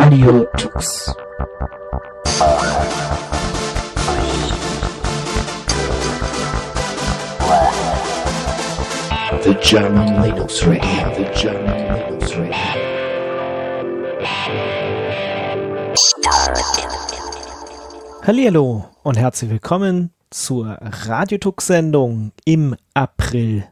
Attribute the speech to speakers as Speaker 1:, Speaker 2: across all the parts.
Speaker 1: Radio Tux. The German Linux Radio. The German Linux Radio.
Speaker 2: Hallihallo und herzlich willkommen zur Radio Tux-Sendung im April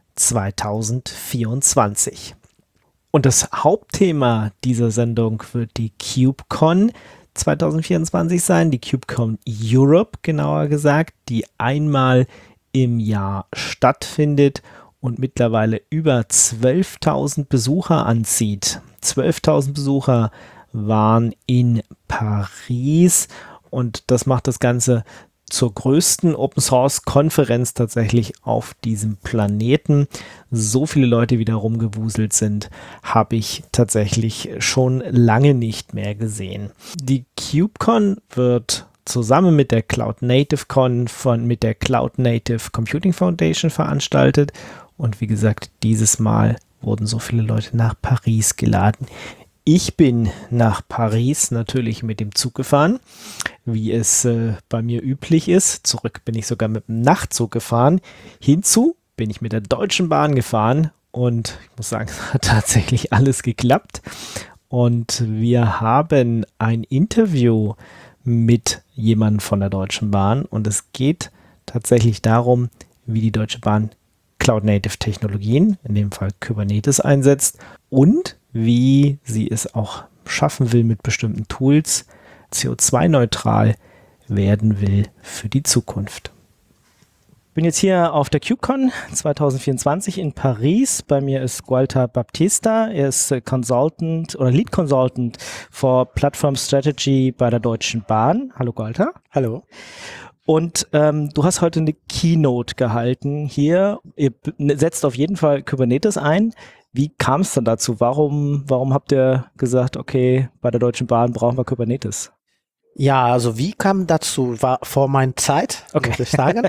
Speaker 2: 2024. Und das Hauptthema dieser Sendung wird die KubeCon 2024 sein, die KubeCon Europe genauer gesagt, die einmal im Jahr stattfindet und mittlerweile über 12.000 Besucher anzieht. 12.000 Besucher waren in Paris und das macht das Ganze zur größten Open-Source-Konferenz tatsächlich auf diesem Planeten. So viele Leute, wie da rumgewuselt sind, habe ich tatsächlich schon lange nicht mehr gesehen. Die KubeCon wird zusammen mit der Cloud Native Con mit der Cloud Native Computing Foundation veranstaltet. Und wie gesagt, dieses Mal wurden so viele Leute nach Paris geladen. Ich bin nach Paris natürlich mit dem Zug gefahren, wie es bei mir üblich ist. Zurück bin ich sogar mit dem Nachtzug gefahren. Hinzu bin ich mit der Deutschen Bahn gefahren und ich muss sagen, es hat tatsächlich alles geklappt. Und wir haben ein Interview mit jemandem von der Deutschen Bahn und es geht tatsächlich darum, wie die Deutsche Bahn Cloud-Native-Technologien, in dem Fall Kubernetes, einsetzt und wie sie es auch schaffen will, mit bestimmten Tools CO2-neutral werden will für die Zukunft. Ich bin jetzt hier auf der KubeCon 2024 in Paris. Bei mir ist Gualter Baptista. Er ist Consultant oder Lead Consultant for Platform Strategy bei der Deutschen Bahn. Hallo Gualter.
Speaker 3: Hallo.
Speaker 2: Und du hast heute eine Keynote gehalten hier. Ihr setzt auf jeden Fall Kubernetes ein. Wie kam es dann dazu? Warum habt ihr gesagt, okay, bei der Deutschen Bahn brauchen wir Kubernetes?
Speaker 3: Ja, also wie kam dazu? War vor meiner Zeit,
Speaker 2: okay,
Speaker 3: muss ich sagen.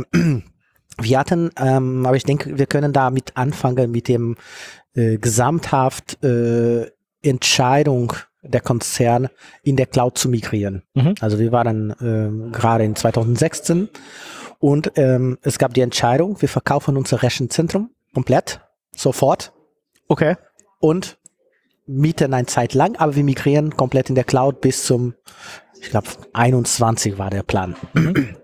Speaker 3: Wir hatten, aber ich denke, wir können damit anfangen mit dem gesamthaft Entscheidung der Konzern in der Cloud zu migrieren.
Speaker 2: Mhm.
Speaker 3: Also wir waren gerade in 2016 und es gab die Entscheidung, wir verkaufen unser Rechenzentrum komplett, sofort.
Speaker 2: Okay.
Speaker 3: Und mieten eine Zeit lang, aber wir migrieren komplett in der Cloud bis zum, ich glaube, 21 war der Plan.
Speaker 2: Mhm.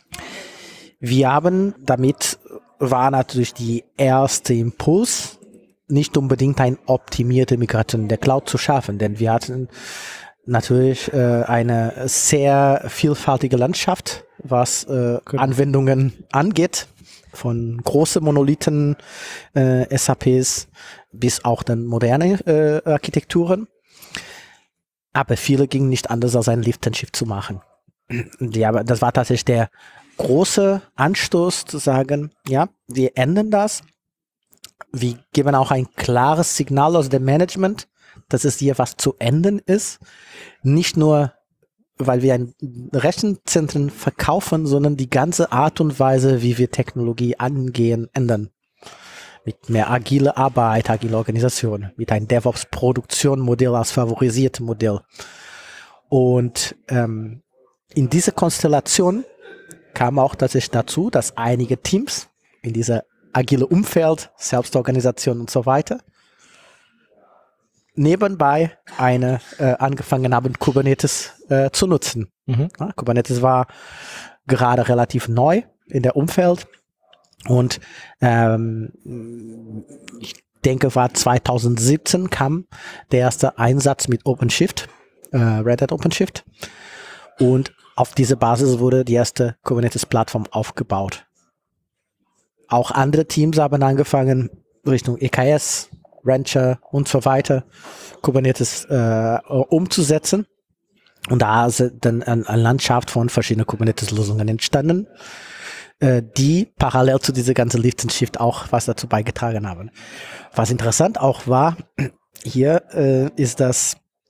Speaker 3: Wir haben, damit war natürlich die erste Impuls, nicht unbedingt eine optimierte Migration in der Cloud zu schaffen, denn wir hatten natürlich eine sehr vielfältige Landschaft, was Anwendungen angeht, von großen Monolithen, SAPs bis auch dann moderne Architekturen. Aber viele gingen nicht anders, als ein Lift and Shift zu machen. Ja, aber das war tatsächlich der große Anstoß zu sagen, ja, wir ändern das. Wir geben auch ein klares Signal aus dem Management, dass es hier was zu ändern ist. Nicht nur, weil wir ein Rechenzentren verkaufen, sondern die ganze Art und Weise, wie wir Technologie angehen, ändern. Mit mehr agile Arbeit, agile Organisation, mit einem DevOps-Produktion-Modell als favorisiertes Modell. Und in dieser Konstellation kam auch tatsächlich dazu, dass einige Teams in dieser agile Umfeld, Selbstorganisation und so weiter, nebenbei angefangen haben, Kubernetes zu nutzen.
Speaker 2: Mhm.
Speaker 3: Ja, Kubernetes war gerade relativ neu in der Umfeld und ich denke, war 2017 kam der erste Einsatz mit OpenShift, Red Hat OpenShift, und auf diese Basis wurde die erste Kubernetes-Plattform aufgebaut. Auch andere Teams haben angefangen, Richtung EKS, Rancher und so weiter, Kubernetes umzusetzen. Und da ist dann eine Landschaft von verschiedenen Kubernetes-Lösungen entstanden, die parallel zu dieser ganzen Lift and Shift auch was dazu beigetragen haben. Was interessant auch war, hier ist, dass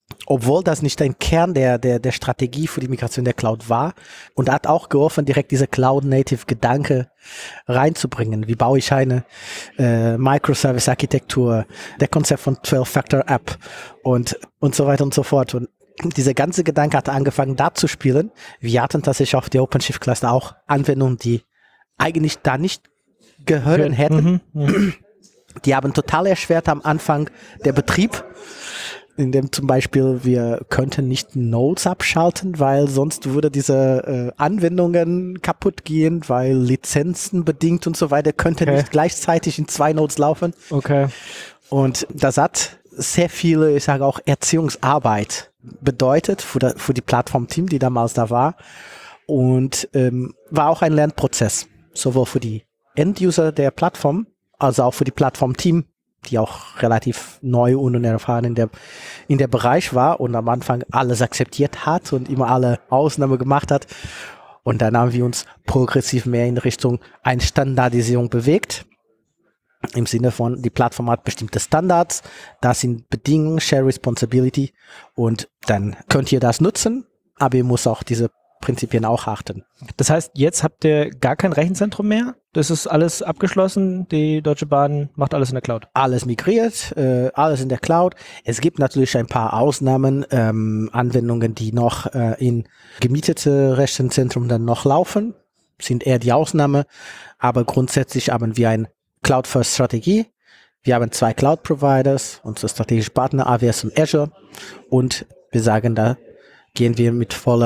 Speaker 3: obwohl das nicht ein Kern der Strategie für die Migration der Cloud war, und hat auch geholfen, direkt diese Cloud-Native-Gedanke reinzubringen. Wie baue ich eine Microservice-Architektur, der Konzept von 12-Factor-App und so weiter und so fort. Und dieser ganze Gedanke hat angefangen, da zu spielen. Wir hatten tatsächlich auf der OpenShift-Cluster auch Anwendungen, die eigentlich da nicht gehören hätten. Die haben total erschwert am Anfang der Betrieb, indem zum Beispiel wir könnten nicht Nodes abschalten, weil sonst würde diese Anwendungen kaputt gehen, weil Lizenzen bedingt und so weiter könnten nicht gleichzeitig in 2 Nodes laufen.
Speaker 2: Okay.
Speaker 3: Und das hat sehr viele, ich sage auch, Erziehungsarbeit bedeutet für die Plattform-Team, die damals da war, und war auch ein Lernprozess, sowohl für die End-User der Plattform, als auch für die Plattform-Team, die auch relativ neu und unerfahren in der Bereich war und am Anfang alles akzeptiert hat und immer alle Ausnahmen gemacht hat. Und dann haben wir uns progressiv mehr in Richtung eine Standardisierung bewegt. Im Sinne von, die Plattform hat bestimmte Standards, das sind Bedingungen, Share Responsibility, und dann könnt ihr das nutzen, aber ihr müsst auch diese Prinzipien auch achten.
Speaker 2: Das heißt, jetzt habt ihr gar kein Rechenzentrum mehr? Das ist alles abgeschlossen? Die Deutsche Bahn macht alles in der Cloud?
Speaker 3: Alles migriert, alles in der Cloud. Es gibt natürlich ein paar Ausnahmen, Anwendungen, die noch in gemietete Rechenzentrum dann noch laufen, sind eher die Ausnahme, aber grundsätzlich haben wir ein Cloud-First-Strategie. Wir haben 2 Cloud-Providers, unsere strategischen Partner AWS und Azure, und wir sagen, da gehen wir mit voll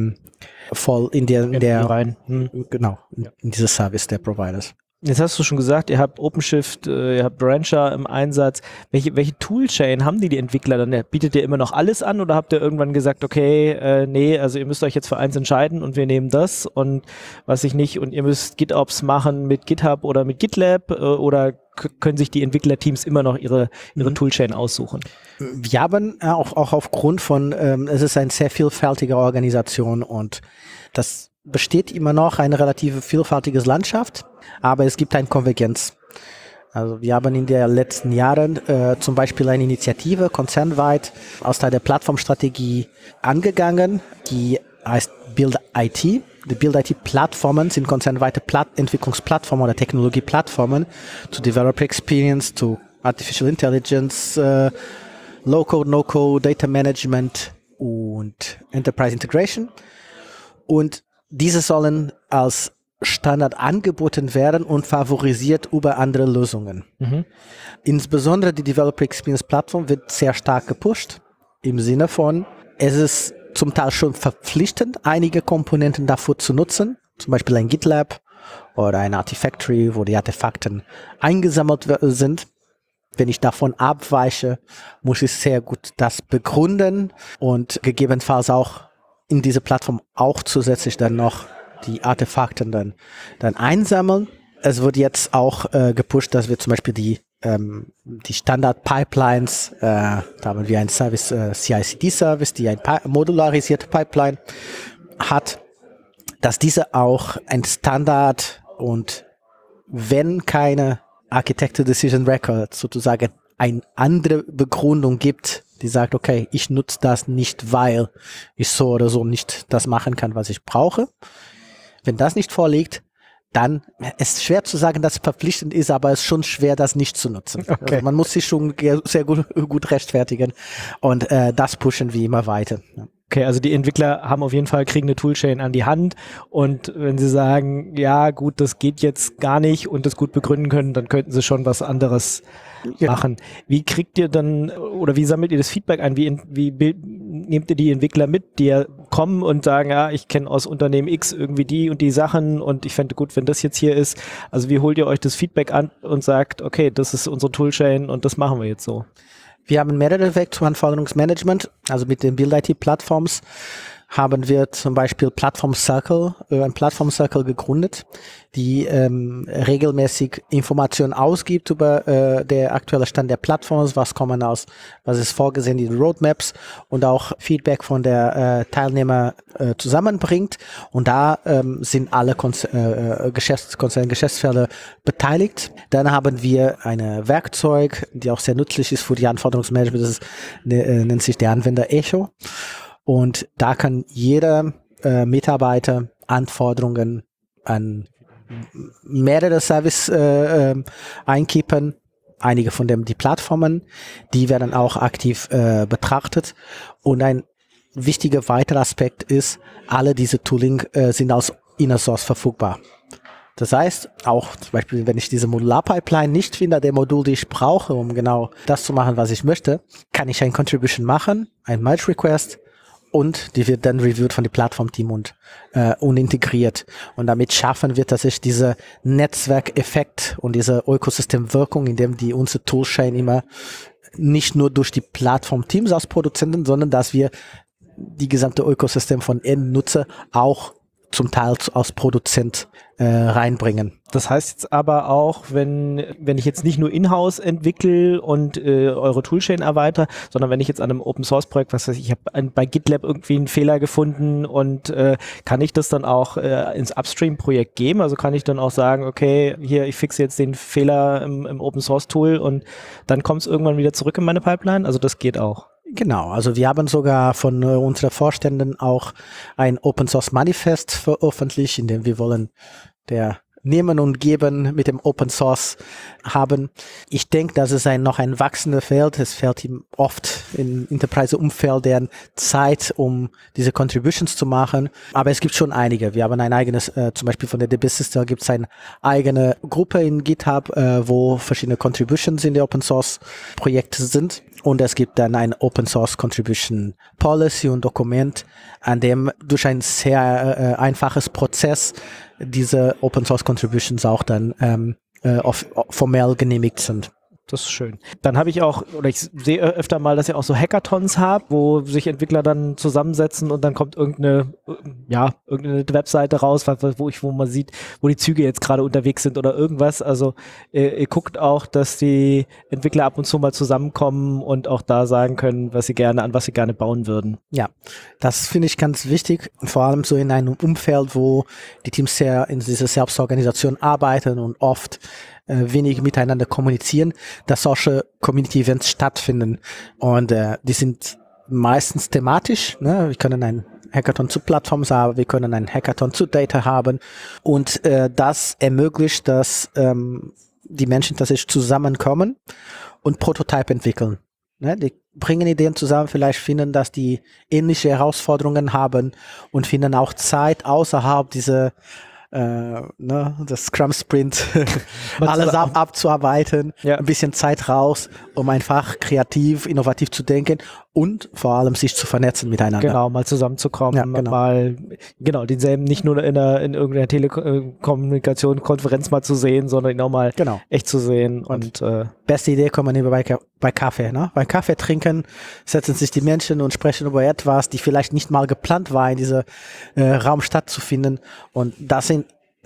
Speaker 3: in
Speaker 2: rein.
Speaker 3: Genau, in dieses Service der Providers.
Speaker 2: Jetzt hast du schon gesagt, ihr habt OpenShift, ihr habt Rancher im Einsatz. Welche Toolchain haben die Entwickler dann? Bietet ihr immer noch alles an oder habt ihr irgendwann gesagt, okay, nee, also ihr müsst euch jetzt für eins entscheiden und wir nehmen das und was ich nicht, und ihr müsst GitOps machen mit GitHub oder mit GitLab oder können sich die Entwicklerteams immer noch ihre Toolchain aussuchen?
Speaker 3: Wir haben auch aufgrund von, es ist eine sehr vielfältige Organisation und das besteht immer noch eine relativ vielfältige Landschaft, aber es gibt eine Konvergenz. Also wir haben in den letzten Jahren zum Beispiel eine Initiative konzernweit aus der Plattformstrategie angegangen, die heißt Build IT. Die Build IT-Plattformen sind konzernweite Entwicklungsplattformen oder Technologieplattformen zu Developer Experience, zu Artificial Intelligence, Low-Code, No-Code, Data Management und Enterprise Integration. Und diese sollen als Standard angeboten werden und favorisiert über andere Lösungen. Insbesondere die Developer Experience Plattform wird sehr stark gepusht, im Sinne von, es ist zum Teil schon verpflichtend, einige Komponenten dafür zu nutzen, zum Beispiel ein GitLab oder ein Artifactory, wo die Artefakten eingesammelt sind. Wenn ich davon abweiche, muss ich sehr gut das begründen und gegebenenfalls auch in diese Plattform auch zusätzlich dann noch die Artefakten dann einsammellen. Es wird jetzt auch gepusht, dass wir zum Beispiel die Standard-Pipelines, da haben wir einen Service, CI/CD-Service, die ein modularisierte Pipeline hat, dass diese auch ein Standard und wenn keine Architecture Decision Record sozusagen eine andere Begründung gibt, die sagt, okay, ich nutze das nicht, weil ich so oder so nicht das machen kann, was ich brauche. Wenn das nicht vorliegt, dann ist es schwer zu sagen, dass es verpflichtend ist, aber es ist schon schwer, das nicht zu nutzen.
Speaker 2: Okay.
Speaker 3: Also man muss sich schon sehr gut rechtfertigen und das pushen wir immer weiter.
Speaker 2: Okay, also die Entwickler haben auf jeden Fall, kriegen eine Toolchain an die Hand und wenn sie sagen, ja gut, das geht jetzt gar nicht und das gut begründen können, dann könnten sie schon was anderes machen. Wie kriegt ihr dann oder wie sammelt ihr das Feedback ein? Wie nehmt ihr die Entwickler mit, die ja kommen und sagen, ja, ich kenne aus Unternehmen X irgendwie die und die Sachen und ich fände gut, wenn das jetzt hier ist. Also wie holt ihr euch das Feedback an und sagt, okay, das ist unsere Toolchain und das machen wir jetzt so?
Speaker 3: Wir haben mehrere Wege zum Anforderungsmanagement, also mit den Build-IT-Plattforms haben wir zum Beispiel ein Plattform Circle gegründet, die regelmäßig Informationen ausgibt über der aktuelle Stand der Plattform, was ist vorgesehen, die Roadmaps und auch Feedback von der Teilnehmer zusammenbringt. Und da sind alle Geschäftsfelder beteiligt. Dann haben wir ein Werkzeug, die auch sehr nützlich ist für die Anforderungsmanagement, das nennt sich der Anwender Echo. Und da kann jeder Mitarbeiter Anforderungen an mehrere Service einkippen. Einige von dem die Plattformen, die werden auch aktiv betrachtet. Und ein wichtiger weiterer Aspekt ist, alle diese Tooling sind als Inner Source verfügbar. Das heißt, auch zum Beispiel, wenn ich diese Modular-Pipeline nicht finde, der Modul, die ich brauche, um genau das zu machen, was ich möchte, kann ich ein Contribution machen, ein Merge-Request, und die wird dann reviewed von dem Plattformteam und integriert. Und damit schaffen wir, dass ich diese Netzwerkeffekt und diese Ökosystemwirkung, in dem die unsere Toolchain immer nicht nur durch die Plattformteams als Produzenten, sondern dass wir die gesamte Ökosystem von Endnutzer auch zum Teil als Produzent reinbringen.
Speaker 2: Das heißt jetzt aber auch, wenn ich jetzt nicht nur in-house entwickle und eure Toolchain erweitere, sondern wenn ich jetzt an einem Open-Source-Projekt, was weiß ich, habe bei GitLab irgendwie einen Fehler gefunden und kann ich das dann auch ins Upstream-Projekt geben? Also kann ich dann auch sagen, okay, hier, ich fixe jetzt den Fehler im Open-Source-Tool und dann kommt es irgendwann wieder zurück in meine Pipeline? Also das geht auch.
Speaker 3: Genau, also wir haben sogar von unseren Vorständen auch ein Open Source Manifest veröffentlicht, in dem wir wollen der Nehmen und Geben mit dem Open Source haben. Ich denke, das ist noch ein wachsendes Feld. Es fehlt ihm oft im Enterprise-Umfeld deren Zeit, um diese Contributions zu machen. Aber es gibt schon einige. Wir haben ein eigenes, zum Beispiel von der DB Sister gibt es eine eigene Gruppe in GitHub, wo verschiedene Contributions in der Open Source Projekte sind. Und es gibt dann ein Open Source Contribution Policy und Dokument, an dem durch ein sehr einfaches Prozess diese Open Source Contributions auch dann formell genehmigt sind.
Speaker 2: Das ist schön. Dann habe ich auch, oder ich sehe öfter mal, dass ihr auch so Hackathons habt, wo sich Entwickler dann zusammensetzen und dann kommt irgendeine Webseite raus, wo man sieht, wo die Züge jetzt gerade unterwegs sind oder irgendwas. Also ihr guckt auch, dass die Entwickler ab und zu mal zusammenkommen und auch da sagen können, was sie gerne bauen würden.
Speaker 3: Ja, das finde ich ganz wichtig, vor allem so in einem Umfeld, wo die Teams sehr in dieser Selbstorganisation arbeiten und oft wenig miteinander kommunizieren, dass solche Community-Events stattfinden. Und die sind meistens thematisch. Ne? Wir können einen Hackathon zu Plattformen haben, wir können einen Hackathon zu Data haben. Und das ermöglicht, dass die Menschen tatsächlich zusammenkommen und Prototype entwickeln. Ne? Die bringen Ideen zusammen, vielleicht finden, dass die ähnliche Herausforderungen haben und finden auch Zeit außerhalb dieser das Scrum Sprint alles abzuarbeiten, ja. Ein bisschen Zeit raus, um einfach kreativ, innovativ zu denken und vor allem sich zu vernetzen miteinander.
Speaker 2: Genau, mal zusammenzukommen,
Speaker 3: ja, genau.
Speaker 2: Mal denselben nicht nur in irgendeiner Telekommunikation, Konferenz mal zu sehen, sondern ihn auch mal echt zu sehen. Und
Speaker 3: beste Idee kommen immer bei Kaffee. Ne? Beim Kaffee trinken setzen sich die Menschen und sprechen über etwas, die vielleicht nicht mal geplant war, in diesem Raum stattzufinden. Und das sind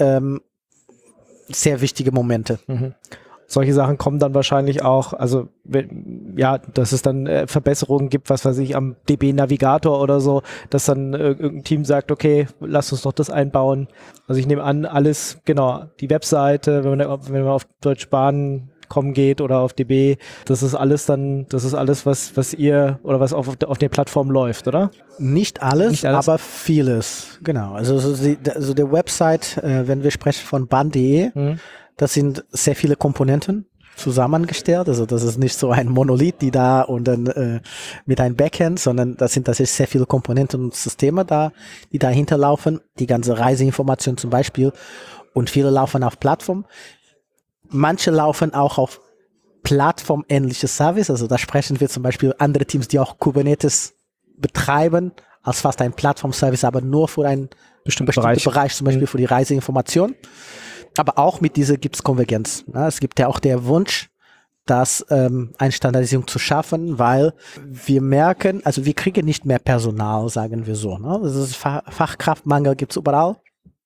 Speaker 3: sehr wichtige Momente.
Speaker 2: Mhm. Solche Sachen kommen dann wahrscheinlich auch, also dass es dann Verbesserungen gibt, was weiß ich, am DB-Navigator oder so, dass dann irgendein Team sagt, okay, lass uns doch das einbauen. Also ich nehme an, alles, die Webseite, wenn man auf Deutsche Bahn geht oder auf DB, das ist alles, was ihr oder was auf der Plattform läuft, oder?
Speaker 3: Nicht alles, aber vieles. Genau. Also der Website, wenn wir sprechen von bahn.de, das sind sehr viele Komponenten zusammengestellt. Also das ist nicht so ein Monolith, die da und dann mit einem Backend, sondern das sind tatsächlich sehr viele Komponenten und Systeme da, die dahinter laufen. Die ganze Reiseinformation zum Beispiel. Und viele laufen auf Plattform. Manche laufen auch auf plattformähnliche Service. Also da sprechen wir zum Beispiel andere Teams, die auch Kubernetes betreiben, als fast ein Plattform-Service, aber nur für einen bestimmten Bereich, zum Beispiel für die Reiseinformation. Aber auch mit dieser gibt es Konvergenz. Es gibt ja auch der Wunsch, das eine Standardisierung zu schaffen, weil wir merken, also wir kriegen nicht mehr Personal, sagen wir so. Ne? Das ist Fachkraftmangel gibt's überall.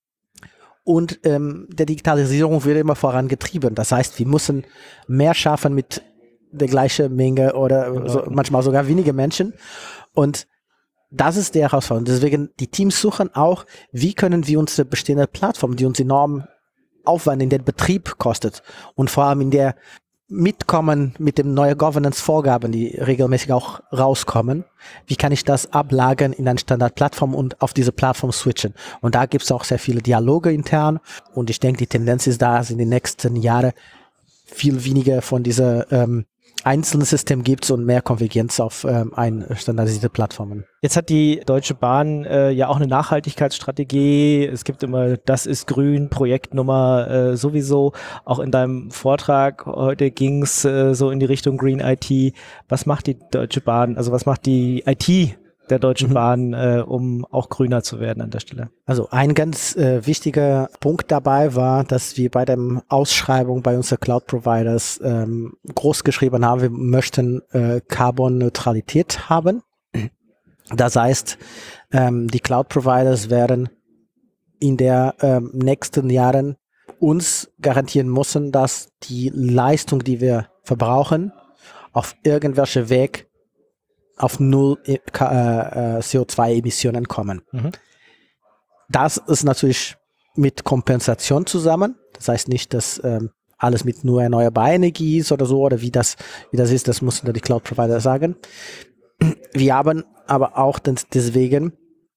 Speaker 3: Und der Digitalisierung wird immer vorangetrieben. Das heißt, wir müssen mehr schaffen mit der gleichen Menge oder so, manchmal sogar weniger Menschen. Und das ist die Herausforderung. Deswegen, die Teams suchen auch, wie können wir unsere bestehende Plattform, die uns enorm Aufwand in den Betrieb kostet und vor allem in der Mitkommen mit den neuen Governance-Vorgaben, die regelmäßig auch rauskommen. Wie kann ich das ablagern in eine Standardplattform und auf diese Plattform switchen? Und da gibt es auch sehr viele Dialoge intern. Und ich denke, die Tendenz ist da, dass in den nächsten Jahren viel weniger von dieser einzelnen System gibt es und mehr Konvergenz auf standardisierte Plattformen.
Speaker 2: Jetzt hat die Deutsche Bahn ja auch eine Nachhaltigkeitsstrategie. Es gibt immer, das ist grün, Projektnummer sowieso. Auch in deinem Vortrag heute ging es so in die Richtung Green IT. Was macht die Deutsche Bahn, also was macht die IT der Deutschen Bahn, um auch grüner zu werden an der Stelle?
Speaker 3: Also ein ganz wichtiger Punkt dabei war, dass wir bei der Ausschreibung bei unseren Cloud-Providers groß geschrieben haben, wir möchten Carbon-Neutralität haben. Das heißt, die Cloud-Providers werden in der nächsten Jahren uns garantieren müssen, dass die Leistung, die wir verbrauchen, auf irgendwelche Weg auf null CO2-Emissionen kommen. Das ist natürlich mit Kompensation zusammen. Das heißt nicht, dass alles mit nur erneuerbarer Energie ist oder so, oder wie das ist, das müssen die Cloud-Provider sagen. Wir haben aber auch deswegen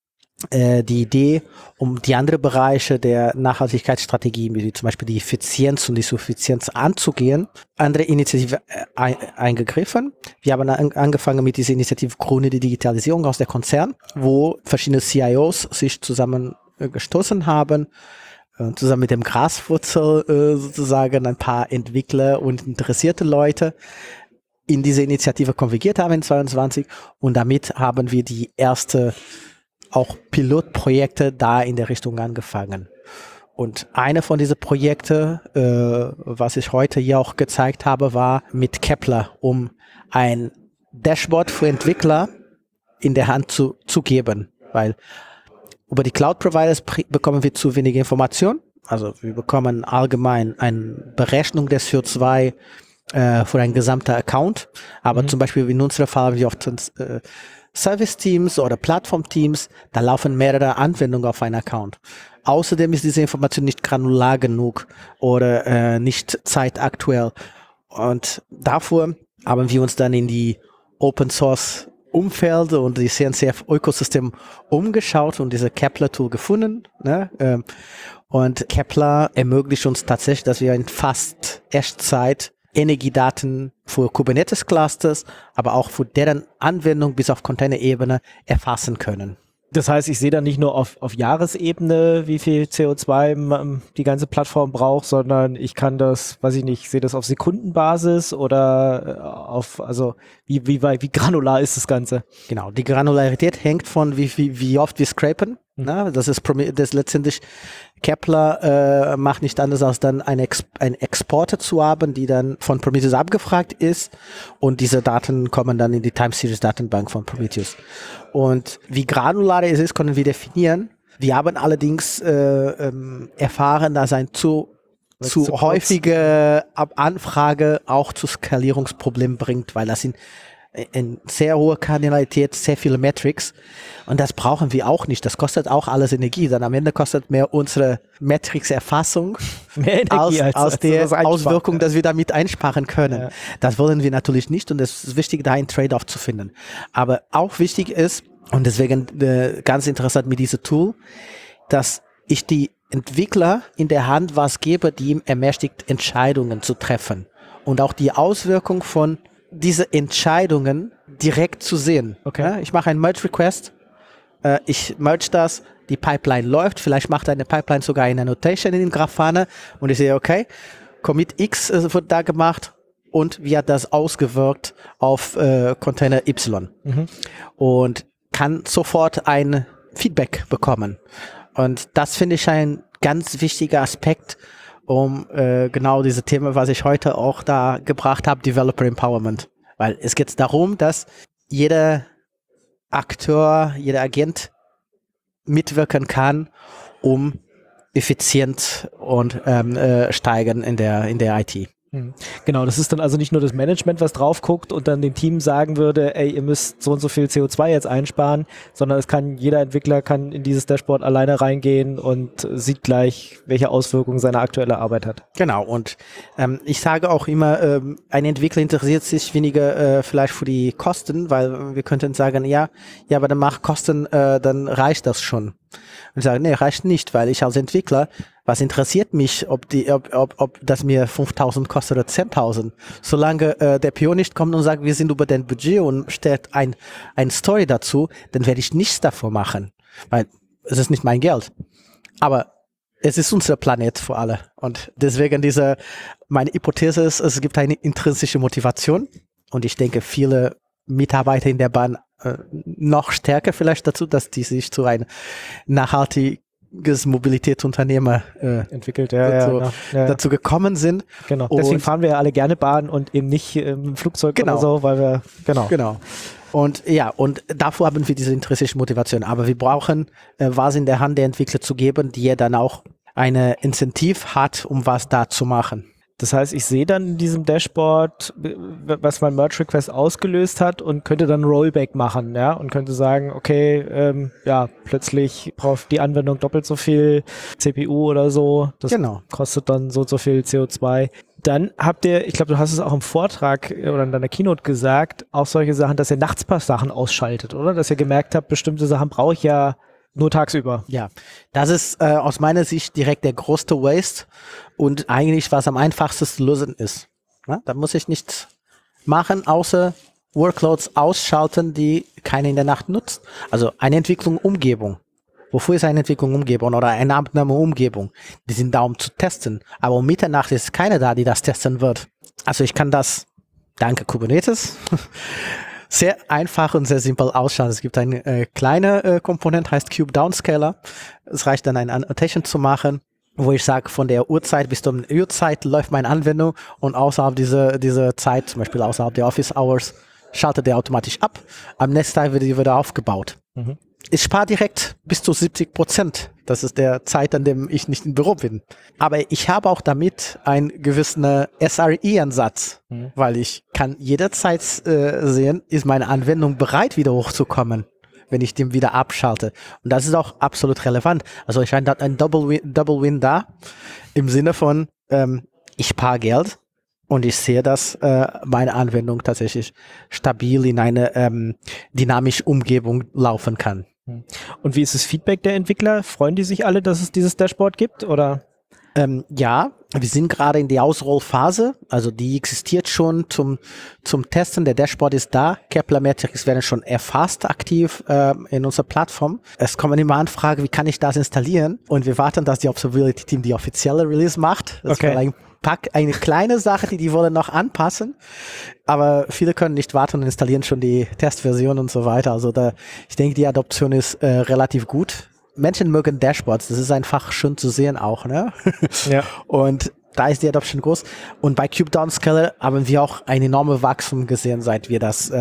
Speaker 3: die Idee, um die anderen Bereiche der Nachhaltigkeitsstrategie, wie zum Beispiel die Effizienz und die Suffizienz anzugehen, andere Initiative eingegriffen. Wir haben angefangen mit dieser Initiative Grüne Digitalisierung aus der Konzern, wo verschiedene CIOs sich zusammengestoßen haben, zusammen mit dem Graswurzel sozusagen ein paar Entwickler und interessierte Leute in diese Initiative konvergiert haben in 2022 und damit haben wir die erste auch Pilotprojekte da in der Richtung angefangen. Und eine von diesen Projekten, was ich heute hier auch gezeigt habe, war mit Kepler, um ein Dashboard für Entwickler in der Hand zu geben. Weil über die Cloud-Providers bekommen wir zu wenige Informationen. Also wir bekommen allgemein eine Berechnung des CO2 für einen gesamten Account. Aber zum Beispiel in unserem Fall haben wir oft Service-Teams oder Plattform-Teams, da laufen mehrere Anwendungen auf einen Account. Außerdem ist diese Information nicht granular genug oder nicht zeitaktuell. Und dafür haben wir uns dann in die Open-Source-Umfeld und die CNCF-Ökosystem umgeschaut und diese Kepler-Tool gefunden. Ne? Und Kepler ermöglicht uns tatsächlich, dass wir in fast Echtzeit Energiedaten für Kubernetes-Clusters, aber auch für deren Anwendung bis auf Container-Ebene erfassen können.
Speaker 2: Das heißt, ich sehe dann nicht nur auf Jahresebene, wie viel CO2 die ganze Plattform braucht, sondern ich kann das, weiß ich nicht, sehe das auf Sekundenbasis oder also wie granular ist das Ganze?
Speaker 3: Genau, die Granularität hängt von wie oft wir scrapen. Ne? Das ist letztendlich Kepler macht nicht anders als dann ein Exporter zu haben, die dann von Prometheus abgefragt ist und diese Daten kommen dann in die Time Series Datenbank von Prometheus. Und wie granular es ist, können wir definieren. Wir haben allerdings erfahren, dass ein zu häufige Anfrage auch zu Skalierungsproblemen bringt, weil das in sehr hohe Kardinalität, sehr viele Metrics und das brauchen wir auch nicht. Das kostet auch alles Energie. Dann am Ende kostet mehr unsere Metrics-Erfassung
Speaker 2: mehr Energie
Speaker 3: aus der Auswirkung, dass wir damit einsparen können. Ja. Das wollen wir natürlich nicht und es ist wichtig, da einen Trade-off zu finden. Aber auch wichtig ist, und deswegen ganz interessant mit diesem Tool, dass ich die Entwickler in der Hand was gebe, die ihm ermächtigt, Entscheidungen zu treffen und auch die Auswirkung von diese Entscheidungen direkt zu sehen.
Speaker 2: Okay.
Speaker 3: Ja, ich mache einen Merge-Request, ich merge das, die Pipeline läuft, vielleicht macht eine Pipeline sogar eine Notation in den Grafana und ich sehe, okay, Commit X wird da gemacht und wie hat das ausgewirkt auf Container Y und kann sofort ein Feedback bekommen. Und das finde ich ein ganz wichtiger Aspekt, um genau diese Themen, was ich heute auch da gebracht habe, Developer Empowerment. Weil es geht darum, dass jeder Akteur, jeder Agent mitwirken kann, um effizient und steigen in der IT.
Speaker 2: Genau, das ist dann also nicht nur das Management, was drauf guckt und dann dem Team sagen würde, ey, ihr müsst so und so viel CO2 jetzt einsparen, sondern jeder Entwickler kann in dieses Dashboard alleine reingehen und sieht gleich, welche Auswirkungen seine aktuelle Arbeit hat.
Speaker 3: Genau, und ich sage auch immer, ein Entwickler interessiert sich weniger vielleicht für die Kosten, weil wir könnten sagen, ja, aber dann mach Kosten, dann reicht das schon. Und ich sage, nee, reicht nicht, weil ich als Entwickler, was interessiert mich, ob das mir 5.000 kostet oder 10.000? Solange der PO nicht kommt und sagt, wir sind über dein Budget und stellt ein Story dazu, dann werde ich nichts davor machen, weil es ist nicht mein Geld. Aber es ist unser Planet für alle. Und deswegen meine Hypothese ist, es gibt eine intrinsische Motivation. Und ich denke, viele Mitarbeiter in der Bahn noch stärker vielleicht dazu, dass die sich zu ein nachhaltiges Mobilitätsunternehmen
Speaker 2: entwickelt,
Speaker 3: dazu gekommen sind.
Speaker 2: Genau. Deswegen fahren wir ja alle gerne Bahn und eben nicht im Flugzeug oder so, weil wir,
Speaker 3: Genau. Und und davor haben wir diese intrinsische Motivation. Aber wir brauchen was in der Hand der Entwickler zu geben, die ja dann auch eine Incentive hat, um was da zu machen.
Speaker 2: Das heißt, ich sehe dann in diesem Dashboard, was mein Merge-Request ausgelöst hat und könnte dann Rollback machen, ja, und könnte sagen, okay, plötzlich braucht die Anwendung doppelt so viel CPU oder so. Das kostet dann so und so viel CO2. Dann habt ihr, ich glaube, du hast es auch im Vortrag oder in deiner Keynote gesagt, auch solche Sachen, dass ihr nachts paar Sachen ausschaltet, oder? Dass ihr gemerkt habt, bestimmte Sachen brauche ich ja nur tagsüber.
Speaker 3: Ja, das ist aus meiner Sicht direkt der größte Waste und eigentlich was am einfachsten zu lösen ist. Ja, da muss ich nichts machen, außer Workloads ausschalten, die keiner in der Nacht nutzt. Also eine Entwicklung-Umgebung. Wofür ist eine Entwicklung-Umgebung oder eine Abnahme-Umgebung? Die sind da, um zu testen. Aber um Mitternacht ist keiner da, die das testen wird. Also ich kann das, danke Kubernetes, sehr einfach und sehr simpel ausschauen. Es gibt eine kleine Komponente, heißt Cube Downscaler. Es reicht dann, eine Annotation zu machen, wo ich sage, von der Uhrzeit bis zur Uhrzeit läuft meine Anwendung und außerhalb dieser Zeit, zum Beispiel außerhalb der Office Hours, schaltet der automatisch ab. Am nächsten Tag wird die wieder aufgebaut. Mhm. Ich spare direkt bis zu 70%. Das ist der Zeit, an dem ich nicht im Büro bin. Aber ich habe auch damit einen gewissen SRE-Ansatz, weil ich kann jederzeit sehen, ist meine Anwendung bereit, wieder hochzukommen, wenn ich den wieder abschalte. Und das ist auch absolut relevant. Also ich habe ein Double Win da, im Sinne von, ich spare Geld und ich sehe, dass meine Anwendung tatsächlich stabil in eine dynamische Umgebung laufen kann.
Speaker 2: Und wie ist das Feedback der Entwickler? Freuen die sich alle, dass es dieses Dashboard gibt, oder?
Speaker 3: Ja, wir sind gerade in der Ausrollphase, also die existiert schon zum Testen, der Dashboard ist da, Kepler Metrics werden schon erfasst aktiv in unserer Plattform. Es kommen immer Anfragen, wie kann ich das installieren? Und wir warten, dass die Observability Team die offizielle Release macht. Das ist eine kleine Sache, die wollen noch anpassen, aber viele können nicht warten und installieren schon die Testversion und so weiter. Also ich denke, die Adoption ist relativ gut. Menschen mögen Dashboards, das ist einfach schön zu sehen auch, ne? Ja. Und da ist die Adoption groß. Und bei Cube Downscaler haben wir auch ein enormes Wachstum gesehen, seit wir das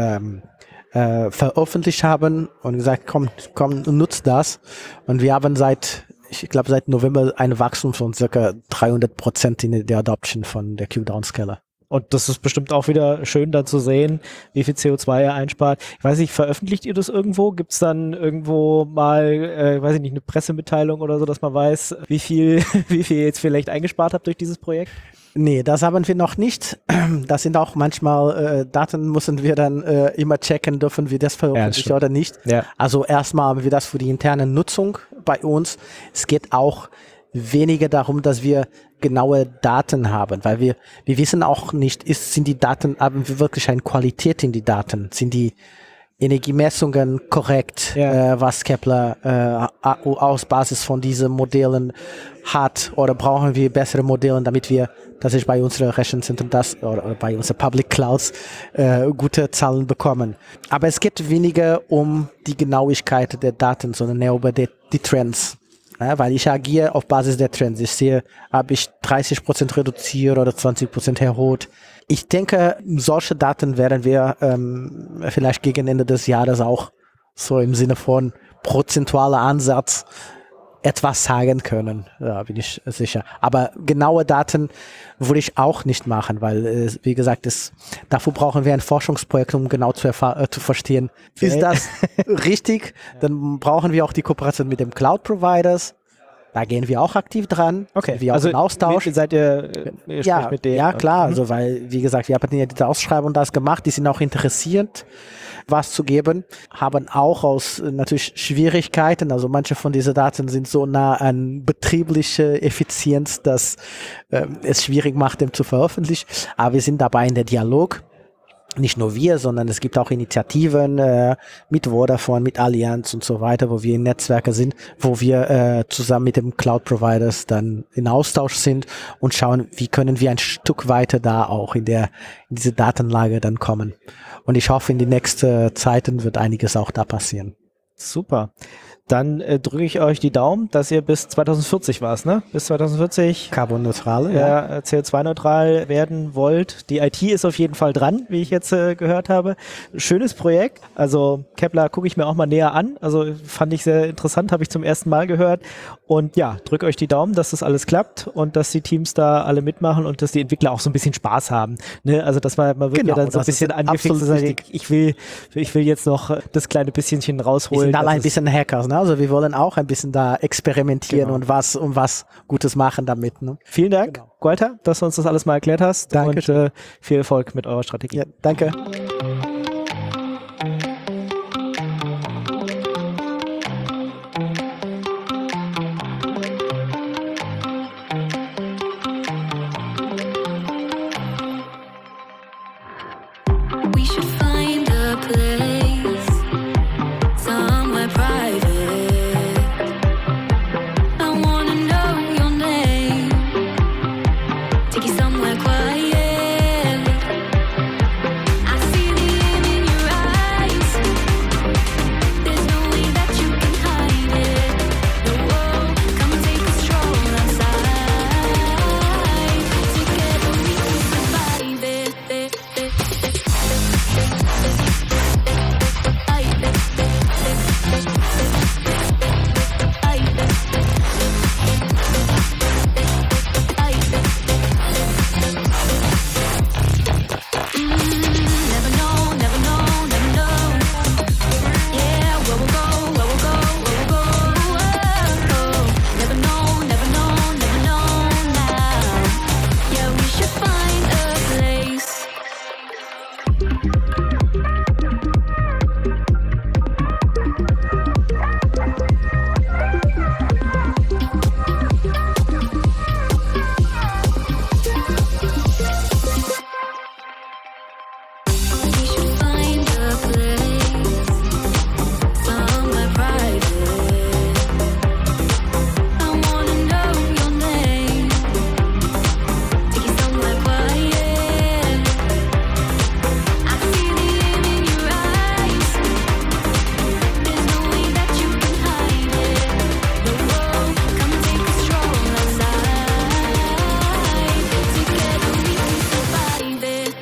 Speaker 3: veröffentlicht haben und gesagt, komm, nutzt das. Und wir haben seit November ein Wachstum von circa 300% in der Adoption von der Cube Downscaler.
Speaker 2: Und das ist bestimmt auch wieder schön dann zu sehen, wie viel CO2 er einspart. Ich weiß nicht, veröffentlicht ihr das irgendwo? Gibt es dann irgendwo mal, weiß ich nicht, eine Pressemitteilung oder so, dass man weiß, wie viel ihr jetzt vielleicht eingespart habt durch dieses Projekt?
Speaker 3: Nee, das haben wir noch nicht. Das sind auch manchmal Daten, müssen wir dann immer checken, dürfen wir das veröffentlichen oder nicht. Ja. Also erstmal haben wir das für die interne Nutzung bei uns. Es geht auch weniger darum, dass wir genaue Daten haben, weil wir wissen auch nicht, sind die Daten, haben wir wirklich eine Qualität in die Daten? Sind die Energiemessungen korrekt, was Kepler aus Basis von diesen Modellen hat, oder brauchen wir bessere Modelle, damit wir tatsächlich bei unseren Rechenzentren oder bei unseren Public Clouds gute Zahlen bekommen. Aber es geht weniger um die Genauigkeit der Daten, sondern mehr über die Trends. Ja, weil ich agiere auf Basis der Trends. Ich sehe, habe ich 30% reduziert oder 20% erhöht. Ich denke, solche Daten werden wir vielleicht gegen Ende des Jahres auch so im Sinne von prozentualer Ansatz etwas sagen können. Da bin ich sicher. Aber genaue Daten würde ich auch nicht machen, weil, wie gesagt, dafür brauchen wir ein Forschungsprojekt, um genau zu verstehen, ist das richtig? Dann brauchen wir auch die Kooperation mit dem Cloud-Providers. Da gehen wir auch aktiv dran.
Speaker 2: Okay,
Speaker 3: wir auch in Austausch.
Speaker 2: Seid ihr
Speaker 3: ja,
Speaker 2: mit denen?
Speaker 3: Ja, klar, also weil, wie gesagt, wir haben ja diese Ausschreibung das gemacht, die sind auch interessiert, was zu geben, haben auch aus natürlich Schwierigkeiten, also manche von diesen Daten sind so nah an betriebliche Effizienz, dass es schwierig macht, dem zu veröffentlichen, aber wir sind dabei in der Dialog. Nicht nur wir, sondern es gibt auch Initiativen mit Vodafone, mit Allianz und so weiter, wo wir in Netzwerke sind, wo wir zusammen mit dem Cloud-Providers dann in Austausch sind und schauen, wie können wir ein Stück weiter da auch in diese Datenlage dann kommen. Und ich hoffe, in die nächsten Zeiten wird einiges auch da passieren.
Speaker 2: Super. Dann drücke ich euch die Daumen, dass ihr bis 2040 war's, ne? Bis 2040
Speaker 3: Carbonneutral,
Speaker 2: ja, CO2-neutral werden wollt. Die IT ist auf jeden Fall dran, wie ich jetzt gehört habe. Schönes Projekt. Also Kepler gucke ich mir auch mal näher an. Also fand ich sehr interessant, habe ich zum ersten Mal gehört. Und ja, drücke euch die Daumen, dass das alles klappt und dass die Teams da alle mitmachen und dass die Entwickler auch so ein bisschen Spaß haben. Ne? Also dass man wird ja dann so ein bisschen angefixt sein. Ich will jetzt noch das kleine bisschenchen rausholen.
Speaker 3: Wir sind alle ein bisschen Hackers, ne? Also wir wollen auch ein bisschen da experimentieren und was Gutes machen damit. Ne?
Speaker 2: Vielen Dank, Walter, dass du uns das alles mal erklärt hast.
Speaker 3: Danke.
Speaker 2: Und viel Erfolg mit eurer Strategie.
Speaker 3: Ja, danke.
Speaker 4: We should find a place somewhere private. I wanna know your name. Take you somewhere quiet. I see the aim in your eyes. There's no way that you can hide it. No, come take a stroll outside. Together we can survive it. Never know, never know, never know. Yeah, where we'll go, where we'll go, where we'll go. Oh, never know, never know, never know now. Yeah, we should find a place. We should find a place somewhere private. I wanna know your name. Take you somewhere quiet. I see the aim in your eyes. There's no way that you can hide it. No, come take a stroll outside. Together we can survive it.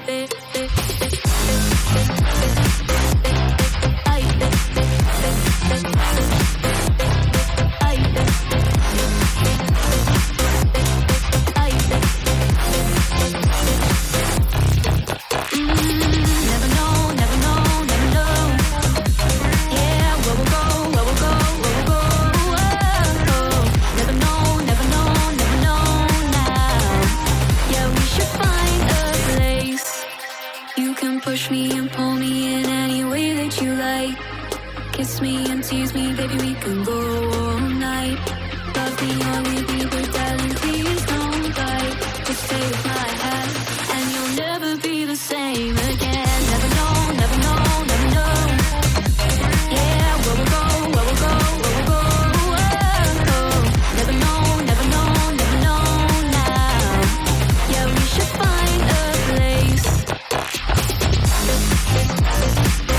Speaker 4: Never know, never know, never know. Yeah, where we'll go, where we'll go, where we'll go. Oh, never know, never know, never know now. Yeah, we should find a place. You can push me and pull me in any way that you like. Kiss me and tease me, baby, we can go all night. Love me or leave me, but darling, please don't bite. Just stay with my hand, and you'll never be the same again. Never know, never know, never know. Yeah, where we'll go, where we'll go, where we'll go. Oh, never know, never know, never know now. Yeah, we should find a place.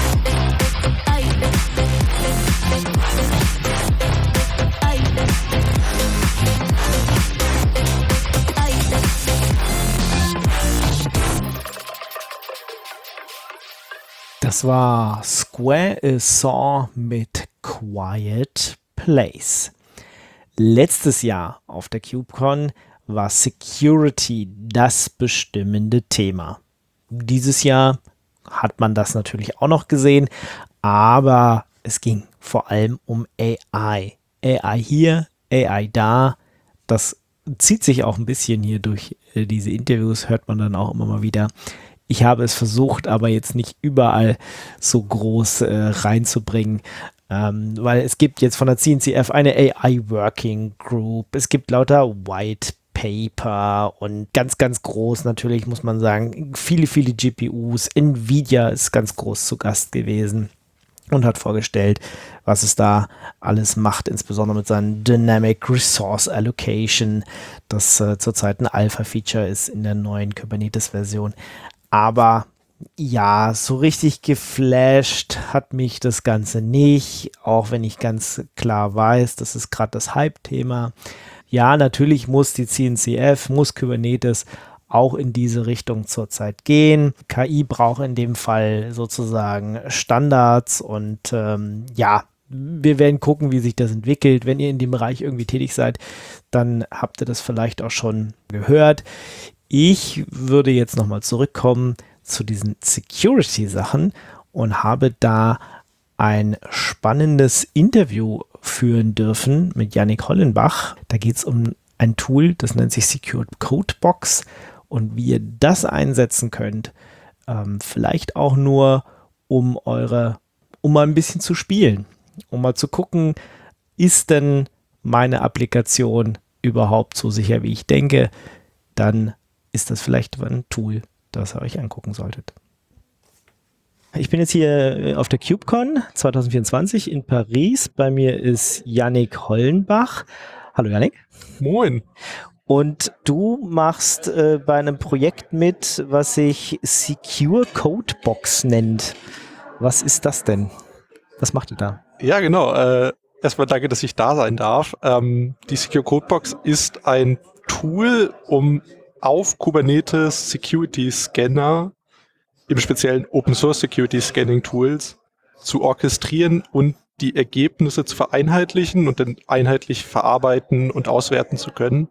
Speaker 4: I
Speaker 2: Das war Square is Saw mit Quiet Place. Letztes Jahr auf der KubeCon war Security das bestimmende Thema. Dieses Jahr hat man das natürlich auch noch gesehen, aber es ging vor allem um AI. AI hier, AI da. Das zieht sich auch ein bisschen hier durch diese Interviews, hört man dann auch immer mal wieder. Ich habe es versucht, aber jetzt nicht überall so groß reinzubringen, weil es gibt jetzt von der CNCF eine AI Working Group, es gibt lauter White Paper und ganz, ganz groß natürlich, muss man sagen, viele, viele GPUs. Nvidia ist ganz groß zu Gast gewesen und hat vorgestellt, was es da alles macht, insbesondere mit seinem Dynamic Resource Allocation, das zurzeit ein Alpha-Feature ist in der neuen Kubernetes-Version. Aber ja, so richtig geflasht hat mich das Ganze nicht, auch wenn ich ganz klar weiß, das ist gerade das Hype-Thema. Ja, natürlich muss die CNCF, muss Kubernetes auch in diese Richtung zurzeit gehen. KI braucht in dem Fall sozusagen Standards und ja, wir werden gucken, wie sich das entwickelt. Wenn ihr in dem Bereich irgendwie tätig seid, dann habt ihr das vielleicht auch schon gehört. Ich würde jetzt nochmal zurückkommen zu diesen Security-Sachen und habe da ein spannendes Interview führen dürfen mit Yannick Hollenbach. Da geht es um ein Tool, das nennt sich Secured Codebox und wie ihr das einsetzen könnt. Vielleicht auch nur, um mal ein bisschen zu spielen, um mal zu gucken, ist denn meine Applikation überhaupt so sicher, wie ich denke? Dann ist das vielleicht ein Tool, das ihr euch angucken solltet. Ich bin jetzt hier auf der KubeCon 2024 in Paris. Bei mir ist Yannick Hollenbach. Hallo Yannick.
Speaker 5: Moin.
Speaker 2: Und du machst bei einem Projekt mit, was sich Secure Codebox nennt. Was ist das denn? Was macht ihr da?
Speaker 5: Ja, genau. Erstmal danke, dass ich da sein darf. Die Secure Codebox ist ein Tool, um auf Kubernetes Security Scanner, im speziellen Open Source Security Scanning Tools, zu orchestrieren und die Ergebnisse zu vereinheitlichen und dann einheitlich verarbeiten und auswerten zu können,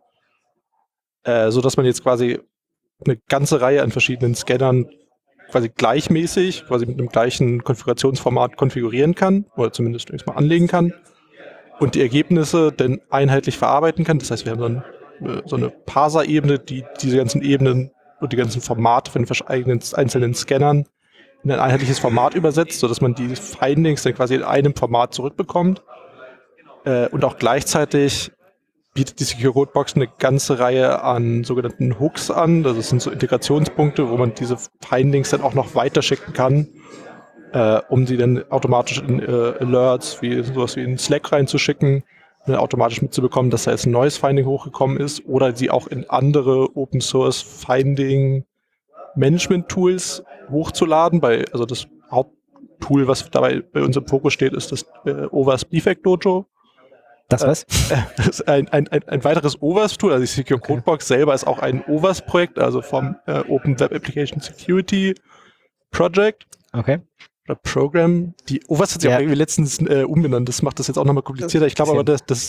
Speaker 5: so dass man jetzt quasi eine ganze Reihe an verschiedenen Scannern quasi gleichmäßig, quasi mit einem gleichen Konfigurationsformat konfigurieren kann oder zumindest mal anlegen kann und die Ergebnisse dann einheitlich verarbeiten kann. Das heißt, wir haben dann so eine Parser-Ebene, die diese ganzen Ebenen und die ganzen Formate von den einzelnen Scannern in ein einheitliches Format übersetzt, sodass man die Findings dann quasi in einem Format zurückbekommt. Und auch gleichzeitig bietet die Secure Codebox eine ganze Reihe an sogenannten Hooks an. Das sind so Integrationspunkte, wo man diese Findings dann auch noch weiterschicken kann, um sie dann automatisch in Alerts, wie sowas wie in Slack reinzuschicken, automatisch mitzubekommen, dass da jetzt ein neues Finding hochgekommen ist oder sie auch in andere Open Source Finding Management Tools hochzuladen. Also das Haupttool, was dabei bei uns im Fokus steht, ist das OWASP Defect Dojo.
Speaker 2: Das was?
Speaker 5: Das ist ein weiteres OWASP-Tool, also die Secure Codebox selber ist auch ein OWASP-Projekt, also vom Open Web Application Security Project.
Speaker 2: Okay.
Speaker 5: Oder Program. Die OWASP hat sich auch irgendwie letztens umbenannt, das macht das jetzt auch nochmal komplizierter. Ich glaube aber,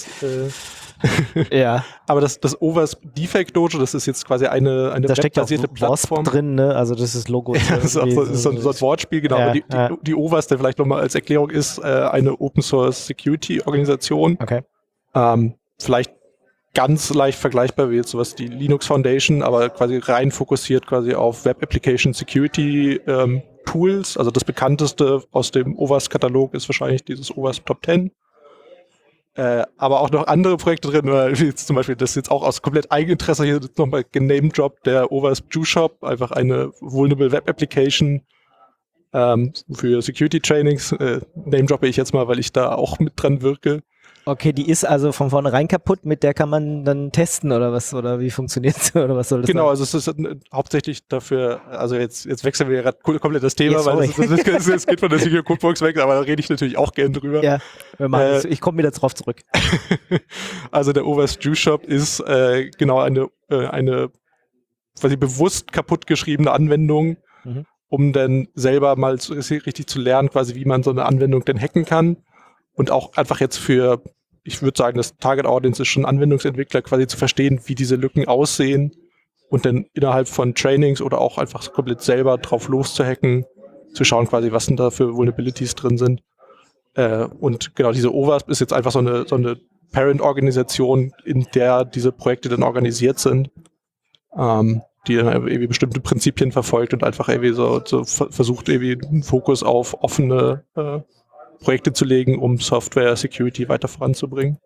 Speaker 2: ja.
Speaker 5: Aber das OWASP Defect Dojo, das ist jetzt quasi eine webbasierte Plattform
Speaker 2: drin, ne? Also das ist Logo.
Speaker 5: Ja, das ist so ein Wortspiel, genau.
Speaker 2: Ja,
Speaker 5: aber die OWASP, der vielleicht nochmal als Erklärung ist, eine Open Source Security Organisation.
Speaker 2: Okay.
Speaker 5: Vielleicht ganz leicht vergleichbar wie jetzt sowas die Linux Foundation, aber quasi rein fokussiert quasi auf Web Application Security Tools. Also das bekannteste aus dem OWASP-Katalog ist wahrscheinlich dieses OWASP Top 10. Aber auch noch andere Projekte drin, wie jetzt zum Beispiel das jetzt auch aus komplett Eigeninteresse hier nochmal genamedroppt, der OWASP Jushop, einfach eine Vulnerable Web Application für Security Trainings. Namedroppe ich jetzt mal, weil ich da auch mit dran wirke.
Speaker 2: Okay, die ist also von vornherein kaputt, mit der kann man dann testen oder was? Oder wie funktioniert es? Oder was soll das
Speaker 5: Genau,
Speaker 2: sein?
Speaker 5: also es ist hauptsächlich dafür, also jetzt wechseln wir gerade komplett das Thema,
Speaker 2: Ja,
Speaker 5: weil es geht von der Secure Codebox weg, aber da rede ich natürlich auch gern drüber.
Speaker 2: Ja, wir machen das. Ich komme wieder drauf zurück.
Speaker 5: Also der OWASP Jushop ist genau eine quasi bewusst kaputt geschriebene Anwendung, um dann selber mal richtig zu lernen, quasi wie man so eine Anwendung denn hacken kann. Und auch einfach jetzt für, ich würde sagen, das Target Audience ist schon Anwendungsentwickler, quasi zu verstehen, wie diese Lücken aussehen und dann innerhalb von Trainings oder auch einfach komplett selber drauf loszuhacken, zu schauen quasi, was denn da für Vulnerabilities drin sind. Und genau, diese OWASP ist jetzt einfach so eine Parent-Organisation, in der diese Projekte dann organisiert sind, die dann irgendwie bestimmte Prinzipien verfolgt und einfach irgendwie so versucht, irgendwie einen Fokus auf offene Projekte zu legen, um Software Security weiter voranzubringen.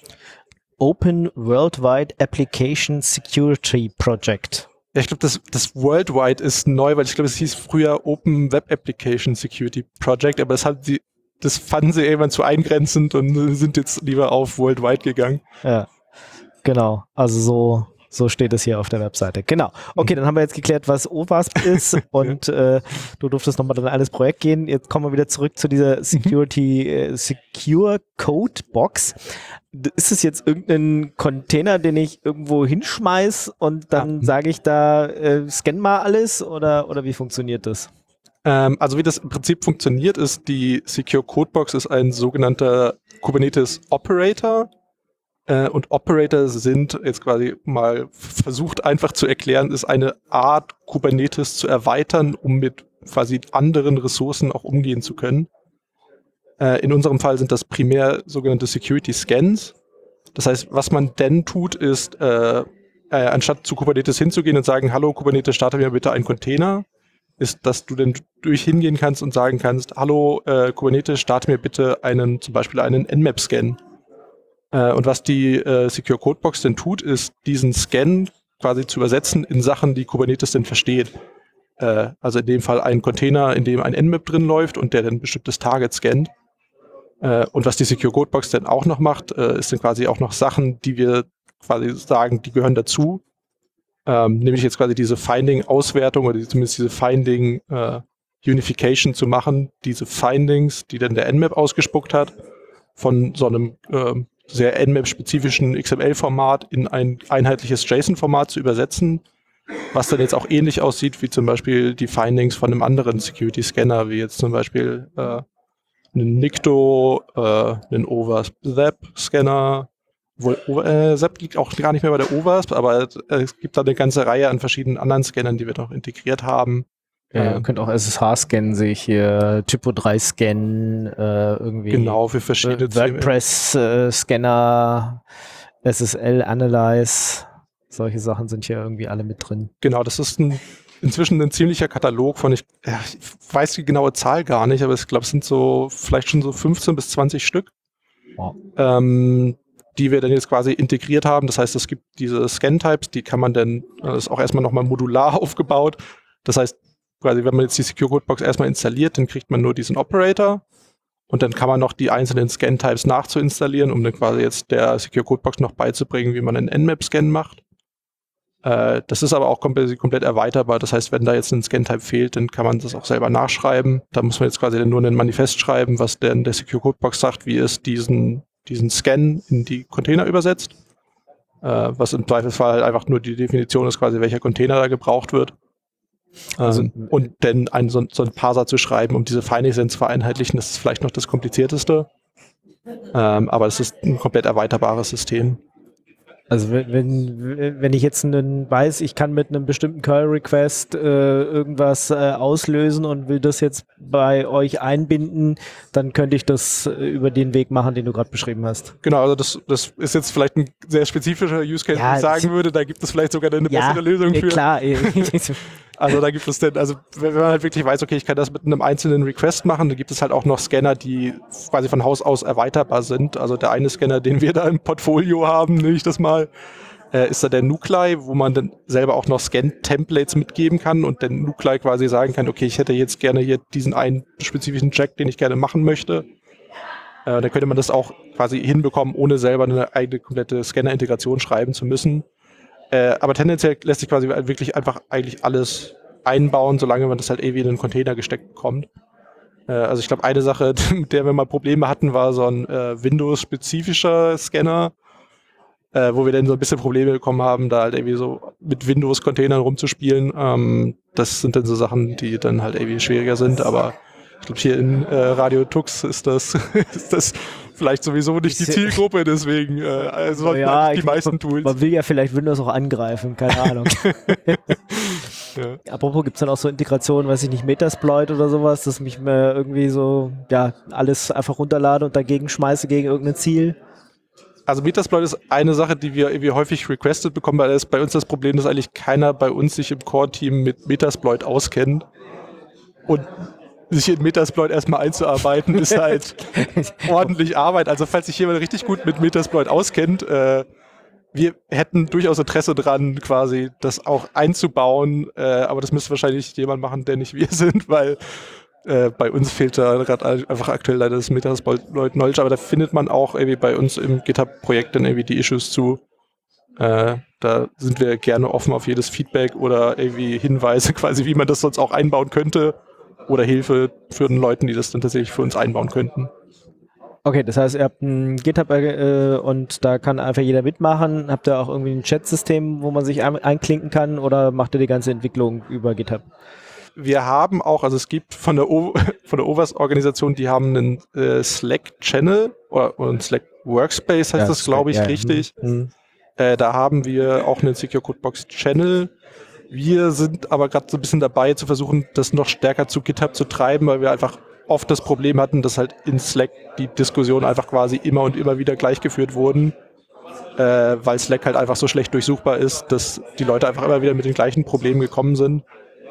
Speaker 2: Open Worldwide Application Security Project.
Speaker 5: Ja, ich glaube, das Worldwide ist neu, weil ich glaube, es hieß früher Open Web Application Security Project, aber das fanden sie irgendwann zu eingrenzend und sind jetzt lieber auf Worldwide gegangen.
Speaker 2: Ja, genau. Also so steht es hier auf der Webseite. Genau. Okay, dann haben wir jetzt geklärt, was OWASP ist und du durftest nochmal durch alles Projekt gehen. Jetzt kommen wir wieder zurück zu dieser Secure Code Box. Ist es jetzt irgendein Container, den ich irgendwo hinschmeiß und dann sage ich da, scan mal alles oder wie funktioniert das?
Speaker 5: Also wie das im Prinzip funktioniert, ist die Secure Code Box ist ein sogenannter Kubernetes Operator. Und Operator sind jetzt quasi mal versucht einfach zu erklären, ist eine Art, Kubernetes zu erweitern, um mit quasi anderen Ressourcen auch umgehen zu können. In unserem Fall sind das primär sogenannte Security Scans. Das heißt, was man denn tut, ist, anstatt zu Kubernetes hinzugehen und sagen, hallo Kubernetes, starte mir bitte einen Container, ist, dass du dann hingehen kannst und sagen kannst, hallo Kubernetes, starte mir bitte zum Beispiel einen Nmap-Scan. Und was die Secure Codebox denn tut, ist, diesen Scan quasi zu übersetzen in Sachen, die Kubernetes denn versteht. Also in dem Fall einen Container, in dem ein Nmap drin läuft und der dann ein bestimmtes Target scannt. Und was die Secure Codebox dann auch noch macht, ist dann quasi auch noch Sachen, die wir quasi sagen, die gehören dazu. Nämlich jetzt quasi diese Finding-Auswertung oder zumindest diese Finding-Unification zu machen, diese Findings, die dann der Nmap ausgespuckt hat, von so einem sehr Nmap-spezifischen XML-Format in ein einheitliches JSON-Format zu übersetzen, was dann jetzt auch ähnlich aussieht wie zum Beispiel die Findings von einem anderen Security-Scanner, wie jetzt zum Beispiel einen Nikto, einen OWASP-Zap-Scanner. Zap liegt auch gar nicht mehr bei der OWASP, aber es gibt da eine ganze Reihe an verschiedenen anderen Scannern, die wir noch integriert haben.
Speaker 2: Ja, ihr könnt auch SSH scannen, sehe ich hier, Typo3 Scan, irgendwie.
Speaker 5: Genau, für verschiedene
Speaker 2: WordPress Scanner, SSL Analyze, solche Sachen sind hier irgendwie alle mit drin.
Speaker 5: Genau, das ist inzwischen ein ziemlicher Katalog von, ich weiß die genaue Zahl gar nicht, aber ich glaube, es sind vielleicht schon so 15 bis 20 Stück,
Speaker 2: wow.
Speaker 5: Die wir dann jetzt quasi integriert haben. Das heißt, es gibt diese Scan-Types, die kann man dann, das ist auch erstmal nochmal modular aufgebaut. Das heißt, quasi, wenn man jetzt die Secure Codebox erstmal installiert, dann kriegt man nur diesen Operator und dann kann man noch die einzelnen Scan-Types nachzuinstallieren, um dann quasi jetzt der Secure Codebox noch beizubringen, wie man einen Nmap-Scan macht. Das ist aber auch komplett erweiterbar. Das heißt, wenn da jetzt ein Scan-Type fehlt, dann kann man das auch selber nachschreiben. Da muss man jetzt quasi dann nur ein Manifest schreiben, was dann der Secure Codebox sagt, wie es diesen Scan in die Container übersetzt. Was im Zweifelsfall halt einfach nur die Definition ist, quasi welcher Container da gebraucht wird. Und dann so ein Parser zu schreiben, um diese Findings zu vereinheitlichen, das ist vielleicht noch das Komplizierteste. Aber es ist ein komplett erweiterbares System.
Speaker 2: Also wenn ich jetzt weiß, ich kann mit einem bestimmten Curl-Request irgendwas auslösen und will das jetzt bei euch einbinden, dann könnte ich das über den Weg machen, den du gerade beschrieben hast.
Speaker 5: Genau, also das ist jetzt vielleicht ein sehr spezifischer Use Case,
Speaker 2: Ja,
Speaker 5: wo ich sagen würde, da gibt es vielleicht sogar eine bessere Lösung für.
Speaker 2: Klar.
Speaker 5: Also da gibt es denn, also wenn man halt wirklich weiß, okay, ich kann das mit einem einzelnen Request machen, dann gibt es halt auch noch Scanner, die quasi von Haus aus erweiterbar sind. Also der eine Scanner, den wir da im Portfolio haben, nenne ich das mal, ist da der Nuclei, wo man dann selber auch noch Scan-Templates mitgeben kann und der Nuclei quasi sagen kann, okay, ich hätte jetzt gerne hier diesen einen spezifischen Check, den ich gerne machen möchte. Dann könnte man das auch quasi hinbekommen, ohne selber eine eigene komplette Scanner-Integration schreiben zu müssen. Aber tendenziell lässt sich quasi wirklich einfach eigentlich alles einbauen, solange man das halt irgendwie in einen Container gesteckt bekommt. Also ich glaube, eine Sache, mit der wir mal Probleme hatten, war so ein Windows-spezifischer Scanner. wo wir dann so ein bisschen Probleme bekommen haben, da halt irgendwie so mit Windows-Containern rumzuspielen. Das sind dann so Sachen, die dann halt irgendwie schwieriger sind, aber ich glaube, hier in Radio Tux ist das, ist das vielleicht sowieso nicht die Zielgruppe, deswegen sollten eigentlich die meisten Tools.
Speaker 2: Man will ja vielleicht Windows auch angreifen, keine Ahnung.
Speaker 5: Ja.
Speaker 2: Apropos, gibt es dann auch so Integrationen, weiß ich nicht, Metasploit oder sowas, dass mich mir irgendwie so, ja, alles einfach runterlade und dagegen schmeiße gegen irgendein Ziel?
Speaker 5: Also Metasploit ist eine Sache, die wir irgendwie häufig requested bekommen, weil es bei uns das Problem, dass eigentlich keiner bei uns sich im Core-Team mit Metasploit auskennt. Und sich in Metasploit erstmal einzuarbeiten, ist halt ordentlich Arbeit. Also falls sich jemand richtig gut mit Metasploit auskennt, wir hätten durchaus Interesse dran, quasi das auch einzubauen, aber das müsste wahrscheinlich jemand machen, der nicht wir sind, weil bei uns fehlt da gerade einfach aktuell leider das Metasploit-Knowledge, aber da findet man auch irgendwie bei uns im GitHub-Projekt dann irgendwie die Issues zu. Da sind wir gerne offen auf jedes Feedback oder irgendwie Hinweise quasi, wie man das sonst auch einbauen könnte oder Hilfe für den Leuten, die das dann tatsächlich für uns einbauen könnten.
Speaker 2: Okay, das heißt, ihr habt ein GitHub und da kann einfach jeder mitmachen. Habt ihr auch irgendwie ein Chat-System, wo man sich einklinken kann oder macht ihr die ganze Entwicklung über GitHub?
Speaker 5: Wir haben auch, also es gibt von der OWASP-Organisation, die haben einen Slack-Channel oder einen Slack-Workspace heißt das, glaube ich, richtig. Da haben wir auch einen Secure Codebox Channel. Wir sind aber gerade so ein bisschen dabei zu versuchen, das noch stärker zu GitHub zu treiben, weil wir einfach oft das Problem hatten, dass halt in Slack die Diskussionen einfach quasi immer und immer wieder gleichgeführt wurden, weil Slack halt einfach so schlecht durchsuchbar ist, dass die Leute einfach immer wieder mit den gleichen Problemen gekommen sind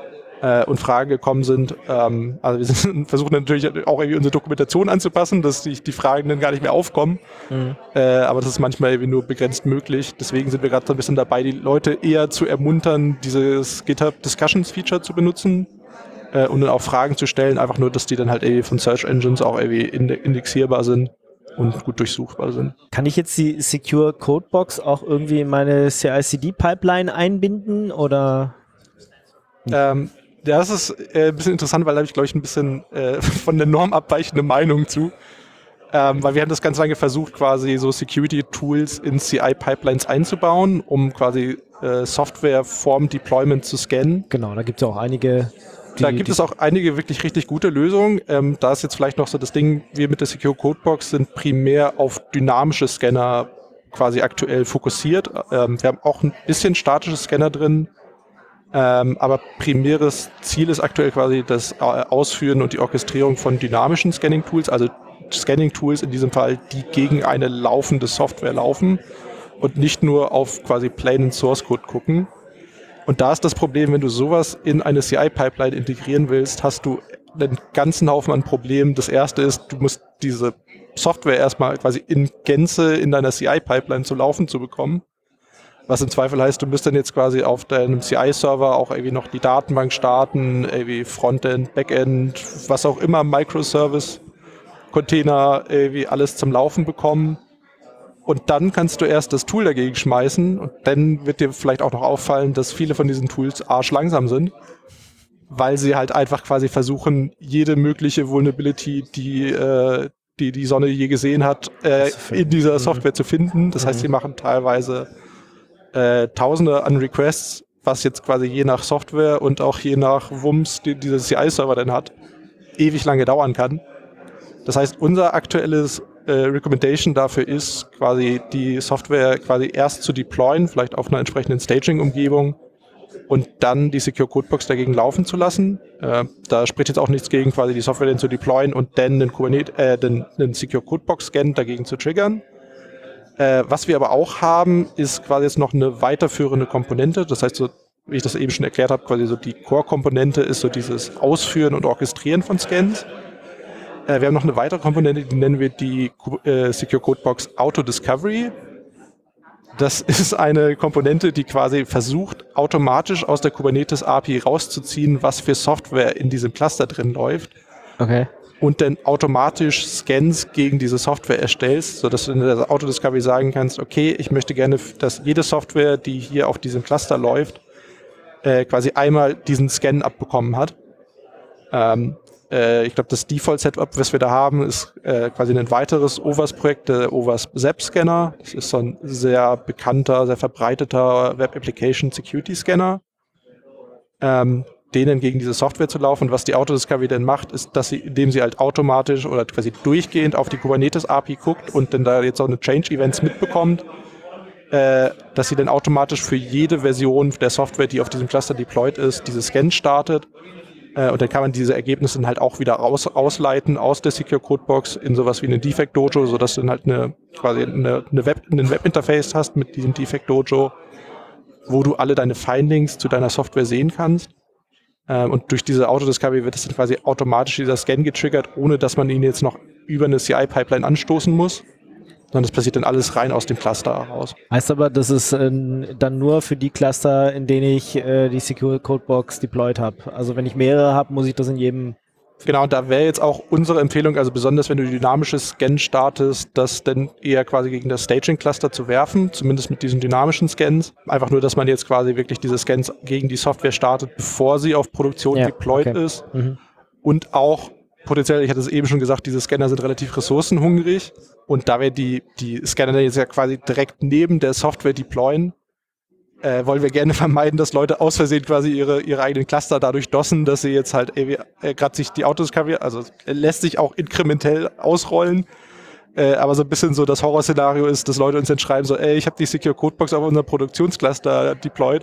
Speaker 5: und Fragen gekommen sind. Also wir versuchen natürlich auch irgendwie unsere Dokumentation anzupassen, dass die Fragen dann gar nicht mehr aufkommen. Aber das ist manchmal irgendwie nur begrenzt möglich. Deswegen sind wir gerade so ein bisschen dabei, die Leute eher zu ermuntern, dieses GitHub Discussions Feature zu benutzen und dann auch Fragen zu stellen. Einfach nur, dass die dann halt irgendwie von Search Engines auch irgendwie indexierbar sind und gut durchsuchbar sind.
Speaker 2: Kann ich jetzt die Secure Codebox auch irgendwie in meine CI/CD-Pipeline einbinden oder?
Speaker 5: Das ist ein bisschen interessant, weil da habe ich, glaube ich, ein bisschen von der Norm abweichende Meinung zu. Weil wir haben das ganz lange versucht, quasi so Security-Tools in CI-Pipelines einzubauen, um quasi Software vorm Deployment zu scannen.
Speaker 2: Genau, da gibt es ja auch einige.
Speaker 5: Da gibt es auch einige wirklich richtig gute Lösungen. Da ist jetzt vielleicht noch so das Ding, wir mit der Secure Codebox sind primär auf dynamische Scanner quasi aktuell fokussiert. Wir haben auch ein bisschen statische Scanner drin, aber primäres Ziel ist aktuell quasi das Ausführen und die Orchestrierung von dynamischen Scanning-Tools, also Scanning-Tools in diesem Fall, die gegen eine laufende Software laufen und nicht nur auf quasi plainen Source-Code gucken. Und da ist das Problem, wenn du sowas in eine CI-Pipeline integrieren willst, hast du einen ganzen Haufen an Problemen. Das erste ist, du musst diese Software erstmal quasi in Gänze in deiner CI-Pipeline zu laufen zu bekommen. Was im Zweifel heißt, du müsst dann jetzt quasi auf deinem CI-Server auch irgendwie noch die Datenbank starten, irgendwie Frontend, Backend, was auch immer, Microservice, Container, irgendwie alles zum Laufen bekommen. Und dann kannst du erst das Tool dagegen schmeißen und dann wird dir vielleicht auch noch auffallen, dass viele von diesen Tools arschlangsam sind, weil sie halt einfach quasi versuchen, jede mögliche Vulnerability, die Sonne je gesehen hat, in dieser Software zu finden. Das heißt, sie machen teilweise Tausende an Requests, was jetzt quasi je nach Software und auch je nach Wumms, die dieser CI-Server dann hat, ewig lange dauern kann. Das heißt, unser aktuelles Recommendation dafür ist, quasi die Software quasi erst zu deployen, vielleicht auf einer entsprechenden Staging-Umgebung und dann die Secure Codebox dagegen laufen zu lassen. Da spricht jetzt auch nichts gegen, quasi die Software dann zu deployen und dann den Secure Codebox-Scan dagegen zu triggern. Was wir aber auch haben, ist quasi jetzt noch eine weiterführende Komponente. Das heißt, so wie ich das eben schon erklärt habe, quasi so die Core-Komponente ist so dieses Ausführen und Orchestrieren von Scans. Wir haben noch eine weitere Komponente, die nennen wir die Secure Codebox Auto Discovery. Das ist eine Komponente, die quasi versucht, automatisch aus der Kubernetes API rauszuziehen, was für Software in diesem Cluster drin läuft.
Speaker 2: Okay.
Speaker 5: Und dann automatisch Scans gegen diese Software erstellst, sodass du in der Auto Discovery sagen kannst, okay, ich möchte gerne, dass jede Software, die hier auf diesem Cluster läuft, quasi einmal diesen Scan abbekommen hat. Ich glaube, das Default-Setup, was wir da haben, ist quasi ein weiteres OWASP-Projekt, der OWASP ZEP-Scanner. Das ist so ein sehr bekannter, sehr verbreiteter Web-Application-Security-Scanner. Denen gegen diese Software zu laufen. Und was die Autodiscovery denn macht, ist, dass sie, indem sie halt automatisch oder quasi durchgehend auf die Kubernetes-API guckt und dann da jetzt auch eine Change-Events mitbekommt, dass sie dann automatisch für jede Version der Software, die auf diesem Cluster deployed ist, diese Scan startet. Und dann kann man diese Ergebnisse dann halt auch wieder ausleiten aus der Secure Codebox in sowas wie eine Defect Dojo, sodass du dann halt ein Webinterface hast mit diesem Defect Dojo, wo du alle deine Findings zu deiner Software sehen kannst. Und durch diese Autodiscovery wird es dann quasi automatisch dieser Scan getriggert, ohne dass man ihn jetzt noch über eine CI-Pipeline anstoßen muss. Sondern das passiert dann alles rein aus dem Cluster heraus.
Speaker 2: Heißt aber, das ist dann nur für die Cluster, in denen ich die Secure Codebox deployed habe. Also wenn ich mehrere habe, muss ich das in jedem...
Speaker 5: Genau, und da wäre jetzt auch unsere Empfehlung, also besonders wenn du dynamisches Scan startest, das dann eher quasi gegen das Staging-Cluster zu werfen, zumindest mit diesen dynamischen Scans. Einfach nur, dass man jetzt quasi wirklich diese Scans gegen die Software startet, bevor sie auf Produktion deployed ist. Mhm. Und auch potenziell, ich hatte es eben schon gesagt, diese Scanner sind relativ ressourcenhungrig. Und da wir die Scanner jetzt ja quasi direkt neben der Software deployen, wollen wir gerne vermeiden, dass Leute aus Versehen quasi ihre eigenen Cluster dadurch dossen, dass sie jetzt halt gerade sich die Autodiscovery, also lässt sich auch inkrementell ausrollen, aber so ein bisschen so das Horrorszenario ist, dass Leute uns dann schreiben so, ich habe die Secure Codebox auf unser Produktionscluster deployed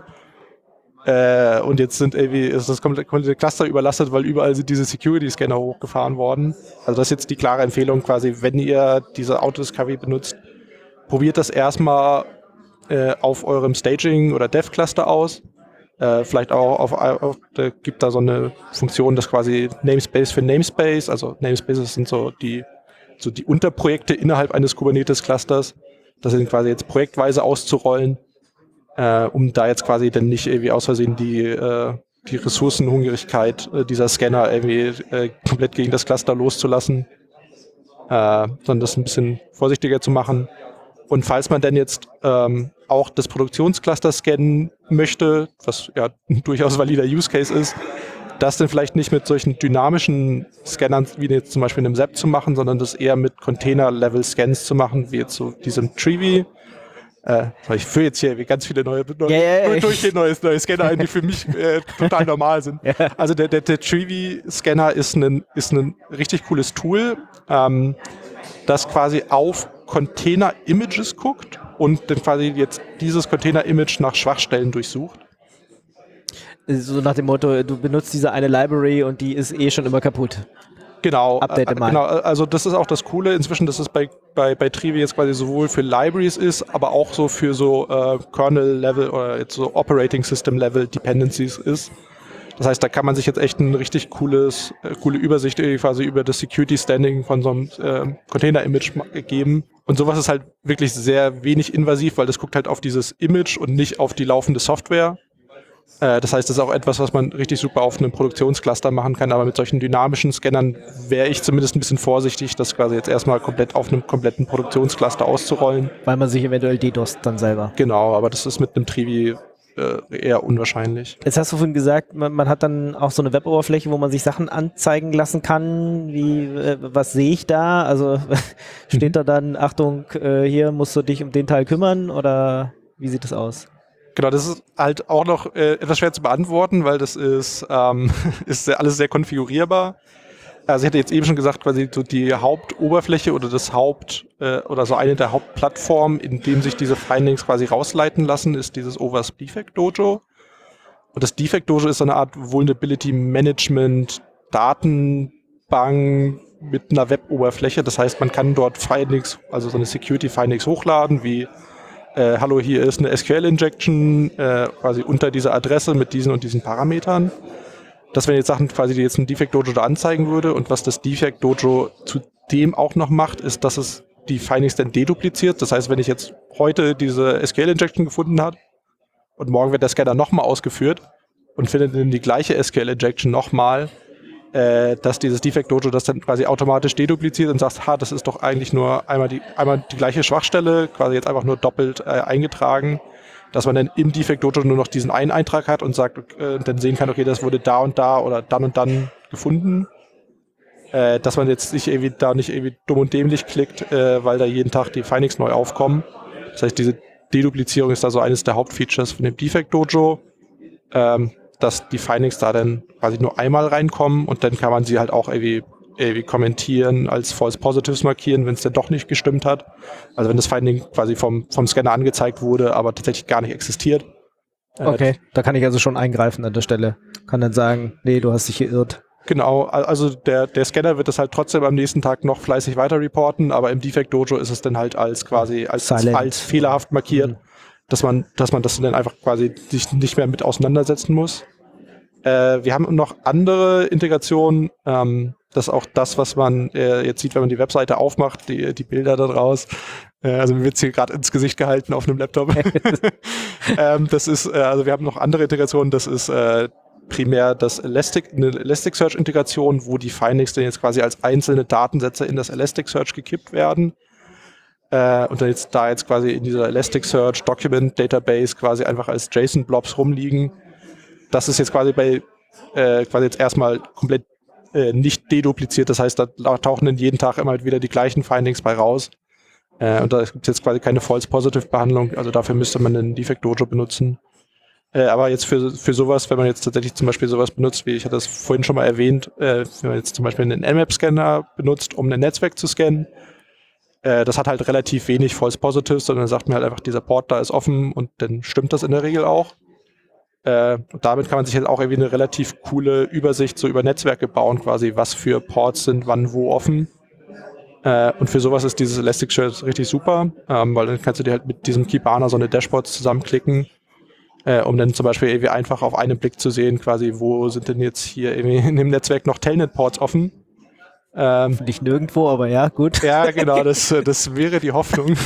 Speaker 5: und jetzt ist das komplette Cluster überlastet, weil überall sind diese Security-Scanner hochgefahren worden. Also das ist jetzt die klare Empfehlung quasi, wenn ihr diese Autodiscovery benutzt, probiert das erstmal auf eurem Staging- oder Dev-Cluster aus. Vielleicht auch gibt da so eine Funktion, das quasi Namespace für Namespace, also Namespaces sind so die Unterprojekte innerhalb eines Kubernetes-Clusters, das sind quasi jetzt projektweise auszurollen, um da jetzt quasi dann nicht irgendwie aus Versehen die Ressourcenhungrigkeit dieser Scanner irgendwie komplett gegen das Cluster loszulassen, sondern das ein bisschen vorsichtiger zu machen. Und falls man denn jetzt auch das Produktionscluster scannen möchte, was ja ein durchaus valider Use Case ist, das dann vielleicht nicht mit solchen dynamischen Scannern wie jetzt zum Beispiel in einem ZEP zu machen, sondern das eher mit Container-Level-Scans zu machen, wie jetzt so diesem Treevee. Ich führe jetzt hier ganz viele neue Scanner ein, die für mich total normal sind. Ja. Also der Treevee-Scanner ist ein richtig cooles Tool, das quasi auf Container-Images guckt und dann quasi jetzt dieses Container-Image nach Schwachstellen durchsucht.
Speaker 2: So nach dem Motto, du benutzt diese eine Library und die ist schon immer kaputt.
Speaker 5: Genau,
Speaker 2: Update mal.
Speaker 5: Genau, also das ist auch das Coole inzwischen, dass es bei Treevee jetzt quasi sowohl für Libraries ist, aber auch so für so Kernel-Level oder jetzt so Operating-System-Level Dependencies ist. Das heißt, da kann man sich jetzt echt ein richtig coole Übersicht quasi über das Security-Standing von so einem Container-Image geben. Und sowas ist halt wirklich sehr wenig invasiv, weil das guckt halt auf dieses Image und nicht auf die laufende Software. Das heißt, das ist auch etwas, was man richtig super auf einem Produktionscluster machen kann, aber mit solchen dynamischen Scannern wäre ich zumindest ein bisschen vorsichtig, das quasi jetzt erstmal komplett auf einem kompletten Produktionscluster auszurollen.
Speaker 2: Weil man sich eventuell DDoSt dann selber.
Speaker 5: Genau, aber das ist mit einem Treevee eher unwahrscheinlich.
Speaker 2: Jetzt hast du vorhin gesagt, man hat dann auch so eine Web-Oberfläche, wo man sich Sachen anzeigen lassen kann. Was sehe ich da? Also steht da dann, Achtung, hier musst du dich um den Teil kümmern oder wie sieht das aus?
Speaker 5: Genau, das ist halt auch noch etwas schwer zu beantworten, weil das ist alles sehr konfigurierbar. Also ich hatte jetzt eben schon gesagt, quasi so die Hauptoberfläche oder oder so eine der Hauptplattformen, in dem sich diese Findings quasi rausleiten lassen, ist dieses OWASP Defect Dojo. Und das Defect Dojo ist so eine Art Vulnerability Management Datenbank mit einer Web-Oberfläche. Das heißt, man kann dort Findings, also so eine Security Findings hochladen, wie hallo, hier ist eine SQL-Injection quasi unter dieser Adresse mit diesen und diesen Parametern. Das wären jetzt Sachen quasi, die jetzt ein Defect Dojo da anzeigen würde. Und was das Defect Dojo zudem auch noch macht, ist, dass es die Findings dann dedupliziert. Das heißt, wenn ich jetzt heute diese SQL-Injection gefunden habe und morgen wird der Scanner nochmal ausgeführt und findet dann die gleiche SQL-Injection nochmal, dass dieses Defect Dojo das dann quasi automatisch dedupliziert und sagt, das ist doch eigentlich nur einmal die gleiche Schwachstelle, quasi jetzt einfach nur doppelt eingetragen, dass man dann im Defect Dojo nur noch diesen einen Eintrag hat und sagt, dann sehen kann, okay, das wurde da und da oder dann gefunden. dass man jetzt nicht irgendwie dumm und dämlich klickt, weil da jeden Tag die Findings neu aufkommen. Das heißt, diese Deduplizierung ist da so eines der Hauptfeatures von dem Defect Dojo, dass die Findings da dann quasi nur einmal reinkommen und dann kann man sie halt auch irgendwie kommentieren, als False Positives markieren, wenn es dann doch nicht gestimmt hat. Also wenn das Finding quasi vom Scanner angezeigt wurde, aber tatsächlich gar nicht existiert.
Speaker 2: Okay, da kann ich also schon eingreifen an der Stelle. Kann dann sagen, nee, du hast dich geirrt.
Speaker 5: Genau, also der Scanner wird das halt trotzdem am nächsten Tag noch fleißig weiter reporten, aber im Defect Dojo ist es dann halt als fehlerhaft markiert, dass man das dann einfach quasi sich nicht mehr mit auseinandersetzen muss. Wir haben noch andere Integrationen, das ist auch das, was man jetzt sieht, wenn man die Webseite aufmacht, die Bilder da draus. Also mir wird hier gerade ins Gesicht gehalten auf einem Laptop. Das ist, also wir haben noch andere Integrationen, das ist primär eine Elasticsearch-Integration, wo die Findings dann jetzt quasi als einzelne Datensätze in das Elasticsearch gekippt werden. Und dann jetzt quasi in dieser Elasticsearch Document Database quasi einfach als JSON-Blobs rumliegen. Das ist jetzt quasi quasi jetzt erstmal komplett nicht dedupliziert. Das heißt, da tauchen dann jeden Tag immer wieder die gleichen Findings bei raus. Und da gibt es jetzt quasi keine False-Positive-Behandlung. Also dafür müsste man einen Defect Dojo benutzen. Aber jetzt für sowas, wenn man jetzt tatsächlich zum Beispiel sowas benutzt, wie ich hatte das vorhin schon mal erwähnt, wenn man jetzt zum Beispiel einen Nmap-Scanner benutzt, um ein Netzwerk zu scannen, das hat halt relativ wenig False Positives, sondern sagt mir halt einfach, dieser Port da ist offen und dann stimmt das in der Regel auch. Und damit kann man sich jetzt auch irgendwie eine relativ coole Übersicht so über Netzwerke bauen, quasi was für Ports sind wann wo offen. Und für sowas ist dieses Elasticsearch richtig super, weil dann kannst du dir halt mit diesem Kibana so eine Dashboards zusammenklicken, um dann zum Beispiel irgendwie einfach auf einen Blick zu sehen, quasi wo sind denn jetzt hier irgendwie in dem Netzwerk noch Telnet-Ports offen.
Speaker 2: Nicht nirgendwo, aber ja, gut.
Speaker 5: Ja, genau, das wäre die Hoffnung.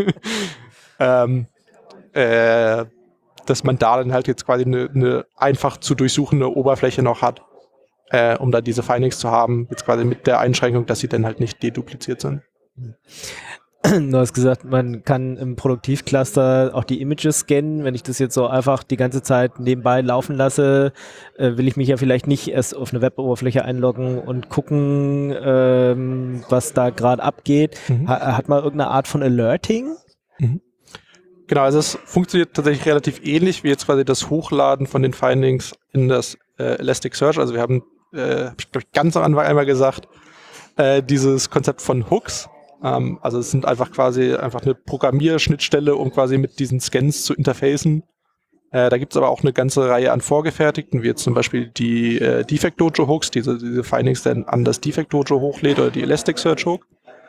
Speaker 5: Dass man da dann halt jetzt quasi eine einfach zu durchsuchende Oberfläche noch hat, um da diese Findings zu haben, jetzt quasi mit der Einschränkung, dass sie dann halt nicht dedupliziert sind.
Speaker 2: Du hast gesagt, man kann im Produktivcluster auch die Images scannen. Wenn ich das jetzt so einfach die ganze Zeit nebenbei laufen lasse, will ich mich ja vielleicht nicht erst auf eine Web-Oberfläche einloggen und gucken, was da gerade abgeht. Hat man irgendeine Art von Alerting?
Speaker 5: Genau, also es funktioniert tatsächlich relativ ähnlich wie jetzt quasi das Hochladen von den Findings in das Elasticsearch. Also wir haben, hab ich glaube ich ganz am Anfang einmal gesagt, dieses Konzept von Hooks. Also es sind einfach eine Programmierschnittstelle, um quasi mit diesen Scans zu interfacen. Da gibt es aber auch eine ganze Reihe an vorgefertigten, wie jetzt zum Beispiel die Defect Dojo Hooks, diese Findings dann an das Defect Dojo hochlädt oder die Elasticsearch Hook.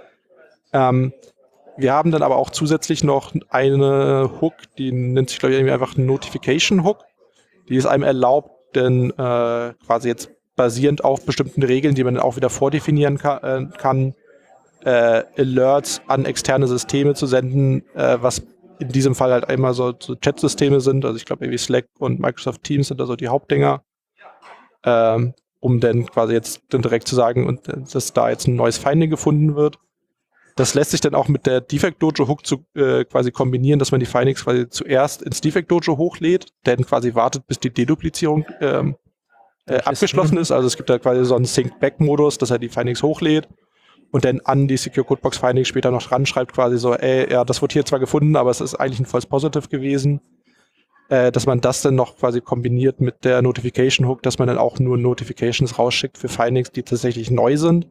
Speaker 5: Wir haben dann aber auch zusätzlich noch eine Hook, die nennt sich glaube ich irgendwie einfach Notification Hook. Die es einem erlaubt, denn quasi jetzt basierend auf bestimmten Regeln, die man dann auch wieder vordefinieren kann, Alerts an externe Systeme zu senden, was in diesem Fall halt einmal so Chat-Systeme sind. Also ich glaube irgendwie Slack und Microsoft Teams sind da so die Hauptdinger, um dann quasi jetzt dann direkt zu sagen, dass da jetzt ein neues Finding gefunden wird. Das lässt sich dann auch mit der Defect Dojo Hook quasi kombinieren, dass man die Findings quasi zuerst ins Defect Dojo hochlädt, dann quasi wartet, bis die Deduplizierung abgeschlossen ist. Also es gibt da quasi so einen Sync-Back-Modus, dass er die Findings hochlädt und dann an die Secure Codebox Findings später noch dran schreibt, quasi so, ja, das wurde hier zwar gefunden, aber es ist eigentlich ein False Positive gewesen. Dass man das dann noch quasi kombiniert mit der Notification Hook, dass man dann auch nur Notifications rausschickt für Findings, die tatsächlich neu sind.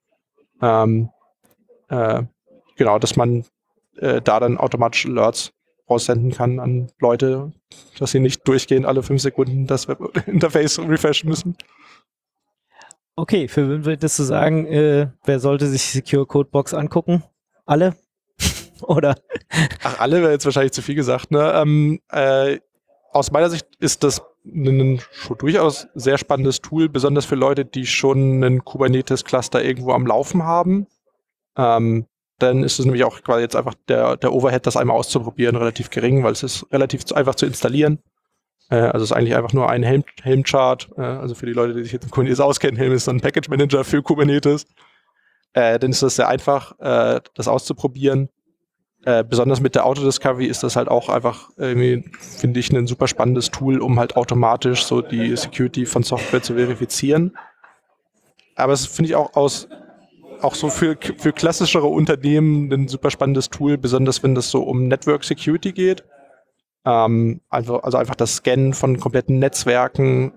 Speaker 5: Genau, dass man da dann automatisch Alerts raussenden kann an Leute, dass sie nicht durchgehend alle 5 Sekunden das Webinterface refreshen müssen.
Speaker 2: Okay, für wen würdest du sagen, wer sollte sich Secure Codebox angucken? Alle? Oder?
Speaker 5: Ach, alle wäre jetzt wahrscheinlich zu viel gesagt. Ne? Aus meiner Sicht ist das ein schon durchaus sehr spannendes Tool, besonders für Leute, die schon einen Kubernetes-Cluster irgendwo am Laufen haben. Dann ist es nämlich auch quasi jetzt einfach der Overhead, das einmal auszuprobieren, relativ gering, weil es ist relativ einfach zu installieren. Also es ist eigentlich einfach nur ein Helm-Chart. Also für die Leute, die sich jetzt in Kubernetes auskennen, Helm ist so ein Package-Manager für Kubernetes. Dann ist es sehr einfach, das auszuprobieren. Besonders mit der Autodiscovery ist das halt auch einfach irgendwie, finde ich, ein super spannendes Tool, um halt automatisch so die Security von Software zu verifizieren. Aber es finde ich auch so für klassischere Unternehmen ein super spannendes Tool, besonders wenn das so um Network Security geht. Also einfach das Scannen von kompletten Netzwerken.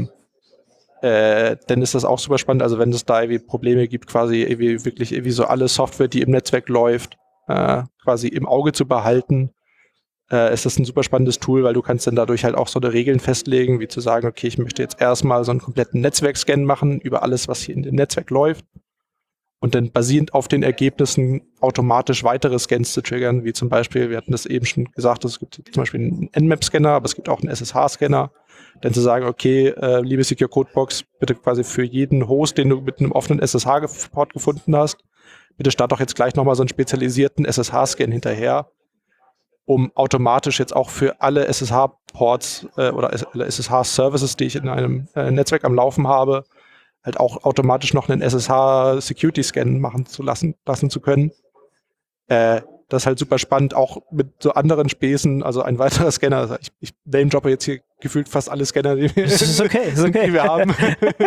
Speaker 5: Dann ist das auch super spannend. Also wenn es da irgendwie Probleme gibt, quasi irgendwie so alle Software, die im Netzwerk läuft, quasi im Auge zu behalten, ist das ein super spannendes Tool, weil du kannst dann dadurch halt auch so eine Regeln festlegen, wie zu sagen, okay, ich möchte jetzt erstmal so einen kompletten Netzwerkscan machen über alles, was hier in dem Netzwerk läuft und dann basierend auf den Ergebnissen automatisch weitere Scans zu triggern, wie zum Beispiel, wir hatten das eben schon gesagt, es gibt zum Beispiel einen Nmap-Scanner, aber es gibt auch einen SSH-Scanner, dann zu sagen, okay, liebe Secure Codebox, bitte quasi für jeden Host, den du mit einem offenen SSH-Port gefunden hast, bitte start doch jetzt gleich nochmal so einen spezialisierten SSH-Scan hinterher, um automatisch jetzt auch für alle SSH-Ports oder SSH-Services, die ich in einem Netzwerk am Laufen habe, halt auch automatisch noch einen SSH-Security-Scan machen zu lassen zu können. Das ist halt super spannend, auch mit so anderen Späßen, also ein weiterer Scanner, also ich name-droppe jetzt hier gefühlt fast alle Scanner, die wir haben.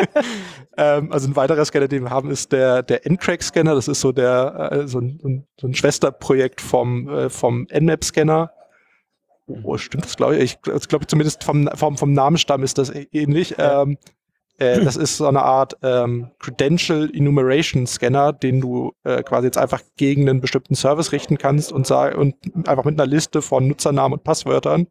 Speaker 5: Also ein weiterer Scanner, den wir haben, ist der Ncrack-Scanner, das ist so so ein Schwesterprojekt vom Nmap-Scanner. Oh, stimmt das, glaube ich? Ich glaube zumindest vom Namensstamm ist das ähnlich. Das ist so eine Art Credential Enumeration Scanner, den du quasi jetzt einfach gegen einen bestimmten Service richten kannst und einfach mit einer Liste von Nutzernamen und Passwörtern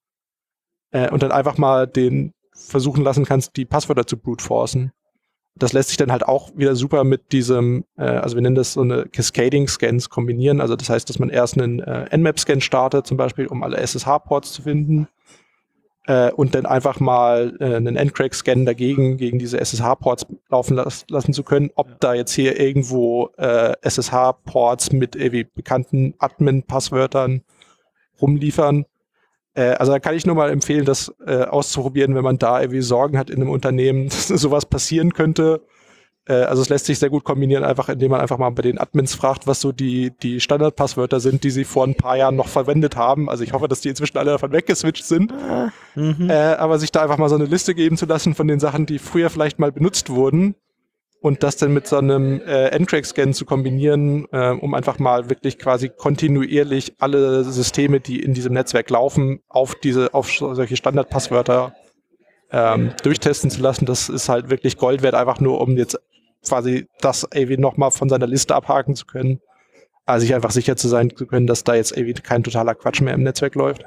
Speaker 5: und dann einfach mal den versuchen lassen kannst, die Passwörter zu brute-forcen. Das lässt sich dann halt auch wieder super mit diesem, also wir nennen das so eine Cascading-Scans kombinieren. Also das heißt, dass man erst einen Nmap-Scan startet, zum Beispiel, um alle SSH-Ports zu finden. Und dann einfach mal einen Ncrack-Scan gegen diese SSH-Ports laufen lassen zu können, ob da jetzt hier irgendwo SSH-Ports mit irgendwie bekannten Admin-Passwörtern rumliefern. Also da kann ich nur mal empfehlen, das auszuprobieren, wenn man da irgendwie Sorgen hat in einem Unternehmen, dass sowas passieren könnte. Also es lässt sich sehr gut kombinieren, einfach indem man einfach mal bei den Admins fragt, was so die Standardpasswörter sind, die sie vor ein paar Jahren noch verwendet haben. Also ich hoffe, dass die inzwischen alle davon weggeswitcht sind. Aber sich da einfach mal so eine Liste geben zu lassen von den Sachen, die früher vielleicht mal benutzt wurden und das dann mit so einem Ncrack-Scan zu kombinieren, um einfach mal wirklich quasi kontinuierlich alle Systeme, die in diesem Netzwerk laufen, auf solche Standardpasswörter durchtesten zu lassen. Das ist halt wirklich Gold wert, einfach nur um jetzt quasi das irgendwie nochmal von seiner Liste abhaken zu können. Also sich einfach sicher zu sein zu können, dass da jetzt irgendwie kein totaler Quatsch mehr im Netzwerk läuft.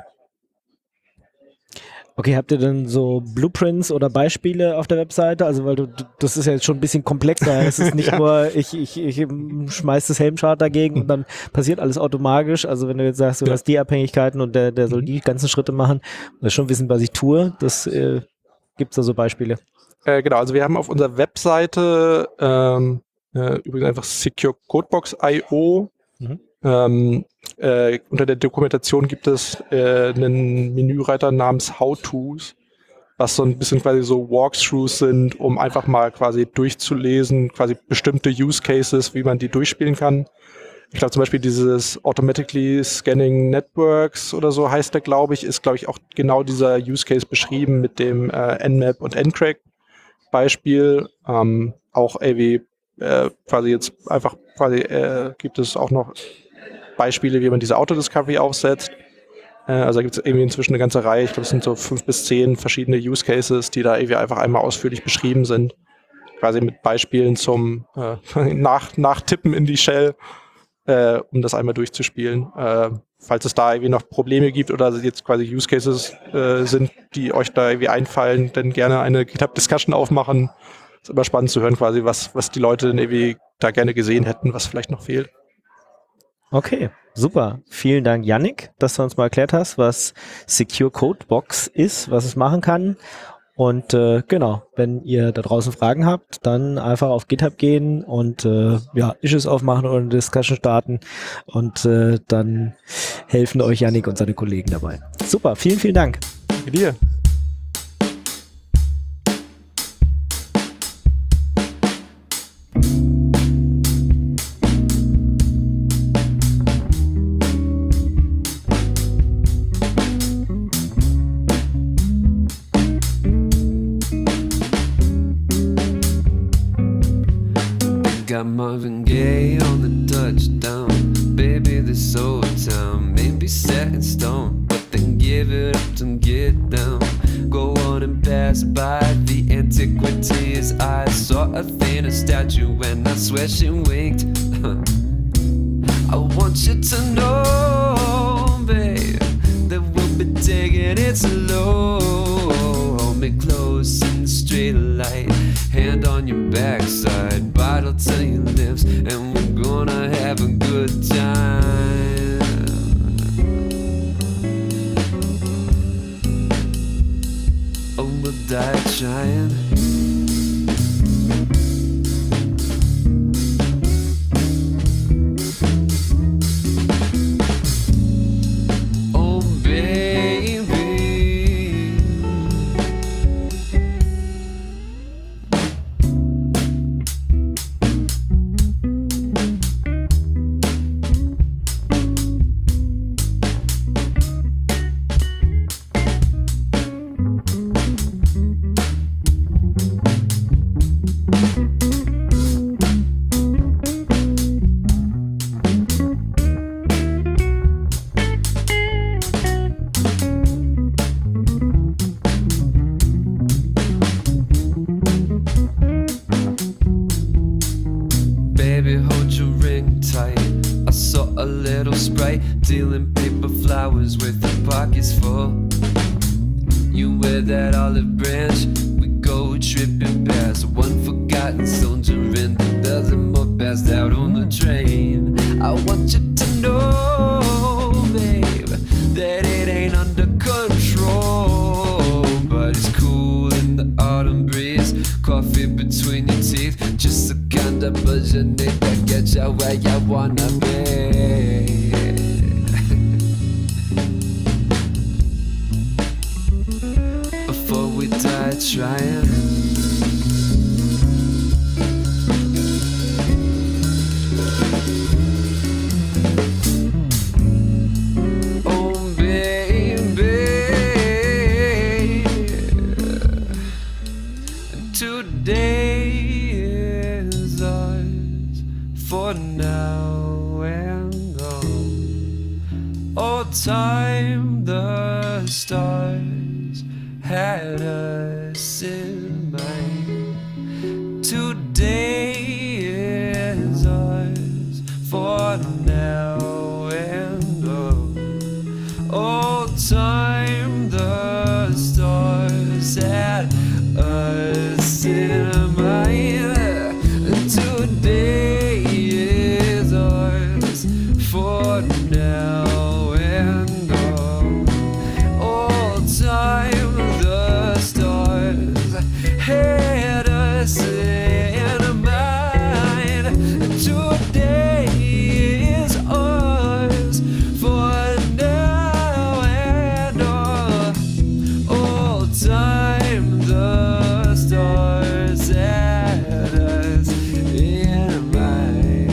Speaker 2: Okay, habt ihr denn so Blueprints oder Beispiele auf der Webseite? Also, weil das ist ja jetzt schon ein bisschen komplexer. Es ist nicht nur, ich schmeiß das Helmchart dagegen und dann passiert alles automatisch. Also, wenn du jetzt sagst, du hast die Abhängigkeiten und der soll die ganzen Schritte machen, muss schon wissen, was ich tue. Das gibt's da so Beispiele?
Speaker 5: Genau, also wir haben auf unserer Webseite übrigens einfach securecodebox.io. Unter der Dokumentation gibt es einen Menüreiter namens How-Tos, was so ein bisschen quasi so Walkthroughs sind, um einfach mal quasi durchzulesen, quasi bestimmte Use Cases, wie man die durchspielen kann. Ich glaube zum Beispiel dieses Automatically Scanning Networks oder so heißt der, glaube ich, ist, glaube ich, auch genau dieser Use Case beschrieben mit dem Nmap und Ncrack Beispiel. Auch irgendwie quasi jetzt einfach gibt es auch noch Beispiele, wie man diese Autodiscovery aufsetzt. Also da gibt es irgendwie inzwischen eine ganze Reihe, ich glaube es sind so 5 bis 10 verschiedene Use Cases, die da irgendwie einfach einmal ausführlich beschrieben sind. Quasi mit Beispielen zum Nachtippen in die Shell, um das einmal durchzuspielen. Falls es da irgendwie noch Probleme gibt oder jetzt quasi Use Cases sind, die euch da irgendwie einfallen, dann gerne eine GitHub-Discussion aufmachen. Ist immer spannend zu hören quasi, was die Leute denn irgendwie da gerne gesehen hätten, was vielleicht noch fehlt.
Speaker 2: Okay, super. Vielen Dank, Yannick, dass du uns mal erklärt hast, was Secure Codebox ist, was es machen kann. Und genau, wenn ihr da draußen Fragen habt, dann einfach auf GitHub gehen und Issues aufmachen oder eine Discussion starten und dann helfen euch Yannick und seine Kollegen dabei. Super, vielen, vielen Dank.
Speaker 5: Danke dir.
Speaker 6: got Marvin Gaye on the touchdown. Baby, this old town may be set in stone, but then give it up and get down. Go on and pass by the antiquities. I saw a thinner statue and I swear she winked. I want you to know, babe, that we'll be taking it slow. Hold me close in the straight light, hand on your backside, bottle to your lips, and we're gonna have a good time. Oh, we'll die trying. Oh, baby. Baby, hold your ring tight. I saw a little sprite dealing paper flowers with her pockets full. You wear that olive branch, we go tripping past one forgotten soldier and a dozen more passed out on the train. I want you to know, babe, that it ain't under control, but it's cool in the autumn breeze, coffee between your teeth, just the kind of buzz you need to get you where you wanna be. Before we die trying. Oh, baby, today is ours for now and gone. Oh, time the stars had us in mind. Today is ours for now and gone. Oh, time the stars had us in mind. Today is ours for now and gone. All time the stars had us in mind. Today is ours for now and on. All time the stars had us in mind.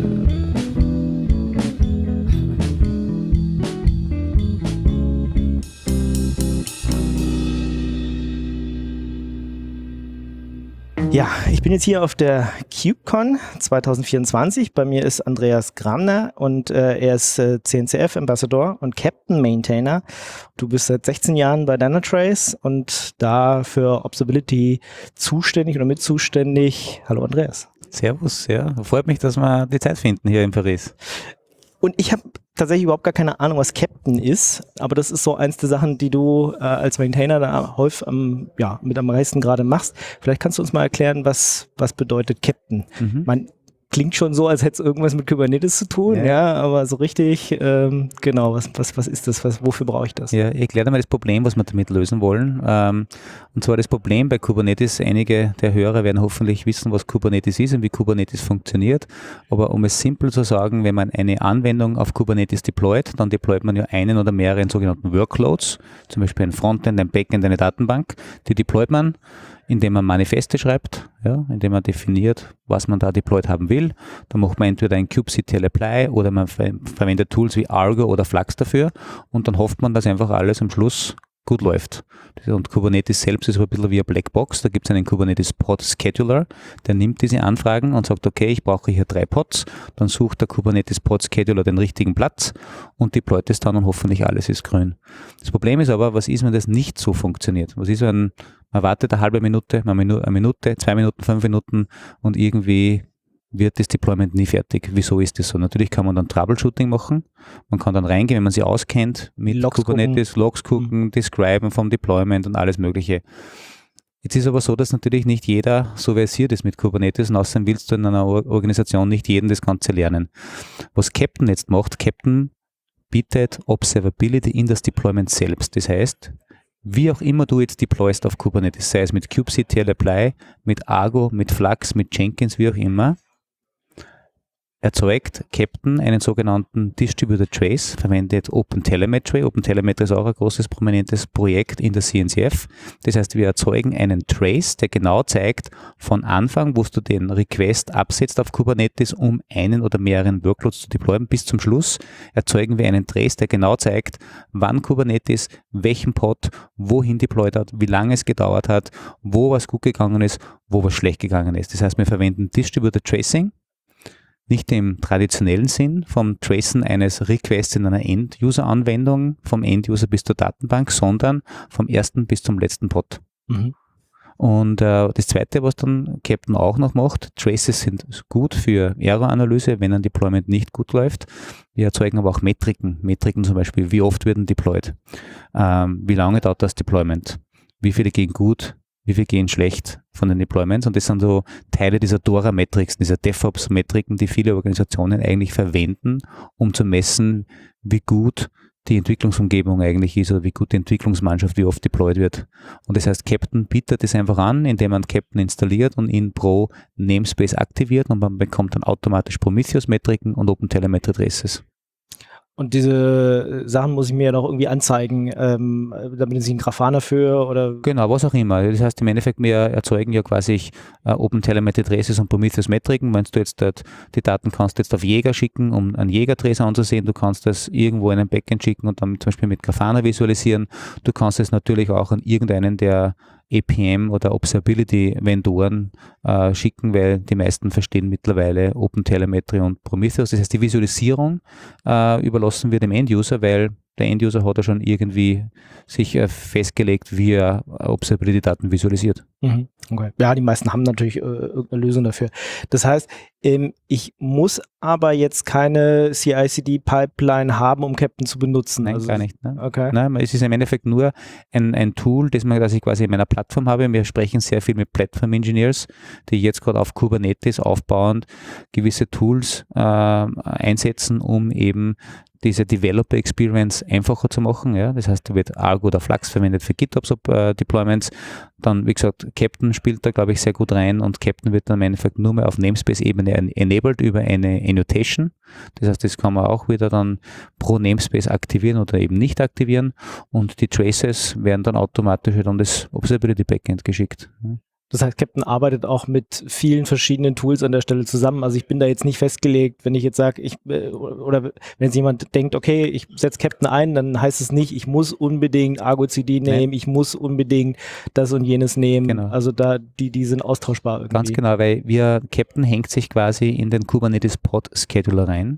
Speaker 2: Ja, ich bin jetzt hier auf der KubeCon 2024. Bei mir ist Andreas Gramner und er ist CNCF Ambassador und Captain Maintainer. Du bist seit 16 Jahren bei Dynatrace und da für Observability zuständig oder mit zuständig. Hallo Andreas.
Speaker 7: Servus, ja. Freut mich, dass wir die Zeit finden hier in Paris.
Speaker 2: Und ich habe tatsächlich überhaupt gar keine Ahnung, was Captain ist, aber das ist so eins der Sachen, die du als Maintainer da häufig mit am meisten gerade machst. Vielleicht kannst du uns mal erklären, was bedeutet Captain? Man klingt schon so, als hätte es irgendwas mit Kubernetes zu tun, ja, aber so richtig, genau, was ist das? Wofür brauche ich das?
Speaker 7: Ja, ich erkläre dir mal das Problem, was wir damit lösen wollen. Und zwar das Problem bei Kubernetes, einige der Hörer werden hoffentlich wissen, was Kubernetes ist und wie Kubernetes funktioniert. Aber um es simpel zu sagen, wenn man eine Anwendung auf Kubernetes deployt, dann deployt man ja einen oder mehreren sogenannten Workloads, zum Beispiel ein Frontend, ein Backend, eine Datenbank. Die deployt man, indem man Manifeste schreibt, ja, indem man definiert, was man da deployed haben will. Dann macht man entweder ein kubectl apply oder man verwendet Tools wie Argo oder Flux dafür und dann hofft man, dass einfach alles am Schluss gut läuft. Und Kubernetes selbst ist aber ein bisschen wie eine Blackbox. Da gibt es einen Kubernetes Pod Scheduler, der nimmt diese Anfragen und sagt, okay, ich brauche hier 3 Pods. Dann sucht der Kubernetes Pod Scheduler den richtigen Platz und deployt es dann und hoffentlich alles ist grün. Das Problem ist aber, was ist, wenn das nicht so funktioniert? Was ist, wenn man wartet eine halbe Minute, eine Minute, 2 Minuten, 5 Minuten und irgendwie wird das Deployment nie fertig. Wieso ist das so? Natürlich kann man dann Troubleshooting machen. Man kann dann reingehen, wenn man sich auskennt mit
Speaker 3: Logs
Speaker 7: Kubernetes, Logs gucken, describen vom Deployment und alles Mögliche. Jetzt ist aber so, dass natürlich nicht jeder so versiert ist mit Kubernetes und außerdem willst du in einer Organisation nicht jeden das Ganze lernen. Was Captain jetzt macht, Captain bietet Observability in das Deployment selbst. Das heißt, wie auch immer du jetzt deployst auf Kubernetes, sei es mit kubectl apply, mit Argo, mit Flux, mit Jenkins, wie auch immer, erzeugt Captain einen sogenannten Distributed Trace, verwendet OpenTelemetry. OpenTelemetry ist auch ein großes, prominentes Projekt in der CNCF. Das heißt, wir erzeugen einen Trace, der genau zeigt, von Anfang, wo du den Request absetzt auf Kubernetes, um einen oder mehreren Workloads zu deployen, bis zum Schluss erzeugen wir einen Trace, der genau zeigt, wann Kubernetes welchen Pod wohin deployed hat, wie lange es gedauert hat, wo was gut gegangen ist, wo was schlecht gegangen ist. Das heißt, wir verwenden Distributed Tracing, nicht im traditionellen Sinn vom Tracen eines Requests in einer End-User-Anwendung, vom End-User bis zur Datenbank, sondern vom ersten bis zum letzten Pod.
Speaker 3: Mhm.
Speaker 7: Und das Zweite, was dann Captain auch noch macht, Traces sind gut für Error-Analyse, wenn ein Deployment nicht gut läuft. Wir erzeugen aber auch Metriken. Metriken zum Beispiel, wie oft werden deployed, wie lange dauert das Deployment, wie viele gehen gut, wie viel gehen schlecht von den Deployments, und das sind so Teile dieser DORA-Metrics, dieser DevOps-Metriken, die viele Organisationen eigentlich verwenden, um zu messen, wie gut die Entwicklungsumgebung eigentlich ist oder wie gut die Entwicklungsmannschaft, wie oft deployed wird. Und das heißt, Captain bietet das einfach an, indem man Captain installiert und ihn pro Namespace aktiviert, und man bekommt dann automatisch Prometheus-Metriken und OpenTelemetry Traces.
Speaker 2: Und diese Sachen muss ich mir ja noch irgendwie anzeigen, damit ich einen Grafana für oder...
Speaker 7: Genau, was auch immer. Das heißt, im Endeffekt, wir erzeugen ja quasi OpenTelemetry Traces und Prometheus Metriken. Wenn du jetzt die Daten kannst du jetzt auf Jäger schicken, um einen Jägertrace anzusehen. Du kannst das irgendwo in ein Backend schicken und dann zum Beispiel mit Grafana visualisieren. Du kannst es natürlich auch an irgendeinen der APM oder Observability-Vendoren schicken, weil die meisten verstehen mittlerweile OpenTelemetry und Prometheus. Das heißt, die Visualisierung überlassen wir dem Enduser, weil der Enduser hat ja schon irgendwie sich festgelegt, wie er Observability-Daten visualisiert.
Speaker 2: Mhm. Okay. Ja, die meisten haben natürlich irgendeine Lösung dafür. Das heißt, ich muss aber jetzt keine CI/CD-Pipeline haben, um Captain zu benutzen.
Speaker 7: Nein,
Speaker 2: also,
Speaker 7: gar nicht. Ne?
Speaker 2: Okay.
Speaker 7: Nein, es ist im Endeffekt nur ein Tool, das ich quasi in meiner Plattform habe. Wir sprechen sehr viel mit Platform-Engineers, die jetzt gerade auf Kubernetes aufbauend gewisse Tools einsetzen, um eben diese Developer Experience einfacher zu machen. Ja? Das heißt, da wird Argo oder Flux verwendet für GitOps-Deployments. Dann, wie gesagt, Captain spielt da, glaube ich, sehr gut rein, und Captain wird dann im Endeffekt nur mehr auf Namespace-Ebene enabled über eine Annotation. Das heißt, das kann man auch wieder dann pro Namespace aktivieren oder eben nicht aktivieren, und die Traces werden dann automatisch an das Observability Backend geschickt.
Speaker 2: Das heißt, Captain arbeitet auch mit vielen verschiedenen Tools an der Stelle zusammen. Also ich bin da jetzt nicht festgelegt, wenn ich jetzt sage, oder wenn jetzt jemand denkt, okay, ich setze Captain ein, dann heißt es nicht, ich muss unbedingt Argo CD nehmen, ich muss unbedingt das und jenes nehmen.
Speaker 7: Genau.
Speaker 2: Also da, die sind austauschbar irgendwie.
Speaker 7: Ganz genau, weil Captain hängt sich quasi in den Kubernetes Pod Scheduler rein.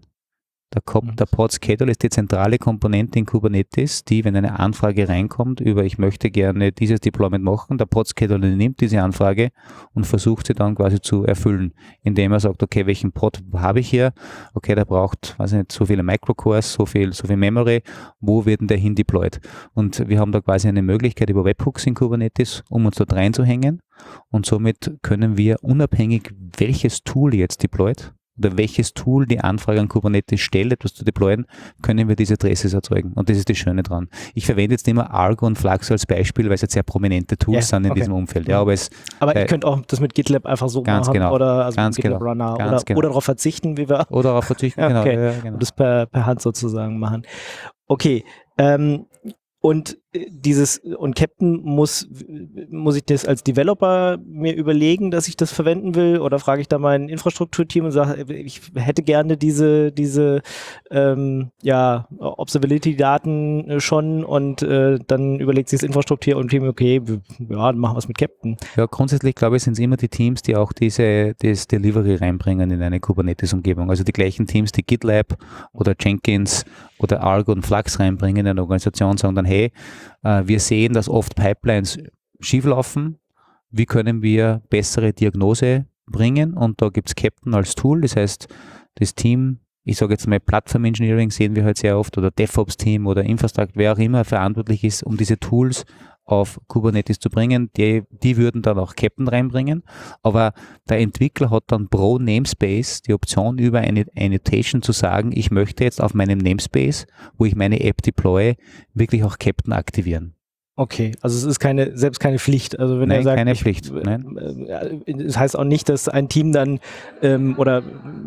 Speaker 7: Der Pod Schedule ist die zentrale Komponente in Kubernetes, die, wenn eine Anfrage reinkommt über, ich möchte gerne dieses Deployment machen, der Pod Schedule nimmt diese Anfrage und versucht sie dann quasi zu erfüllen, indem er sagt, okay, welchen Pod habe ich hier? Okay, der braucht, weiß ich nicht, so viele Microcores, so viel Memory, wo wird denn der hin deployed? Und wir haben da quasi eine Möglichkeit über Webhooks in Kubernetes, um uns dort reinzuhängen, und somit können wir unabhängig, welches Tool jetzt deployt, oder welches Tool die Anfrage an Kubernetes stellt, etwas zu deployen, können wir diese Traces erzeugen. Und das ist das Schöne dran. Ich verwende jetzt immer Argo und Flux als Beispiel, weil es jetzt sehr prominente Tools sind in diesem Umfeld. Ja, aber
Speaker 2: ihr könnt auch das mit GitLab einfach so
Speaker 7: ganz
Speaker 2: machen,
Speaker 7: genau,
Speaker 2: oder also
Speaker 7: ganz
Speaker 2: GitLab
Speaker 7: genau,
Speaker 2: Runner
Speaker 7: ganz
Speaker 2: oder darauf verzichten, wie wir.
Speaker 7: Oder darauf verzichten,
Speaker 2: okay.
Speaker 7: genau. Ja, genau.
Speaker 2: Und das per Hand sozusagen machen. Okay. Und und Captain muss ich das als Developer mir überlegen, dass ich das verwenden will, oder frage ich da mein Infrastrukturteam und sage, ich hätte gerne diese Observability-Daten schon, und dann überlegt sich das Infrastrukturteam, okay, ja, dann machen wir es mit Captain.
Speaker 7: Ja, grundsätzlich glaube ich, sind es immer die Teams, die auch das Delivery reinbringen in eine Kubernetes-Umgebung. Also die gleichen Teams, die GitLab oder Jenkins oder Argo und Flux reinbringen in eine Organisation, sagen dann, hey, wir sehen, dass oft Pipelines schieflaufen. Wie können wir bessere Diagnose bringen? Und da gibt es Captain als Tool. Das heißt, das Team, ich sage jetzt mal Plattform Engineering sehen wir halt sehr oft, oder DevOps-Team oder Infrastructure, wer auch immer verantwortlich ist, um diese Tools auf Kubernetes zu bringen, die würden dann auch Captain reinbringen, aber der Entwickler hat dann pro Namespace die Option, über eine Annotation zu sagen, ich möchte jetzt auf meinem Namespace, wo ich meine App deploye, wirklich auch Captain aktivieren.
Speaker 2: Okay, also es ist selbst keine Pflicht. Also wenn
Speaker 7: Nein,
Speaker 2: er sagt,
Speaker 7: keine Pflicht. Nein.
Speaker 2: Das heißt auch nicht, dass ein Team dann oder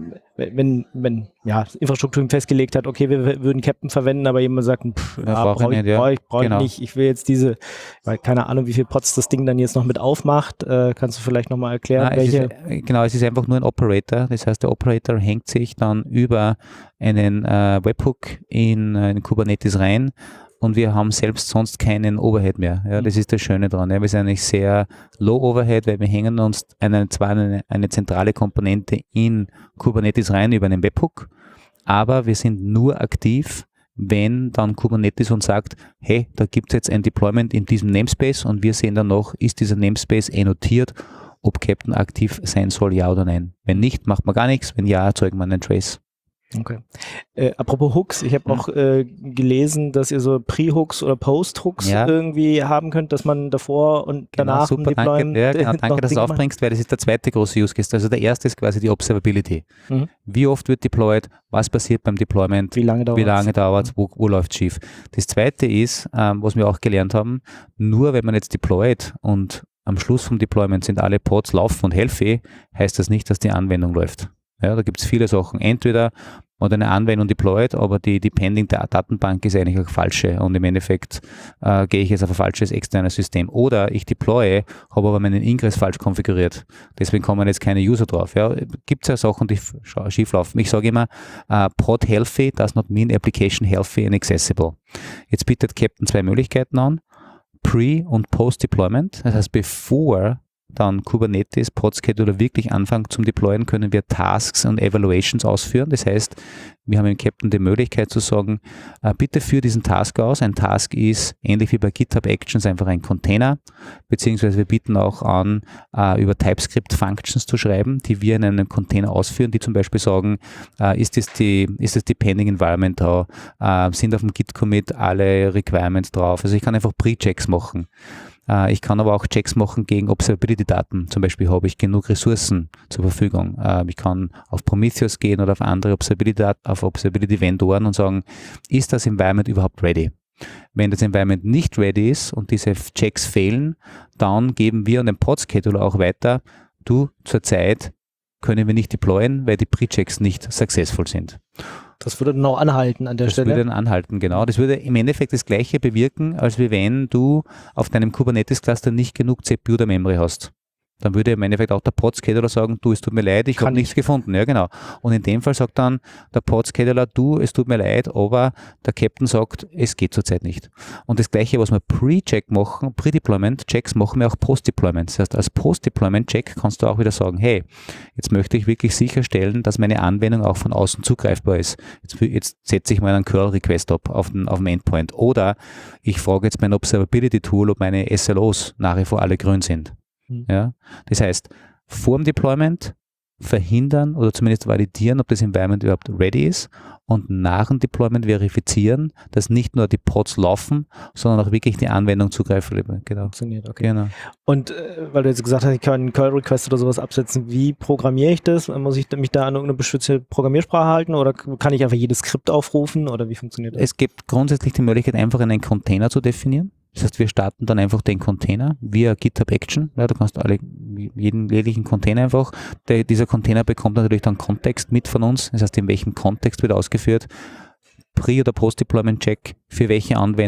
Speaker 2: wenn das Infrastrukturteam festgelegt hat, okay, wir würden Captain verwenden, aber jemand sagt, brauche ich
Speaker 7: Genau.
Speaker 2: nicht, ich will jetzt weil keine Ahnung, wie viel Pots das Ding dann jetzt noch mit aufmacht. Kannst du vielleicht nochmal erklären, welche?
Speaker 7: Es ist einfach nur ein Operator. Das heißt, der Operator hängt sich dann über einen Webhook in Kubernetes rein. Und wir haben selbst sonst keinen Overhead mehr. Ja, das ist das Schöne dran. Ja, wir sind eigentlich sehr low Overhead, weil wir hängen uns eine zentrale Komponente in Kubernetes rein über einen Webhook, aber wir sind nur aktiv, wenn dann Kubernetes uns sagt, hey, da gibt es jetzt ein Deployment in diesem Namespace, und wir sehen dann noch, ist dieser Namespace notiert, ob Captain aktiv sein soll, ja oder nein. Wenn nicht, macht man gar nichts. Wenn ja, erzeugen wir einen Trace.
Speaker 2: Okay. Apropos Hooks, ich habe auch gelesen, dass ihr so Pre-Hooks oder Post-Hooks irgendwie haben könnt, dass man davor und danach
Speaker 7: super, danke, danke, dass du es aufbringst, weil das ist der zweite große Use Case. Also der erste ist quasi die Observability. Wie oft wird deployed, was passiert beim Deployment, wie lange dauert es, wo läuft es schief. Das zweite ist, was wir auch gelernt haben, nur wenn man jetzt deployt und am Schluss vom Deployment sind alle Pods laufen und healthy, heißt das nicht, dass die Anwendung läuft. Ja, da gibt es viele Sachen. Entweder man hat eine Anwendung deployed, aber die Pending-Datenbank ist eigentlich eine falsche, und im Endeffekt gehe ich jetzt auf ein falsches externes System. Oder ich deploye, habe aber meinen Ingress falsch konfiguriert. Deswegen kommen jetzt keine User drauf. Ja, gibt es ja Sachen, die schief laufen. Ich sage immer, Pod healthy does not mean application healthy and accessible. Jetzt bietet Captain zwei Möglichkeiten an. Pre- und Post-Deployment. Das heißt, bevor dann Kubernetes Pod-Scheduler wirklich anfangen zum Deployen, können wir Tasks und Evaluations ausführen. Das heißt, wir haben im Captain die Möglichkeit zu sagen, bitte führ diesen Task aus. Ein Task ist ähnlich wie bei GitHub Actions einfach ein Container, beziehungsweise wir bieten auch an, über TypeScript Functions zu schreiben, die wir in einem Container ausführen, die zum Beispiel sagen, ist das die Pending Environment da, sind auf dem Git-Commit alle Requirements drauf. Also ich kann einfach Pre-Checks machen. Ich kann aber auch Checks machen gegen Observability-Daten. Zum Beispiel habe ich genug Ressourcen zur Verfügung. Ich kann auf Prometheus gehen oder auf andere Observability-Vendoren und sagen, ist das Environment überhaupt ready? Wenn das Environment nicht ready ist und diese Checks fehlen, dann geben wir an den Pod-Scheduler auch weiter, zurzeit können wir nicht deployen, weil die Pre-Checks nicht successful sind.
Speaker 2: Das würde dann auch anhalten an der Stelle.
Speaker 7: Das würde dann anhalten, genau. Das würde im Endeffekt das Gleiche bewirken, als wenn du auf deinem Kubernetes-Cluster nicht genug CPU oder Memory hast. Dann würde im Endeffekt auch der Pod-Scheduler sagen, es tut mir leid, ich habe nichts gefunden. Ja, genau. Und in dem Fall sagt dann der Pod-Scheduler, es tut mir leid, aber der Captain sagt, es geht zurzeit nicht. Und das Gleiche, was wir Pre-Check machen, Pre-Deployment-Checks machen wir auch Post-Deployment. Das heißt, als Post-Deployment-Check kannst du auch wieder sagen, hey, jetzt möchte ich wirklich sicherstellen, dass meine Anwendung auch von außen zugreifbar ist. Jetzt setze ich mal einen Curl-Request ab auf dem Endpoint. Oder ich frage jetzt mein Observability-Tool, ob meine SLOs nach wie vor alle grün sind. Ja, das heißt, vor dem Deployment verhindern oder zumindest validieren, ob das Environment überhaupt ready ist, und nach dem Deployment verifizieren, dass nicht nur die Pods laufen, sondern auch wirklich die Anwendung zugreifbar ist. Genau.
Speaker 2: Funktioniert, okay.
Speaker 7: Genau.
Speaker 2: Und weil du jetzt gesagt hast, ich kann einen Curl-Request oder sowas absetzen, wie programmiere ich das? Muss ich mich da an irgendeine bestimmte Programmiersprache halten, oder kann ich einfach jedes Skript aufrufen, oder wie funktioniert das?
Speaker 7: Es gibt grundsätzlich die Möglichkeit, einfach einen Container zu definieren. Das heißt, wir starten dann einfach den Container via GitHub Action. Ja, du kannst jeden jeglichen Container einfach. Dieser Container bekommt natürlich dann Kontext mit von uns. Das heißt, in welchem Kontext wird ausgeführt. Pre- oder Post-Deployment-Check, für welche Anwendung,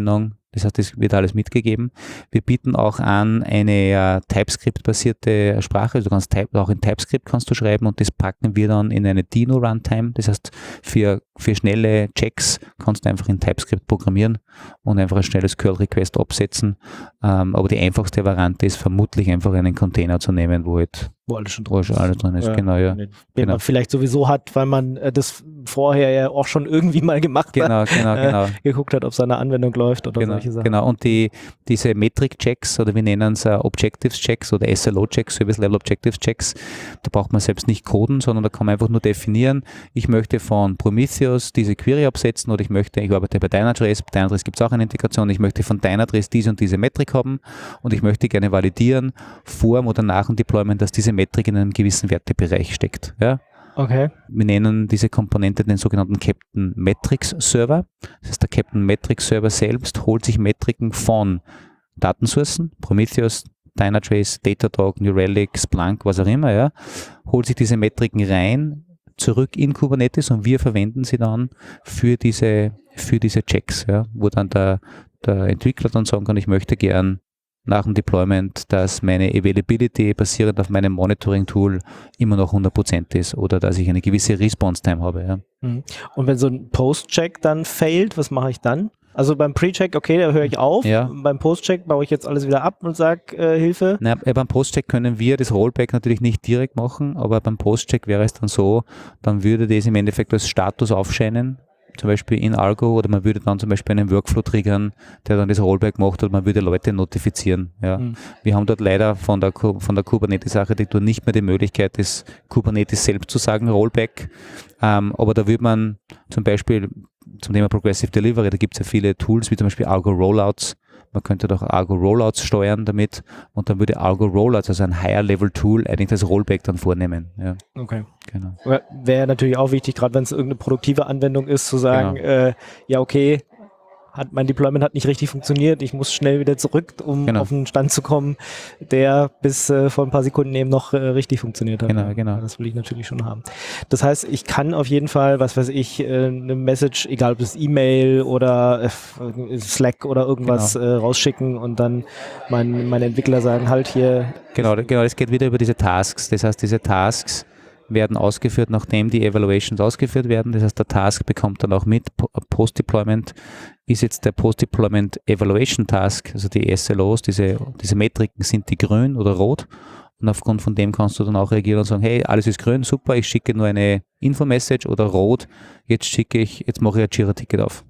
Speaker 7: Das heißt, das wird alles mitgegeben. Wir bieten auch an eine TypeScript-basierte Sprache. Also du kannst auch in TypeScript kannst du schreiben und das packen wir dann in eine Dino-Runtime. Das heißt, für schnelle Checks kannst du einfach in TypeScript programmieren und einfach ein schnelles Curl-Request absetzen. Aber die einfachste Variante ist vermutlich einfach einen Container zu nehmen, wo
Speaker 2: alles schon
Speaker 7: alles drin ist. Genau, ja.
Speaker 2: Den
Speaker 7: Genau.
Speaker 2: man vielleicht sowieso hat, weil man das vorher ja auch schon irgendwie mal gemacht hat.
Speaker 7: Genau.
Speaker 2: Geguckt hat, ob seine Anwendung läuft oder solche Sachen.
Speaker 7: Genau, und diese Metric-Checks oder wir nennen es Objectives-Checks oder SLO-Checks, Service Level Objectives-Checks, da braucht man selbst nicht coden, sondern da kann man einfach nur definieren, ich möchte von Prometheus diese Query absetzen oder ich arbeite bei Dynatrace, bei Dynatrace gibt es auch eine Integration, ich möchte von Dynatrace diese und diese Metrik haben und ich möchte gerne validieren, vor oder nach dem Deployment, dass diese Metrik in einem gewissen Wertebereich steckt. Ja?
Speaker 2: Okay.
Speaker 7: Wir nennen diese Komponente den sogenannten Captain Metrics Server. Das heißt, der Captain Metrics Server selbst holt sich Metriken von Datensourcen, Prometheus, Dynatrace, Datadog, New Relic, Splunk, was auch immer, ja, holt sich diese Metriken rein, zurück in Kubernetes und wir verwenden sie dann für diese Checks, ja, wo dann der Entwickler dann sagen kann, ich möchte gern nach dem Deployment, dass meine Availability basierend auf meinem Monitoring-Tool immer noch 100% ist oder dass ich eine gewisse Response-Time habe. Ja.
Speaker 2: Und wenn so ein Post-Check dann failt, was mache ich dann? Also beim Pre-Check, okay, da höre ich auf.
Speaker 7: Ja.
Speaker 2: Beim Post-Check baue ich jetzt alles wieder ab und sage Hilfe.
Speaker 7: Beim Post-Check können wir das Rollback natürlich nicht direkt machen, aber beim Post-Check wäre es dann so, dann würde das im Endeffekt als Status aufscheinen, zum Beispiel in Argo, oder man würde dann zum Beispiel einen Workflow triggern, der dann das Rollback macht, oder man würde Leute notifizieren. Ja. Wir haben dort leider von der Kubernetes-Architektur nicht mehr die Möglichkeit, das Kubernetes selbst zu sagen, Rollback, aber da würde man zum Beispiel zum Thema Progressive Delivery, da gibt es ja viele Tools, wie zum Beispiel Argo Rollouts. Man könnte doch Argo Rollouts steuern damit und dann würde Argo Rollouts, also ein Higher-Level-Tool, eigentlich das Rollback dann vornehmen. Ja.
Speaker 2: Okay.
Speaker 7: Genau.
Speaker 2: Wäre natürlich auch wichtig, gerade wenn es irgendeine produktive Anwendung ist, zu sagen, ja okay, mein Deployment hat nicht richtig funktioniert, ich muss schnell wieder zurück, um auf einen Stand zu kommen, der bis vor ein paar Sekunden eben noch richtig funktioniert hat.
Speaker 7: Genau.
Speaker 2: Das will ich natürlich schon haben. Das heißt, ich kann auf jeden Fall, was weiß ich, eine Message, egal ob es E-Mail oder Slack oder irgendwas rausschicken und dann meine Entwickler sagen, halt hier.
Speaker 7: Genau, es geht wieder über diese Tasks. Das heißt, diese Tasks werden ausgeführt, nachdem die Evaluations ausgeführt werden. Das heißt, der Task bekommt dann auch mit. Post-Deployment ist jetzt der Post-Deployment Evaluation Task, also die SLOs, diese Metriken, sind die grün oder rot. Und aufgrund von dem kannst du dann auch reagieren und sagen, hey, alles ist grün, super, ich schicke nur eine Info-Message, oder rot, jetzt mache ich ein Jira-Ticket auf.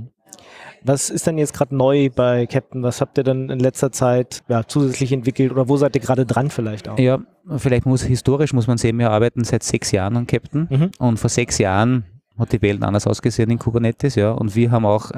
Speaker 2: Was ist denn jetzt gerade neu bei Captain? Was habt ihr denn in letzter Zeit zusätzlich entwickelt oder wo seid ihr gerade dran vielleicht auch?
Speaker 7: Ja, historisch muss man sehen, wir arbeiten seit 6 Jahren an Captain und vor 6 Jahren hat die Welt anders ausgesehen in Kubernetes, ja, und wir haben auch,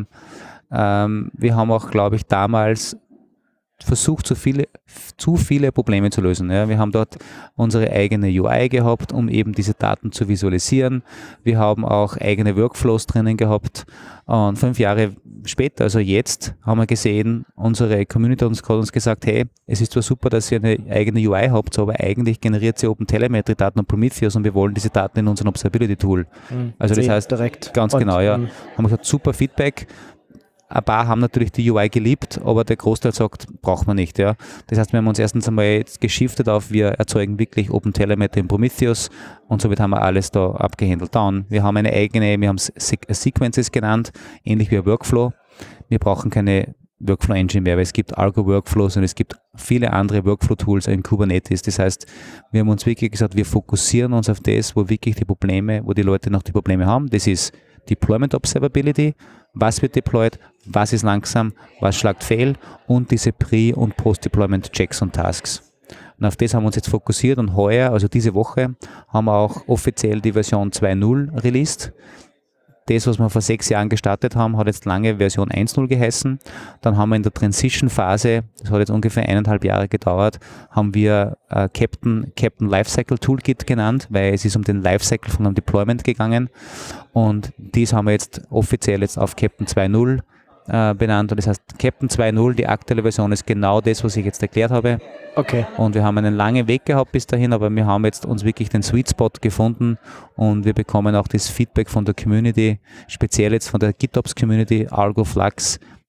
Speaker 7: glaube ich, damals versucht, zu viele Probleme zu lösen. Ja. Wir haben dort unsere eigene UI gehabt, um eben diese Daten zu visualisieren. Wir haben auch eigene Workflows drinnen gehabt. Und 5 Jahre später, also jetzt, haben wir gesehen, unsere Community hat uns gesagt, hey, es ist zwar super, dass ihr eine eigene UI habt, aber eigentlich generiert sie OpenTelemetry-Daten und Prometheus und wir wollen diese Daten in unserem Observability-Tool. Also das heißt,
Speaker 2: direkt.
Speaker 7: Ganz genau, ja. Haben wir gesagt, super Feedback. Ein paar haben natürlich die UI geliebt, aber der Großteil sagt, braucht man nicht. Ja. Das heißt, wir haben uns erstens einmal jetzt geschiftet auf, wir erzeugen wirklich OpenTelemetry in Prometheus und somit haben wir alles da abgehandelt. Dann, wir haben wir haben Sequences genannt, ähnlich wie ein Workflow. Wir brauchen keine Workflow-Engine mehr, weil es gibt Argo-Workflows und es gibt viele andere Workflow-Tools in Kubernetes. Das heißt, wir haben uns wirklich gesagt, wir fokussieren uns auf das, wo die Leute noch die Probleme haben. Das ist Deployment Observability, was wird deployed, was ist langsam, was schlagt fehl und diese Pre- und Post-Deployment Checks und Tasks. Und auf das haben wir uns jetzt fokussiert und heuer, also diese Woche, haben wir auch offiziell die Version 2.0 released. Das, was wir vor 6 Jahren gestartet haben, hat jetzt lange Version 1.0 geheißen. Dann haben wir in der Transition-Phase, das hat jetzt ungefähr 1,5 Jahre gedauert, haben wir Captain Lifecycle Toolkit genannt, weil es ist um den Lifecycle von einem Deployment gegangen. Und dies haben wir jetzt offiziell auf Captain 2.0 benannt. Und das heißt, Captain 2.0, die aktuelle Version, ist genau das, was ich jetzt erklärt habe.
Speaker 2: Okay.
Speaker 7: Und wir haben einen langen Weg gehabt bis dahin, aber wir haben jetzt uns wirklich den Sweet Spot gefunden und wir bekommen auch das Feedback von der Community, speziell jetzt von der GitOps Community, Argo Flux,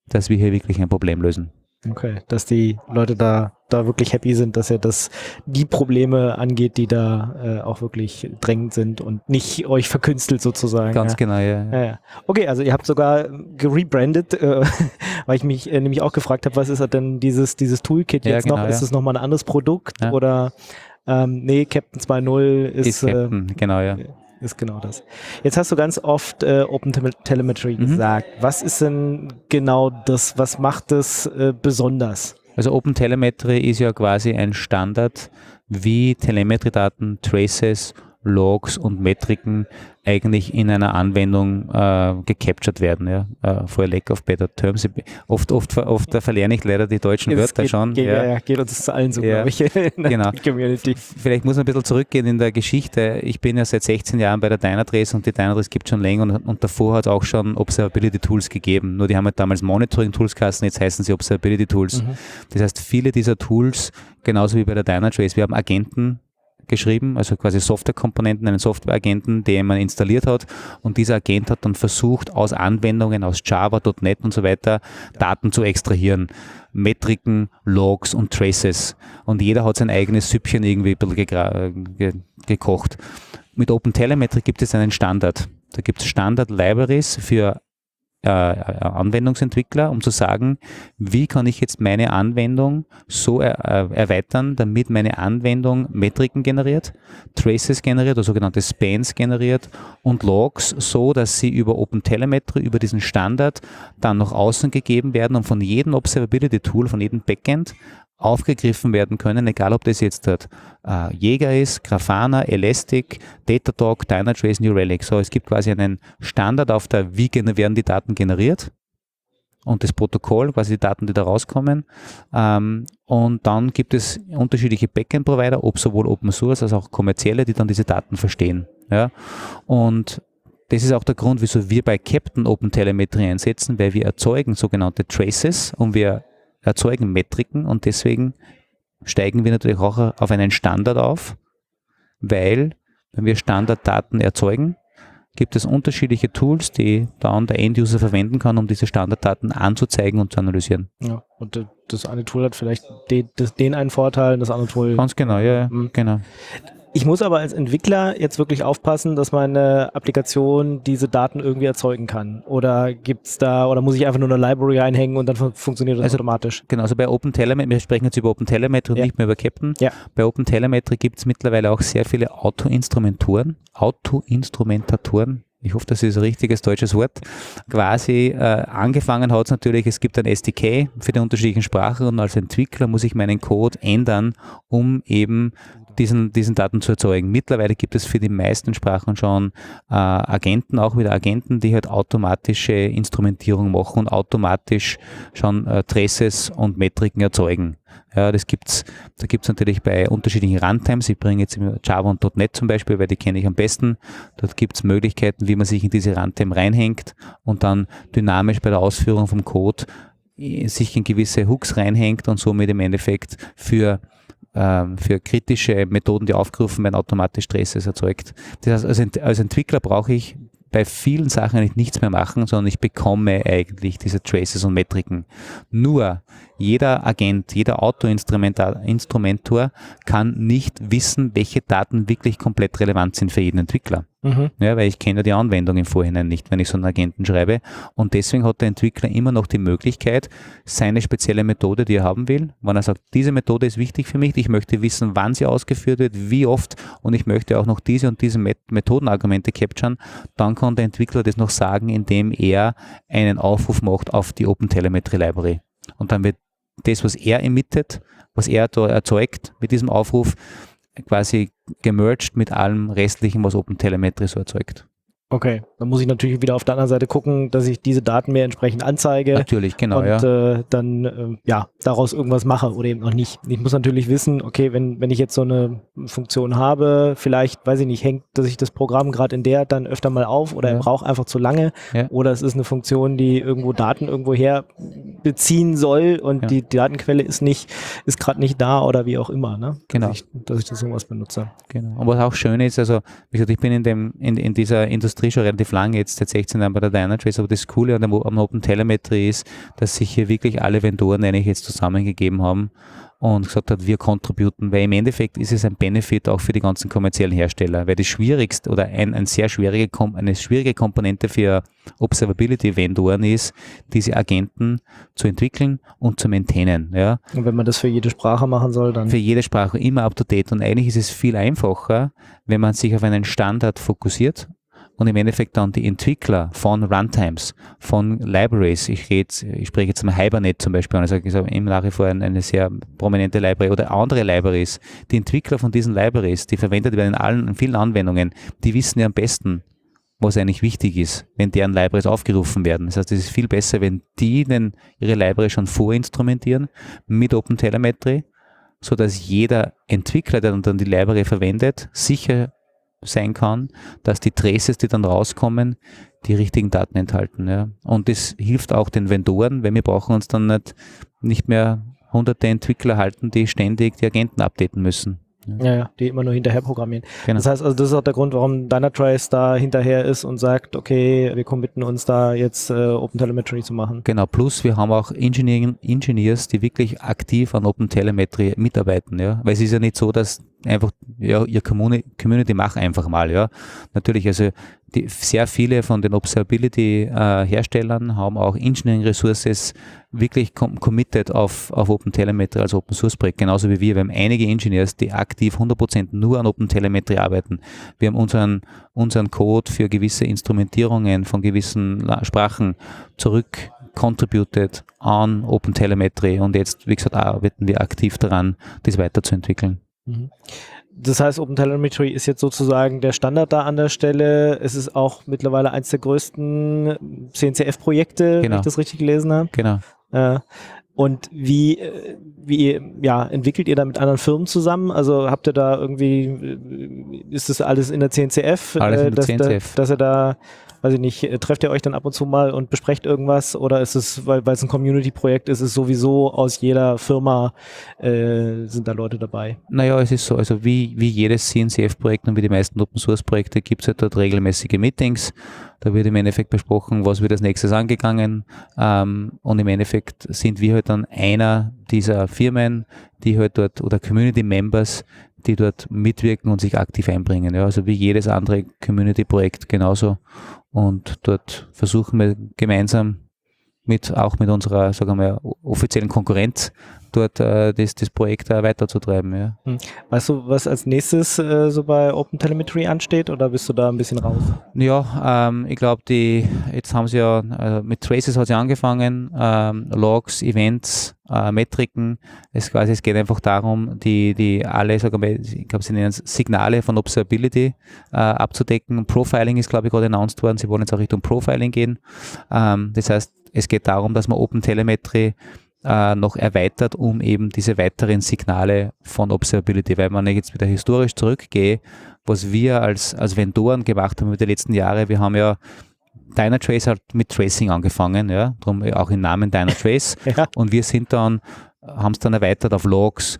Speaker 7: dass wir hier wirklich ein Problem lösen.
Speaker 2: Okay, dass die Leute da wirklich happy sind, dass das die Probleme angeht, die da auch wirklich drängend sind und nicht euch verkünstelt sozusagen.
Speaker 7: Ganz
Speaker 2: ja.
Speaker 7: genau, ja.
Speaker 2: Ja. Okay, also ihr habt sogar gerebrandet, weil ich mich nämlich auch gefragt habe, was ist denn dieses Toolkit
Speaker 7: Ja,
Speaker 2: jetzt
Speaker 7: genau,
Speaker 2: noch?
Speaker 7: ja.
Speaker 2: Ist es nochmal ein anderes Produkt
Speaker 7: Ja.
Speaker 2: oder nee, Captain 2.0
Speaker 7: Ist Captain, genau, ja.
Speaker 2: ist genau das. Jetzt hast du ganz oft Open Telemetry gesagt. Was ist denn genau das, was macht das besonders?
Speaker 7: Also Open Telemetry ist ja quasi ein Standard, wie Telemetrie-Daten, Traces, Logs und Metriken eigentlich in einer Anwendung gecaptured werden. Ja? For a lack of better terms. Oft verlerne ich leider die deutschen Wörter schon.
Speaker 2: Geht uns allen so, glaube ich, in der
Speaker 7: Genau.
Speaker 2: Community.
Speaker 7: Vielleicht muss man ein bisschen zurückgehen in der Geschichte. Ich bin ja seit 16 Jahren bei der Dynatrace und die Dynatrace gibt es schon länger und davor hat es auch schon Observability Tools gegeben. Nur die haben halt damals Monitoring Tools geheißen, jetzt heißen sie Observability Tools. Das heißt, viele dieser Tools, genauso wie bei der Dynatrace, wir haben Agenten geschrieben, also quasi Softwarekomponenten, einen Softwareagenten, den man installiert hat und dieser Agent hat dann versucht, aus Anwendungen, aus Java, .NET und so weiter, Daten zu extrahieren. Metriken, Logs und Traces und jeder hat sein eigenes Süppchen irgendwie ein bisschen gekocht. Mit OpenTelemetry gibt es einen Standard. Da gibt es Standard-Libraries für Anwendungsentwickler, um zu sagen, wie kann ich jetzt meine Anwendung so erweitern, damit meine Anwendung Metriken generiert, Traces generiert, oder sogenannte Spans generiert und Logs, so dass sie über OpenTelemetry, über diesen Standard dann nach außen gegeben werden und von jedem Observability-Tool, von jedem Backend aufgegriffen werden können, egal ob das jetzt Jaeger ist, Grafana, Elastic, Datadog, Dynatrace, New Relic. So, es gibt quasi einen Standard auf der, wie werden die Daten generiert und das Protokoll, quasi die Daten, die da rauskommen. Und dann gibt es unterschiedliche Backend-Provider, ob sowohl Open Source als auch kommerzielle, die dann diese Daten verstehen. Ja? Und das ist auch der Grund, wieso wir bei Captain OpenTelemetry einsetzen, weil wir erzeugen sogenannte Traces und wir erzeugen Metriken und deswegen steigen wir natürlich auch auf einen Standard auf, weil wenn wir Standarddaten erzeugen, gibt es unterschiedliche Tools, die dann der End-User verwenden kann, um diese Standarddaten anzuzeigen und zu analysieren.
Speaker 2: Ja, und das eine Tool hat vielleicht den einen Vorteil, das andere Tool.
Speaker 7: Ganz genau, ja, genau.
Speaker 2: Ich muss aber als Entwickler jetzt wirklich aufpassen, dass meine Applikation diese Daten irgendwie erzeugen kann. Oder muss ich einfach nur eine Library einhängen und dann funktioniert das automatisch?
Speaker 7: Genau, also bei OpenTelemetry, wir sprechen jetzt über OpenTelemetry und nicht mehr über Captain.
Speaker 2: Ja.
Speaker 7: Bei OpenTelemetry gibt es mittlerweile auch sehr viele Autoinstrumentatoren. Ich hoffe, das ist ein richtiges deutsches Wort. Quasi angefangen hat es natürlich, es gibt ein SDK für die unterschiedlichen Sprachen und als Entwickler muss ich meinen Code ändern, um eben diesen Daten zu erzeugen. Mittlerweile gibt es für die meisten Sprachen schon Agenten, auch wieder Agenten, die halt automatische Instrumentierung machen und automatisch schon Traces und Metriken erzeugen. Ja, da gibt es natürlich bei unterschiedlichen Runtimes, ich bringe jetzt Java und .NET zum Beispiel, weil die kenne ich am besten. Dort gibt es Möglichkeiten, wie man sich in diese Runtime reinhängt und dann dynamisch bei der Ausführung vom Code sich in gewisse Hooks reinhängt und somit im Endeffekt für kritische Methoden, die aufgerufen werden, automatisch Traces erzeugt. Das heißt, als Entwickler brauche ich bei vielen Sachen eigentlich nichts mehr machen, sondern ich bekomme eigentlich diese Traces und Metriken. Nur jeder Agent, jeder Autoinstrumentor kann nicht wissen, welche Daten wirklich komplett relevant sind für jeden Entwickler. Ja, weil ich kenne ja die Anwendung im Vorhinein nicht, wenn ich so einen Agenten schreibe. Und deswegen hat der Entwickler immer noch die Möglichkeit, seine spezielle Methode, die er haben will, wenn er sagt, diese Methode ist wichtig für mich, ich möchte wissen, wann sie ausgeführt wird, wie oft und ich möchte auch noch diese und diese Methodenargumente capturen, dann kann der Entwickler das noch sagen, indem er einen Aufruf macht auf die OpenTelemetry Library. Und dann wird das, was er emittet, was er da erzeugt mit diesem Aufruf, quasi gemerged mit allem Restlichen, was OpenTelemetry so erzeugt.
Speaker 2: Okay, dann muss ich natürlich wieder auf der anderen Seite gucken, dass ich diese Daten mir entsprechend anzeige.
Speaker 7: Natürlich, genau,
Speaker 2: und dann daraus irgendwas mache oder eben noch nicht. Ich muss natürlich wissen, okay, wenn ich jetzt so eine Funktion habe, vielleicht, weiß ich nicht, hängt sich das Programm gerade in der dann öfter mal auf oder er braucht einfach zu lange oder es ist eine Funktion, die irgendwo Daten irgendwo her beziehen soll und die Datenquelle ist gerade nicht da oder wie auch immer, ne?
Speaker 7: Genau.
Speaker 2: Dass ich das irgendwas benutze.
Speaker 7: Genau. Und was auch schön ist, also wie gesagt, ich bin in dieser Industrie schon relativ relativ lang, jetzt seit 16 Jahren bei der Dynatrace, aber das Coole am OpenTelemetry ist, dass sich hier wirklich alle Vendoren eigentlich jetzt zusammengegeben haben und gesagt hat, wir contributen, weil im Endeffekt ist es ein Benefit auch für die ganzen kommerziellen Hersteller, weil das schwierigste oder eine schwierige Komponente für Observability-Vendoren ist, diese Agenten zu entwickeln und zu maintainen. Ja.
Speaker 2: Und wenn man das für jede Sprache machen soll, dann...
Speaker 7: Für jede Sprache immer up to date und eigentlich ist es viel einfacher, wenn man sich auf einen Standard fokussiert und im Endeffekt dann die Entwickler von Runtimes, von Libraries, ich spreche jetzt mal Hibernate zum Beispiel, also ich sage immer nach wie vor eine sehr prominente Library oder andere Libraries, die Entwickler von diesen Libraries, die verwendet werden in vielen Anwendungen, die wissen ja am besten, was eigentlich wichtig ist, wenn deren Libraries aufgerufen werden. Das heißt, es ist viel besser, wenn die ihre Library schon vorinstrumentieren mit OpenTelemetry, sodass jeder Entwickler, der dann die Library verwendet, sicher sein kann, dass die Traces, die dann rauskommen, die richtigen Daten enthalten. Ja. Und das hilft auch den Vendoren, weil wir brauchen uns dann nicht mehr hunderte Entwickler halten, die ständig die Agenten updaten müssen.
Speaker 2: Ja, die immer nur hinterher programmieren.
Speaker 7: Genau.
Speaker 2: Das heißt, also das ist auch der Grund, warum Dynatrace da hinterher ist und sagt, okay, wir committen uns da jetzt OpenTelemetry zu machen.
Speaker 7: Genau, plus wir haben auch Engineers, die wirklich aktiv an OpenTelemetry mitarbeiten, ja, weil es ist ja nicht so, dass einfach, ja, ihr Community macht einfach mal, ja. Natürlich, also sehr viele von den Observability-Herstellern haben auch Engineering-Resources wirklich committed auf OpenTelemetry als Open-Source-Projekt, genauso wie wir. Wir haben einige Engineers, die aktiv 100% nur an OpenTelemetry arbeiten. Wir haben unseren Code für gewisse Instrumentierungen von gewissen Sprachen zurück contributed an OpenTelemetry und jetzt, wie gesagt, arbeiten wir aktiv daran, das weiterzuentwickeln.
Speaker 2: Das heißt, OpenTelemetry ist jetzt sozusagen der Standard da an der Stelle. Es ist auch mittlerweile eines der größten CNCF-Projekte, wenn ich das richtig gelesen habe.
Speaker 7: Genau.
Speaker 2: Und wie entwickelt ihr da mit anderen Firmen zusammen? Also habt ihr da irgendwie, ist das alles in der CNCF?
Speaker 7: Alles in der CNCF.
Speaker 2: Dass ihr da, weiß ich nicht, trefft ihr euch dann ab und zu mal und besprecht irgendwas? Oder ist es, weil es ein Community-Projekt ist, sowieso aus jeder Firma sind da Leute dabei?
Speaker 7: Naja, es ist so, also wie jedes CNCF-Projekt und wie die meisten Open-Source-Projekte gibt es halt dort regelmäßige Meetings. Da wird im Endeffekt besprochen, was wird als nächstes angegangen, und im Endeffekt sind wir halt dann einer dieser Firmen, die halt dort, oder Community Members, die dort mitwirken und sich aktiv einbringen. Ja, also wie jedes andere Community-Projekt genauso. Und dort versuchen wir gemeinsam auch mit unserer, sagen wir, offiziellen Konkurrenz dort das Projekt weiterzutreiben. Ja.
Speaker 2: Weißt du, was als nächstes so bei OpenTelemetry ansteht, oder bist du da ein bisschen raus?
Speaker 7: Ja, ich glaube, jetzt haben sie ja, mit Traces hat sie angefangen, Logs, Events, Metriken. Es geht einfach darum, die alle, sagen wir, ich glaube, sie nennen es Signale von Observability abzudecken. Profiling ist, glaube ich, gerade announced worden. Sie wollen jetzt auch Richtung Profiling gehen. Das heißt, es geht darum, dass man OpenTelemetry noch erweitert, um eben diese weiteren Signale von Observability, weil man jetzt wieder historisch zurückgehe, was wir als Vendoren gemacht haben über die letzten Jahre. Wir haben ja Dynatrace hat mit Tracing angefangen, ja, darum auch im Namen Dynatrace. Ja. Und wir haben es dann erweitert auf Logs,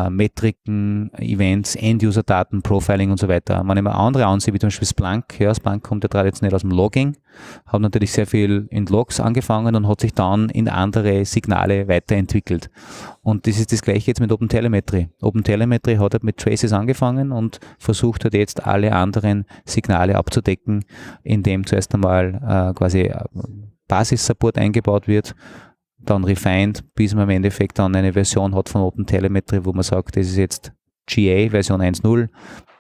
Speaker 7: Metriken, Events, End-User-Daten, Profiling und so weiter. Wenn ich mal andere ansehe, wie zum Beispiel Splunk, ja, Splunk kommt ja traditionell aus dem Logging, hat natürlich sehr viel in Logs angefangen und hat sich dann in andere Signale weiterentwickelt. Und das ist das Gleiche jetzt mit OpenTelemetry. OpenTelemetry hat halt mit Traces angefangen und versucht halt jetzt alle anderen Signale abzudecken, indem zuerst einmal quasi Basis-Support eingebaut wird, dann refined, bis man im Endeffekt dann eine Version hat von OpenTelemetry, wo man sagt, das ist jetzt GA, Version 1.0,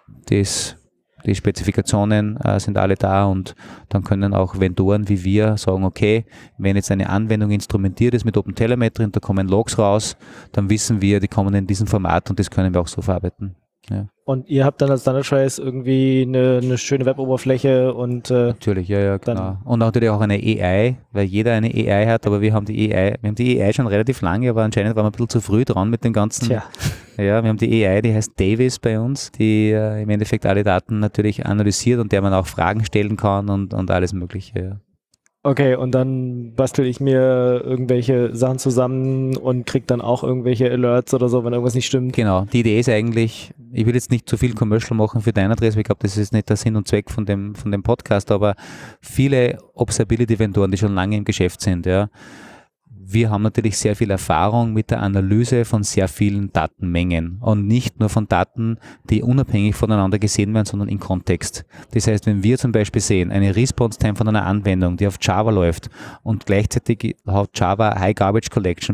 Speaker 7: die Spezifikationen sind alle da und dann können auch Vendoren wie wir sagen, okay, wenn jetzt eine Anwendung instrumentiert ist mit OpenTelemetry und da kommen Logs raus, dann wissen wir, die kommen in diesem Format und das können wir auch so verarbeiten. Ja.
Speaker 2: Und ihr habt dann als Dynatrace irgendwie eine schöne Web-Oberfläche und
Speaker 7: natürlich, ja, genau. Und natürlich auch eine AI, weil jeder eine AI hat, aber wir haben die AI schon relativ lange, aber anscheinend waren wir ein bisschen zu früh dran mit dem Ganzen.
Speaker 2: Tja.
Speaker 7: Ja, wir haben die AI, die heißt Davis bei uns, die im Endeffekt alle Daten natürlich analysiert und der man auch Fragen stellen kann und alles Mögliche. Ja.
Speaker 2: Okay, und dann bastel ich mir irgendwelche Sachen zusammen und krieg dann auch irgendwelche Alerts oder so, wenn irgendwas nicht stimmt.
Speaker 7: Genau, die Idee ist eigentlich, ich will jetzt nicht zu viel Commercial machen für deine Adresse, ich glaube, das ist nicht der Sinn und Zweck von dem Podcast, aber viele Observability-Vendoren, die schon lange im Geschäft sind, ja, wir haben natürlich sehr viel Erfahrung mit der Analyse von sehr vielen Datenmengen und nicht nur von Daten, die unabhängig voneinander gesehen werden, sondern in Kontext. Das heißt, wenn wir zum Beispiel sehen, eine Response-Time von einer Anwendung, die auf Java läuft und gleichzeitig hat Java High Garbage Collection,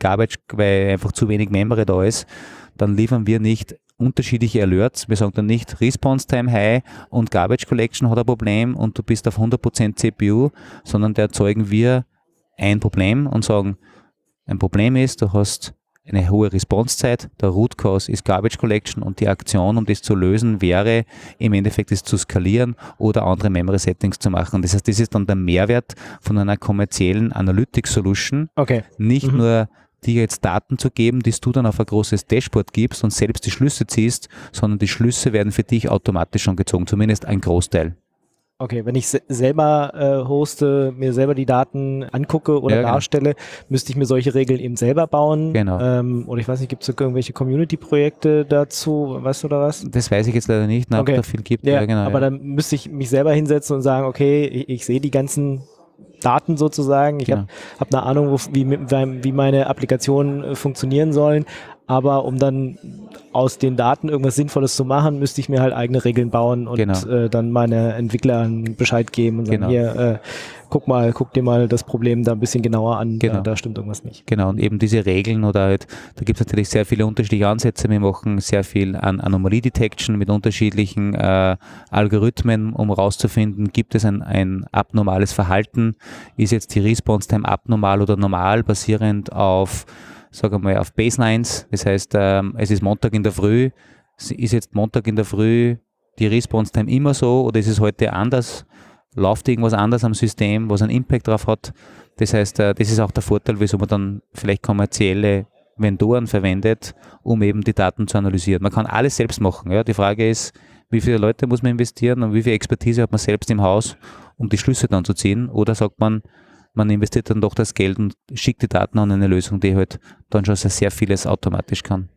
Speaker 7: weil einfach zu wenig Memory da ist, dann liefern wir nicht unterschiedliche Alerts. Wir sagen dann nicht Response Time High und Garbage Collection hat ein Problem und du bist auf 100% CPU, sondern da erzeugen wir ein Problem und sagen, ein Problem ist, du hast eine hohe Responsezeit, der Root Cause ist Garbage Collection und die Aktion, um das zu lösen, wäre im Endeffekt es zu skalieren oder andere Memory Settings zu machen. Das heißt, das ist dann der Mehrwert von einer kommerziellen Analytics Solution,
Speaker 2: Okay.
Speaker 7: nicht nur dir jetzt Daten zu geben, die du dann auf ein großes Dashboard gibst und selbst die Schlüsse ziehst, sondern die Schlüsse werden für dich automatisch schon gezogen, zumindest ein Großteil.
Speaker 2: Okay, wenn ich selber hoste, mir selber die Daten angucke oder
Speaker 7: Ja, genau.
Speaker 2: darstelle, müsste ich mir solche Regeln eben selber bauen.
Speaker 7: Genau.
Speaker 2: Oder ich weiß nicht, gibt es irgendwelche Community-Projekte dazu, weißt du da was?
Speaker 7: Das weiß ich jetzt leider nicht, ob
Speaker 2: Okay.
Speaker 7: da viel gibt.
Speaker 2: Ja,
Speaker 7: genau,
Speaker 2: aber dann müsste ich mich selber hinsetzen und sagen, okay, ich sehe die ganzen Daten sozusagen. Ich
Speaker 7: Genau.
Speaker 2: hab eine Ahnung, wie meine Applikationen funktionieren sollen. Aber um dann aus den Daten irgendwas Sinnvolles zu machen, müsste ich mir halt eigene Regeln bauen und
Speaker 7: Genau.
Speaker 2: dann meine Entwicklern Bescheid geben und sagen,
Speaker 7: Genau.
Speaker 2: hier, guck dir mal das Problem da ein bisschen genauer an,
Speaker 7: Genau.
Speaker 2: da stimmt irgendwas nicht.
Speaker 7: Genau, und eben diese Regeln oder halt, da gibt es natürlich sehr viele unterschiedliche Ansätze. Wir machen sehr viel an Anomalie-Detection mit unterschiedlichen Algorithmen, um herauszufinden, gibt es ein abnormales Verhalten, ist jetzt die Response-Time abnormal oder normal, basierend auf, sagen wir mal, auf Baselines. Das heißt, es ist Montag in der Früh, ist jetzt Montag in der Früh die Response-Time immer so oder ist es heute anders? Läuft irgendwas anders am System, was einen Impact drauf hat? Das heißt, das ist auch der Vorteil, wieso man dann vielleicht kommerzielle Vendoren verwendet, um eben die Daten zu analysieren. Man kann alles selbst machen. Ja? Die Frage ist, wie viele Leute muss man investieren und wie viel Expertise hat man selbst im Haus, um die Schlüsse dann zu ziehen? Oder sagt man, man investiert dann doch das Geld und schickt die Daten an eine Lösung, die halt dann schon sehr vieles automatisch kann.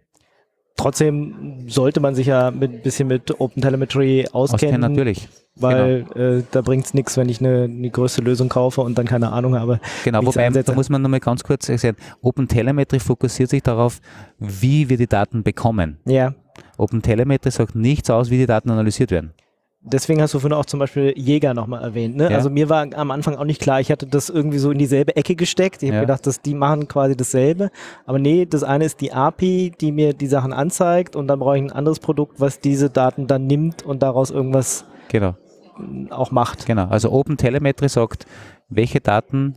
Speaker 2: Trotzdem sollte man sich ja ein bisschen mit OpenTelemetry auskennen.
Speaker 7: Natürlich.
Speaker 2: Weil da bringt es nichts, wenn ich eine größte Lösung kaufe und dann keine Ahnung habe.
Speaker 7: Genau,
Speaker 2: wie ich's
Speaker 7: wobei,
Speaker 2: einsetze.
Speaker 7: da muss man nochmal ganz kurz sagen, OpenTelemetry fokussiert sich darauf, wie wir die Daten bekommen.
Speaker 2: Ja,
Speaker 7: OpenTelemetry sagt nichts aus, wie die Daten analysiert werden.
Speaker 2: deswegen hast du vorhin auch zum Beispiel Jäger nochmal erwähnt. Ne?
Speaker 7: Ja.
Speaker 2: Also mir war am Anfang auch nicht klar, ich hatte das irgendwie so in dieselbe Ecke gesteckt. Ich habe
Speaker 7: Ja.
Speaker 2: gedacht, die machen quasi dasselbe. Aber nee, das eine ist die API, die mir die Sachen anzeigt und dann brauche ich ein anderes Produkt, was diese Daten dann nimmt und daraus irgendwas
Speaker 7: Genau,
Speaker 2: auch macht.
Speaker 7: genau. Also OpenTelemetry sagt, welche Daten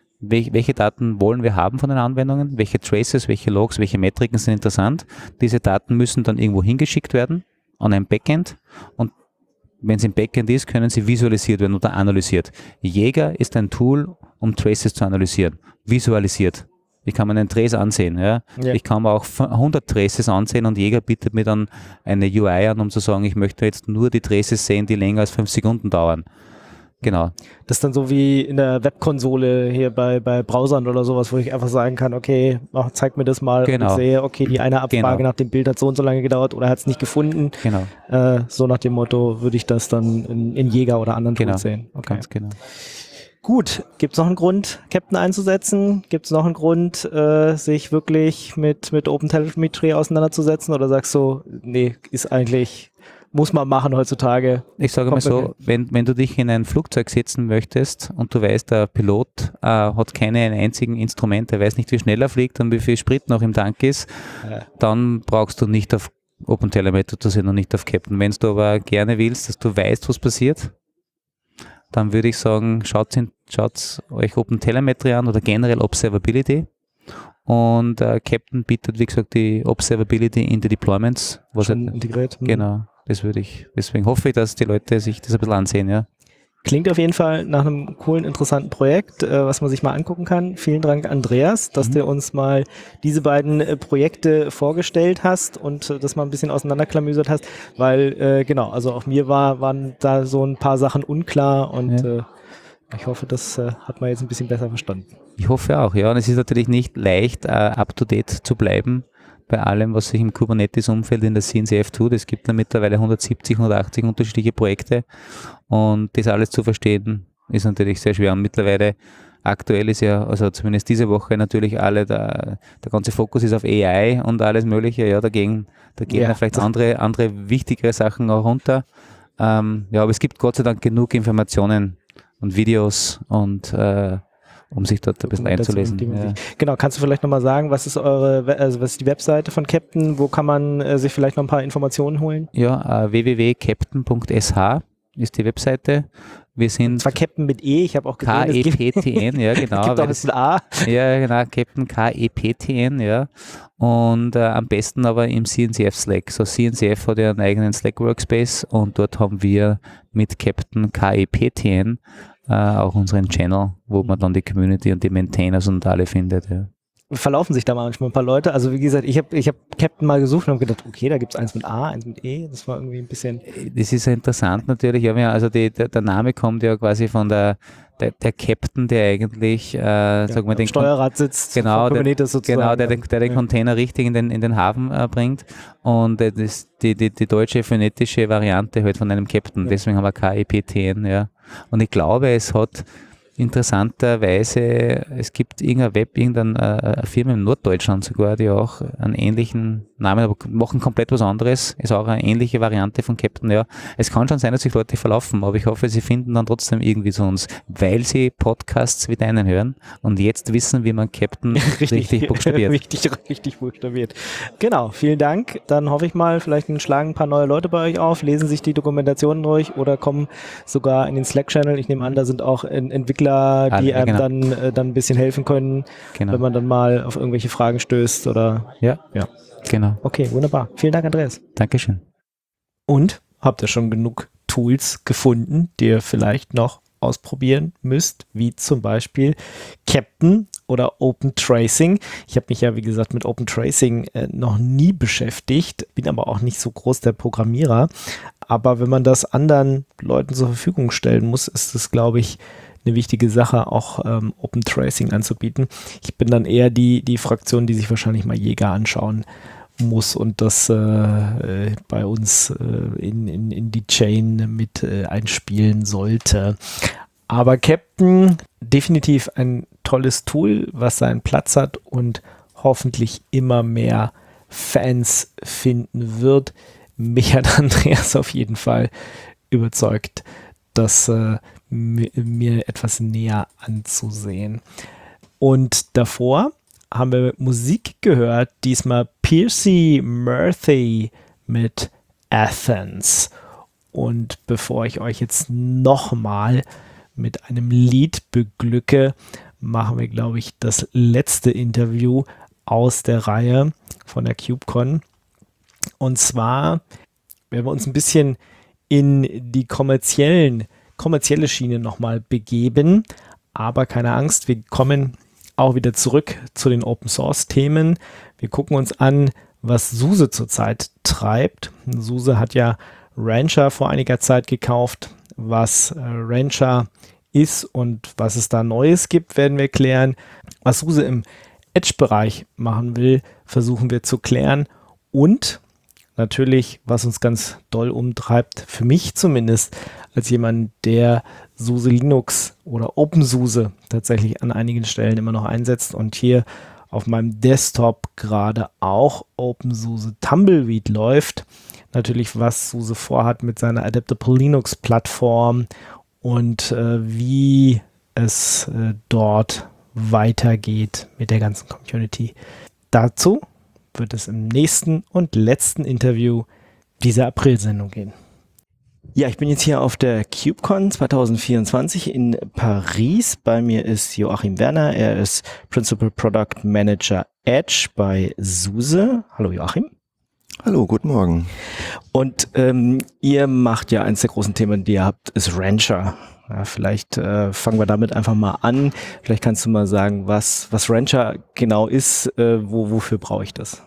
Speaker 7: wollen wir haben von den Anwendungen, welche Traces, welche Logs, welche Metriken sind interessant. Diese Daten müssen dann irgendwo hingeschickt werden an ein Backend und wenn es im Backend ist, können sie visualisiert werden oder analysiert. Jäger ist ein Tool, um Traces zu analysieren. Visualisiert. Ich kann mir einen Trace ansehen. Ja?
Speaker 2: Ja.
Speaker 7: Ich kann mir auch 100 Traces ansehen und Jäger bietet mir dann eine UI an, um zu sagen, ich möchte jetzt nur die Traces sehen, die länger als 5 Sekunden dauern. Genau.
Speaker 2: Das ist dann so wie in der Webkonsole hier bei Browsern oder sowas, wo ich einfach sagen kann, okay, zeig mir das mal
Speaker 7: Genau.
Speaker 2: und ich sehe, okay, die eine Abfrage
Speaker 7: Genau.
Speaker 2: nach dem Bild hat so und so lange gedauert oder hat es nicht gefunden.
Speaker 7: Genau.
Speaker 2: So nach dem Motto würde ich das dann in Jäger oder anderen
Speaker 7: Genau.
Speaker 2: Tools sehen. Okay.
Speaker 7: Ganz genau.
Speaker 2: Gut, gibt es noch einen Grund, Captain einzusetzen? Gibt es noch einen Grund, sich wirklich mit OpenTelemetry auseinanderzusetzen? Oder sagst du, nee, ist eigentlich, muss man machen heutzutage?
Speaker 7: Ich sage mal
Speaker 2: Kommt
Speaker 7: so, wenn du dich in ein Flugzeug setzen möchtest und du weißt, der Pilot hat keine einzigen Instrumente, er weiß nicht, wie schnell er fliegt und wie viel Sprit noch im Tank ist, dann brauchst du nicht auf OpenTelemetry zu sehen und nicht auf Captain. Wenn du aber gerne willst, dass du weißt, was passiert, dann würde ich sagen, schaut euch OpenTelemetry an oder generell Observability. Und Captain bietet, wie gesagt, die Observability in die Deployments. Was
Speaker 2: Schon
Speaker 7: halt,
Speaker 2: integriert. Hm.
Speaker 7: genau, deswegen hoffe ich, dass die Leute sich das ein bisschen ansehen, ja.
Speaker 2: Klingt auf jeden Fall nach einem coolen, interessanten Projekt, was man sich mal angucken kann. Vielen Dank, Andreas, dass du uns mal diese beiden Projekte vorgestellt hast und das mal ein bisschen auseinanderklamüsert hast, weil genau, also auch mir waren da so ein paar Sachen unklar und Ich hoffe, das hat man jetzt ein bisschen besser verstanden.
Speaker 7: Ich hoffe auch, ja. Und es ist natürlich nicht leicht, up-to-date zu bleiben bei allem, was sich im Kubernetes-Umfeld in der CNCF tut. Es gibt da mittlerweile 170, 180 unterschiedliche Projekte und das alles zu verstehen, ist natürlich sehr schwer. Und mittlerweile aktuell ist ja, also zumindest diese Woche natürlich der ganze Fokus ist auf AI und alles Mögliche. Ja, da gehen ja vielleicht andere wichtigere Sachen auch runter. Ja, aber es gibt Gott sei Dank genug Informationen und Videos und um sich dort ein bisschen einzulesen. Ja.
Speaker 2: Genau, kannst du vielleicht nochmal sagen, was ist was ist die Webseite von Captain? Wo kann man sich vielleicht noch ein paar Informationen holen?
Speaker 7: Ja, www.captain.sh ist die Webseite. Wir sind
Speaker 2: zwar Captain mit E, ich habe auch gesehen,
Speaker 7: KEPTN, ja genau.
Speaker 2: Es gibt auch ein A.
Speaker 7: Ja, genau, Captain KEPTN, ja. Und am besten aber im CNCF Slack. So CNCF hat ja einen eigenen Slack Workspace und dort haben wir mit Captain KEPTN auch unseren Channel, wo man dann die Community und die Maintainers und alle findet, ja.
Speaker 2: Verlaufen sich da manchmal ein paar Leute. Also wie gesagt, ich hab Captain mal gesucht und habe gedacht, okay, da gibt es eins mit A, eins mit E. Das war irgendwie ein bisschen...
Speaker 7: Das ist ja interessant natürlich. Ja, also der Name kommt ja quasi von der Captain, der eigentlich sagen wir, den
Speaker 2: Steuerrad sitzt,
Speaker 7: genau,
Speaker 2: sozusagen.
Speaker 7: der den Container richtig in den Hafen bringt und die deutsche phonetische Variante halt von einem Captain. Deswegen haben wir KEPTN, ja. Und ich glaube, es hat interessanterweise, es gibt irgendeine Firma in Norddeutschland sogar, die auch einen ähnlichen Namen, aber machen komplett was anderes, ist auch eine ähnliche Variante von Captain, ja. Es kann schon sein, dass sich Leute verlaufen, aber ich hoffe, sie finden dann trotzdem irgendwie zu uns, weil sie Podcasts wie deinen hören und jetzt wissen, wie man Captain richtig buchstabiert.
Speaker 2: Richtig buchstabiert. Genau, vielen Dank. Dann hoffe ich mal, vielleicht schlagen ein paar neue Leute bei euch auf, lesen sich die Dokumentationen durch oder kommen sogar in den Slack-Channel. Ich nehme an, da sind auch Entwickler, die einem dann ein bisschen helfen können, wenn man dann mal auf irgendwelche Fragen stößt oder ja.
Speaker 7: Genau.
Speaker 2: Okay, wunderbar. Vielen Dank, Andreas.
Speaker 7: Dankeschön.
Speaker 2: Und habt ihr schon genug Tools gefunden, die ihr vielleicht noch ausprobieren müsst, wie zum Beispiel Captain oder Open Tracing. Ich habe mich ja, wie gesagt, mit Open Tracing noch nie beschäftigt, bin aber auch nicht so groß der Programmierer. Aber wenn man das anderen Leuten zur Verfügung stellen muss, ist es, glaube ich, eine wichtige Sache, auch Open Tracing anzubieten. Ich bin dann eher die Fraktion, die sich wahrscheinlich mal Jäger anschauen muss und das bei uns in die Chain mit einspielen sollte. Aber Captain, definitiv ein tolles Tool, was seinen Platz hat und hoffentlich immer mehr Fans finden wird. Mich hat Andreas auf jeden Fall überzeugt, das mir etwas näher anzusehen. Und davor haben wir Musik gehört, diesmal Piercy Murphy mit Athens. Und bevor ich euch jetzt nochmal mit einem Lied beglücke, machen wir, glaube ich, das letzte Interview aus der Reihe von der KubeCon. Und zwar werden wir uns ein bisschen in die kommerzielle Schiene nochmal begeben. Aber keine Angst, wir kommen auch wieder zurück zu den Open-Source-Themen. Wir gucken uns an, was SUSE zurzeit treibt. SUSE hat ja Rancher vor einiger Zeit gekauft. Was Rancher ist und was es da Neues gibt, werden wir klären. Was SUSE im Edge-Bereich machen will, versuchen wir zu klären. Und natürlich, was uns ganz doll umtreibt, für mich zumindest, als jemand, der SUSE Linux oder OpenSUSE tatsächlich an einigen Stellen immer noch einsetzt und hier auf meinem Desktop gerade auch OpenSUSE Tumbleweed läuft. Natürlich, was SUSE vorhat mit seiner Adaptable Linux Plattform und wie es dort weitergeht mit der ganzen Community. Dazu wird es im nächsten und letzten Interview dieser April-Sendung gehen. Ja, ich bin jetzt hier auf der KubeCon 2024 in Paris. Bei mir ist Joachim Werner. Er ist Principal Product Manager Edge bei SUSE. Hallo Joachim.
Speaker 8: Hallo, guten Morgen.
Speaker 2: Und ihr macht ja eins der großen Themen, die ihr habt, ist Rancher. Ja, vielleicht fangen wir damit einfach mal an. Vielleicht kannst du mal sagen, was Rancher genau ist, wofür brauche ich das?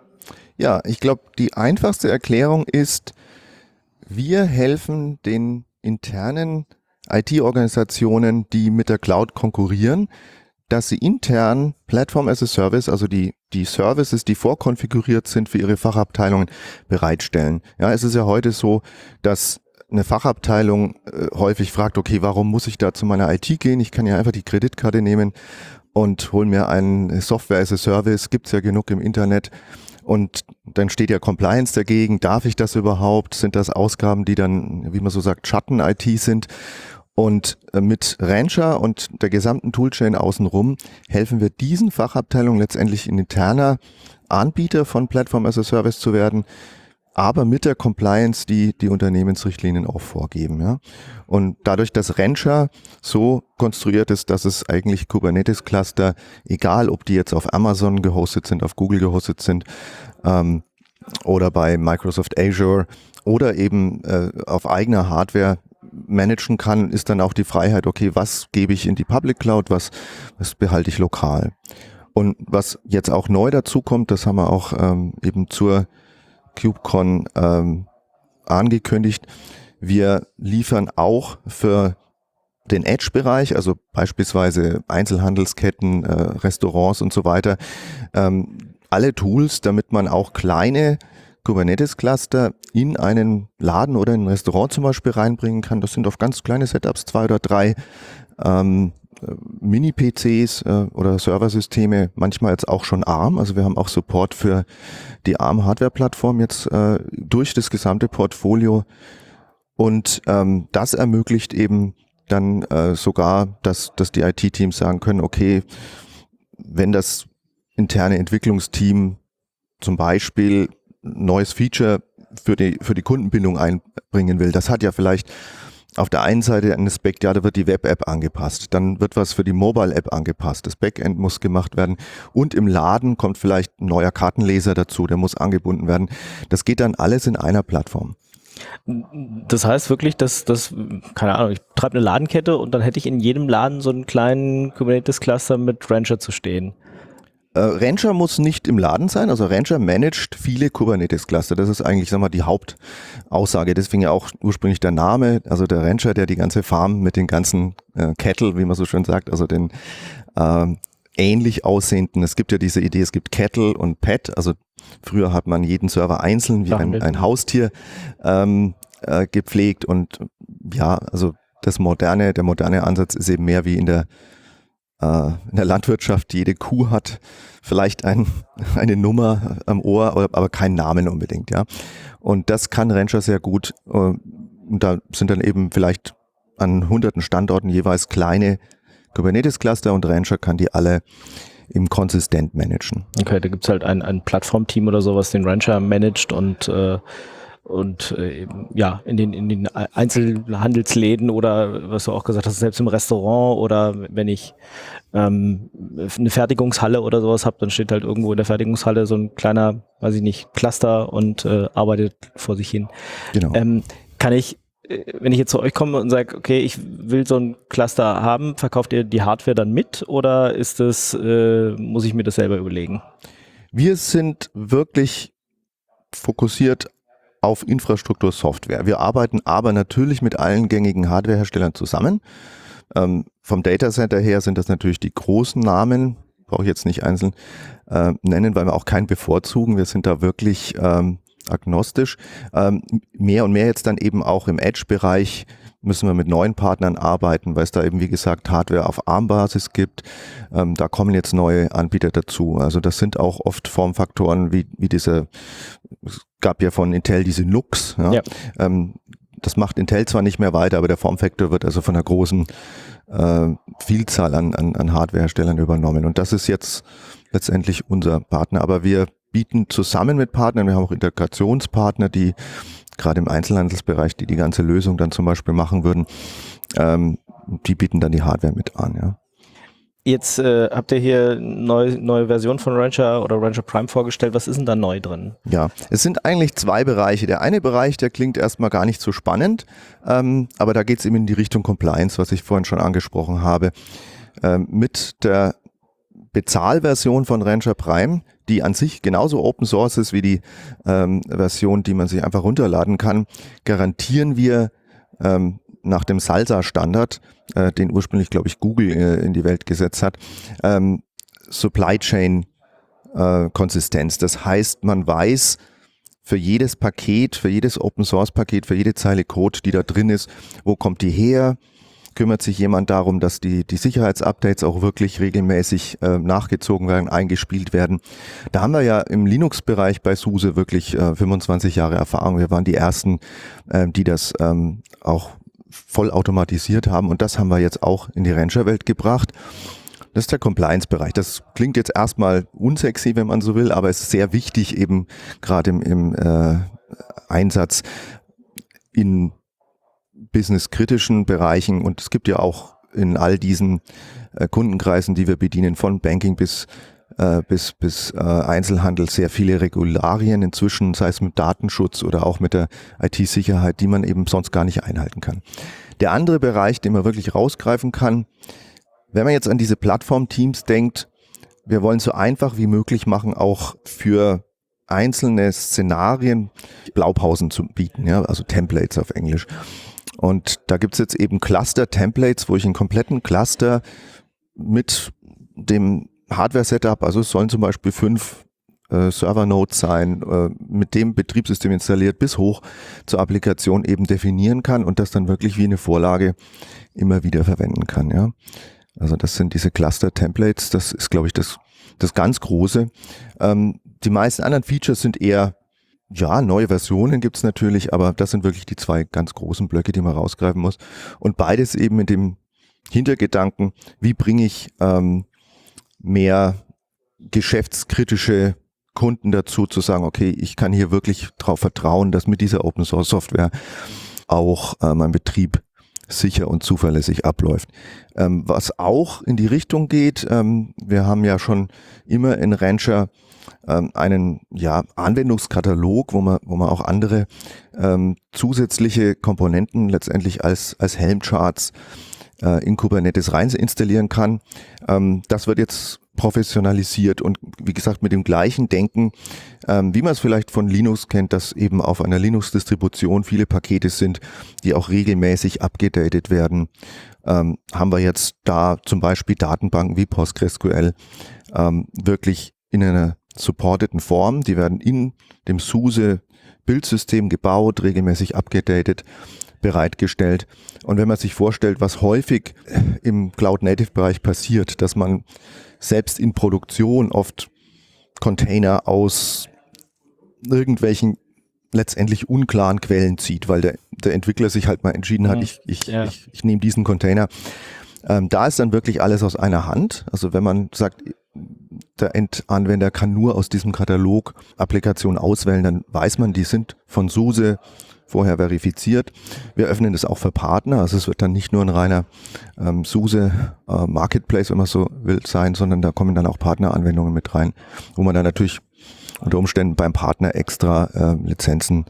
Speaker 8: Ja, ich glaube, die einfachste Erklärung ist, wir helfen den internen IT-Organisationen, die mit der Cloud konkurrieren, dass sie intern Platform as a Service, also die Services, die vorkonfiguriert sind für ihre Fachabteilungen, bereitstellen. Ja, es ist ja heute so, dass eine Fachabteilung häufig fragt, okay, warum muss ich da zu meiner IT gehen? Ich kann ja einfach die Kreditkarte nehmen und hol mir einen Software as a Service, gibt's ja genug im Internet. Und dann steht ja Compliance dagegen. Darf ich das überhaupt? Sind das Ausgaben, die dann, wie man so sagt, Schatten-IT sind? Und mit Rancher und der gesamten Toolchain außenrum helfen wir diesen Fachabteilungen letztendlich ein interner Anbieter von Platform as a Service zu werden, aber mit der Compliance, die die Unternehmensrichtlinien auch vorgeben. Ja. Und dadurch, dass Rancher so konstruiert ist, dass es eigentlich Kubernetes-Cluster, egal ob die jetzt auf Amazon gehostet sind, auf Google gehostet sind oder bei Microsoft Azure oder eben auf eigener Hardware managen kann, ist dann auch die Freiheit, okay, was gebe ich in die Public Cloud, was behalte ich lokal. Und was jetzt auch neu dazu kommt, das haben wir auch eben zur KubeCon angekündigt, wir liefern auch für den Edge-Bereich, also beispielsweise Einzelhandelsketten, Restaurants und so weiter, alle Tools, damit man auch kleine Kubernetes-Cluster in einen Laden oder in ein Restaurant zum Beispiel reinbringen kann. Das sind auf ganz kleine Setups, 2 oder 3 Mini-PCs oder Serversysteme, manchmal jetzt auch schon ARM. Also wir haben auch Support für die ARM-Hardware-Plattform jetzt durch das gesamte Portfolio. Und das ermöglicht eben dann sogar, dass die IT-Teams sagen können, okay, wenn das interne Entwicklungsteam zum Beispiel neues Feature für die Kundenbindung einbringen will. Das hat ja vielleicht auf der einen Seite einen Aspekt, ja, da wird die Web-App angepasst, dann wird was für die Mobile-App angepasst, das Backend muss gemacht werden und im Laden kommt vielleicht ein neuer Kartenleser dazu, der muss angebunden werden. Das geht dann alles in einer Plattform.
Speaker 2: Das heißt wirklich, dass keine Ahnung, ich treibe eine Ladenkette und dann hätte ich in jedem Laden so einen kleinen Kubernetes-Cluster mit Rancher zu stehen.
Speaker 8: Rancher muss nicht im Laden sein, also Rancher managt viele Kubernetes-Cluster. Das ist eigentlich, sagen wir mal, die Hauptaussage. Deswegen ja auch ursprünglich der Name, also der Rancher, der die ganze Farm mit den ganzen Kettle, wie man so schön sagt, also den ähnlich aussehenden. Es gibt ja diese Idee, es gibt Kettle und Pet, also früher hat man jeden Server einzeln wie ein Haustier gepflegt und ja, also der moderne Ansatz ist eben mehr wie in der Landwirtschaft, jede Kuh hat vielleicht eine Nummer am Ohr, aber keinen Namen unbedingt, ja. Und das kann Rancher sehr gut. Und da sind dann eben vielleicht an hunderten Standorten jeweils kleine Kubernetes-Cluster und Rancher kann die alle eben konsistent managen.
Speaker 2: Okay, da gibt's halt ein Plattformteam oder sowas, den Rancher managt und ja, in den Einzelhandelsläden oder was du auch gesagt hast, selbst im Restaurant oder wenn ich eine Fertigungshalle oder sowas habe, dann steht halt irgendwo in der Fertigungshalle so ein kleiner, weiß ich nicht, Cluster und arbeitet vor sich hin.
Speaker 8: Genau.
Speaker 2: Kann ich, wenn ich jetzt zu euch komme und sage, okay, ich will so ein Cluster haben, verkauft ihr die Hardware dann mit oder ist das, muss ich mir das selber überlegen?
Speaker 8: Wir sind wirklich fokussiert auf Infrastruktur-Software. Wir arbeiten aber natürlich mit allen gängigen Hardwareherstellern zusammen. Vom Datacenter her sind das natürlich die großen Namen, brauche ich jetzt nicht einzeln nennen, weil wir auch keinen bevorzugen. Wir sind da wirklich agnostisch. Mehr und mehr jetzt dann eben auch im Edge-Bereich müssen wir mit neuen Partnern arbeiten, weil es da eben, wie gesagt, Hardware auf ARM-Basis gibt. Da kommen jetzt neue Anbieter dazu. Also das sind auch oft Formfaktoren wie diese, es gab ja von Intel diese NUCs. Ja. Ja. Das macht Intel zwar nicht mehr weiter, aber der Formfaktor wird also von einer großen Vielzahl an Hardwareherstellern übernommen. Und das ist jetzt letztendlich unser Partner. Aber wir bieten zusammen mit Partnern, wir haben auch Integrationspartner, die gerade im Einzelhandelsbereich, die ganze Lösung dann zum Beispiel machen würden, die bieten dann die Hardware mit an, ja.
Speaker 2: Jetzt habt ihr hier neue Version von Rancher oder Rancher Prime vorgestellt. Was ist denn da neu drin?
Speaker 8: Ja, es sind eigentlich 2 Bereiche. Der eine Bereich, der klingt erstmal gar nicht so spannend, aber da geht es eben in die Richtung Compliance, was ich vorhin schon angesprochen habe. Mit der Bezahlversion von Rancher Prime, die an sich genauso Open Source ist wie die Version, die man sich einfach runterladen kann, garantieren wir nach dem Salsa-Standard, den ursprünglich, glaube ich, Google in die Welt gesetzt hat, Supply Chain Konsistenz. Das heißt, man weiß für jedes Paket, für jedes Open-Source-Paket, für jede Zeile Code, die da drin ist, wo kommt die her? Kümmert sich jemand darum, dass die Sicherheitsupdates auch wirklich regelmäßig nachgezogen werden, eingespielt werden. Da haben wir ja im Linux-Bereich bei SUSE wirklich 25 Jahre Erfahrung. Wir waren die Ersten, die das auch voll automatisiert haben, und das haben wir jetzt auch in die Rancher-Welt gebracht. Das ist der Compliance-Bereich. Das klingt jetzt erstmal unsexy, wenn man so will, aber es ist sehr wichtig, eben gerade im Einsatz in businesskritischen Bereichen, und es gibt ja auch in all diesen Kundenkreisen, die wir bedienen, von Banking bis Einzelhandel, sehr viele Regularien inzwischen, sei es mit Datenschutz oder auch mit der IT-Sicherheit, die man eben sonst gar nicht einhalten kann. Der andere Bereich, den man wirklich rausgreifen kann, wenn man jetzt an diese Plattformteams denkt, wir wollen so einfach wie möglich machen, auch für einzelne Szenarien Blaupausen zu bieten, ja, also Templates auf Englisch. Und da gibt's jetzt eben Cluster-Templates, wo ich einen kompletten Cluster mit dem Hardware-Setup, also es sollen zum Beispiel 5 Server-Nodes sein, mit dem Betriebssystem installiert bis hoch zur Applikation eben definieren kann und das dann wirklich wie eine Vorlage immer wieder verwenden kann. Ja. Also das sind diese Cluster-Templates, das ist, glaube ich, das ganz Große. Die meisten anderen Features sind eher, ja, neue Versionen gibt's natürlich, aber das sind wirklich die 2 ganz großen Blöcke, die man rausgreifen muss. Und beides eben mit dem Hintergedanken, wie bringe ich mehr geschäftskritische Kunden dazu zu sagen, okay, ich kann hier wirklich darauf vertrauen, dass mit dieser Open-Source-Software auch mein Betrieb sicher und zuverlässig abläuft. Was auch in die Richtung geht, wir haben ja schon immer in Rancher einen Anwendungskatalog, wo man auch andere zusätzliche Komponenten letztendlich als Helm-Charts in Kubernetes rein installieren kann. Das wird jetzt professionalisiert und wie gesagt mit dem gleichen Denken, wie man es vielleicht von Linux kennt, dass eben auf einer Linux-Distribution viele Pakete sind, die auch regelmäßig abgedatet werden. Haben wir jetzt da zum Beispiel Datenbanken wie PostgreSQL wirklich in einer supporteten Form. Die werden in dem SUSE-Bildsystem gebaut, regelmäßig abgedatet, bereitgestellt. Und wenn man sich vorstellt, was häufig im Cloud-Native-Bereich passiert, dass man selbst in Produktion oft Container aus irgendwelchen letztendlich unklaren Quellen zieht, weil der Entwickler sich halt mal entschieden hat, ich nehme diesen Container. Da ist dann wirklich alles aus einer Hand. Also wenn man sagt, der Endanwender kann nur aus diesem Katalog Applikationen auswählen, dann weiß man, die sind von SUSE vorher verifiziert. Wir öffnen das auch für Partner, also es wird dann nicht nur ein reiner SUSE Marketplace, wenn man so will, sein, sondern da kommen dann auch Partneranwendungen mit rein, wo man dann natürlich unter Umständen beim Partner extra Lizenzen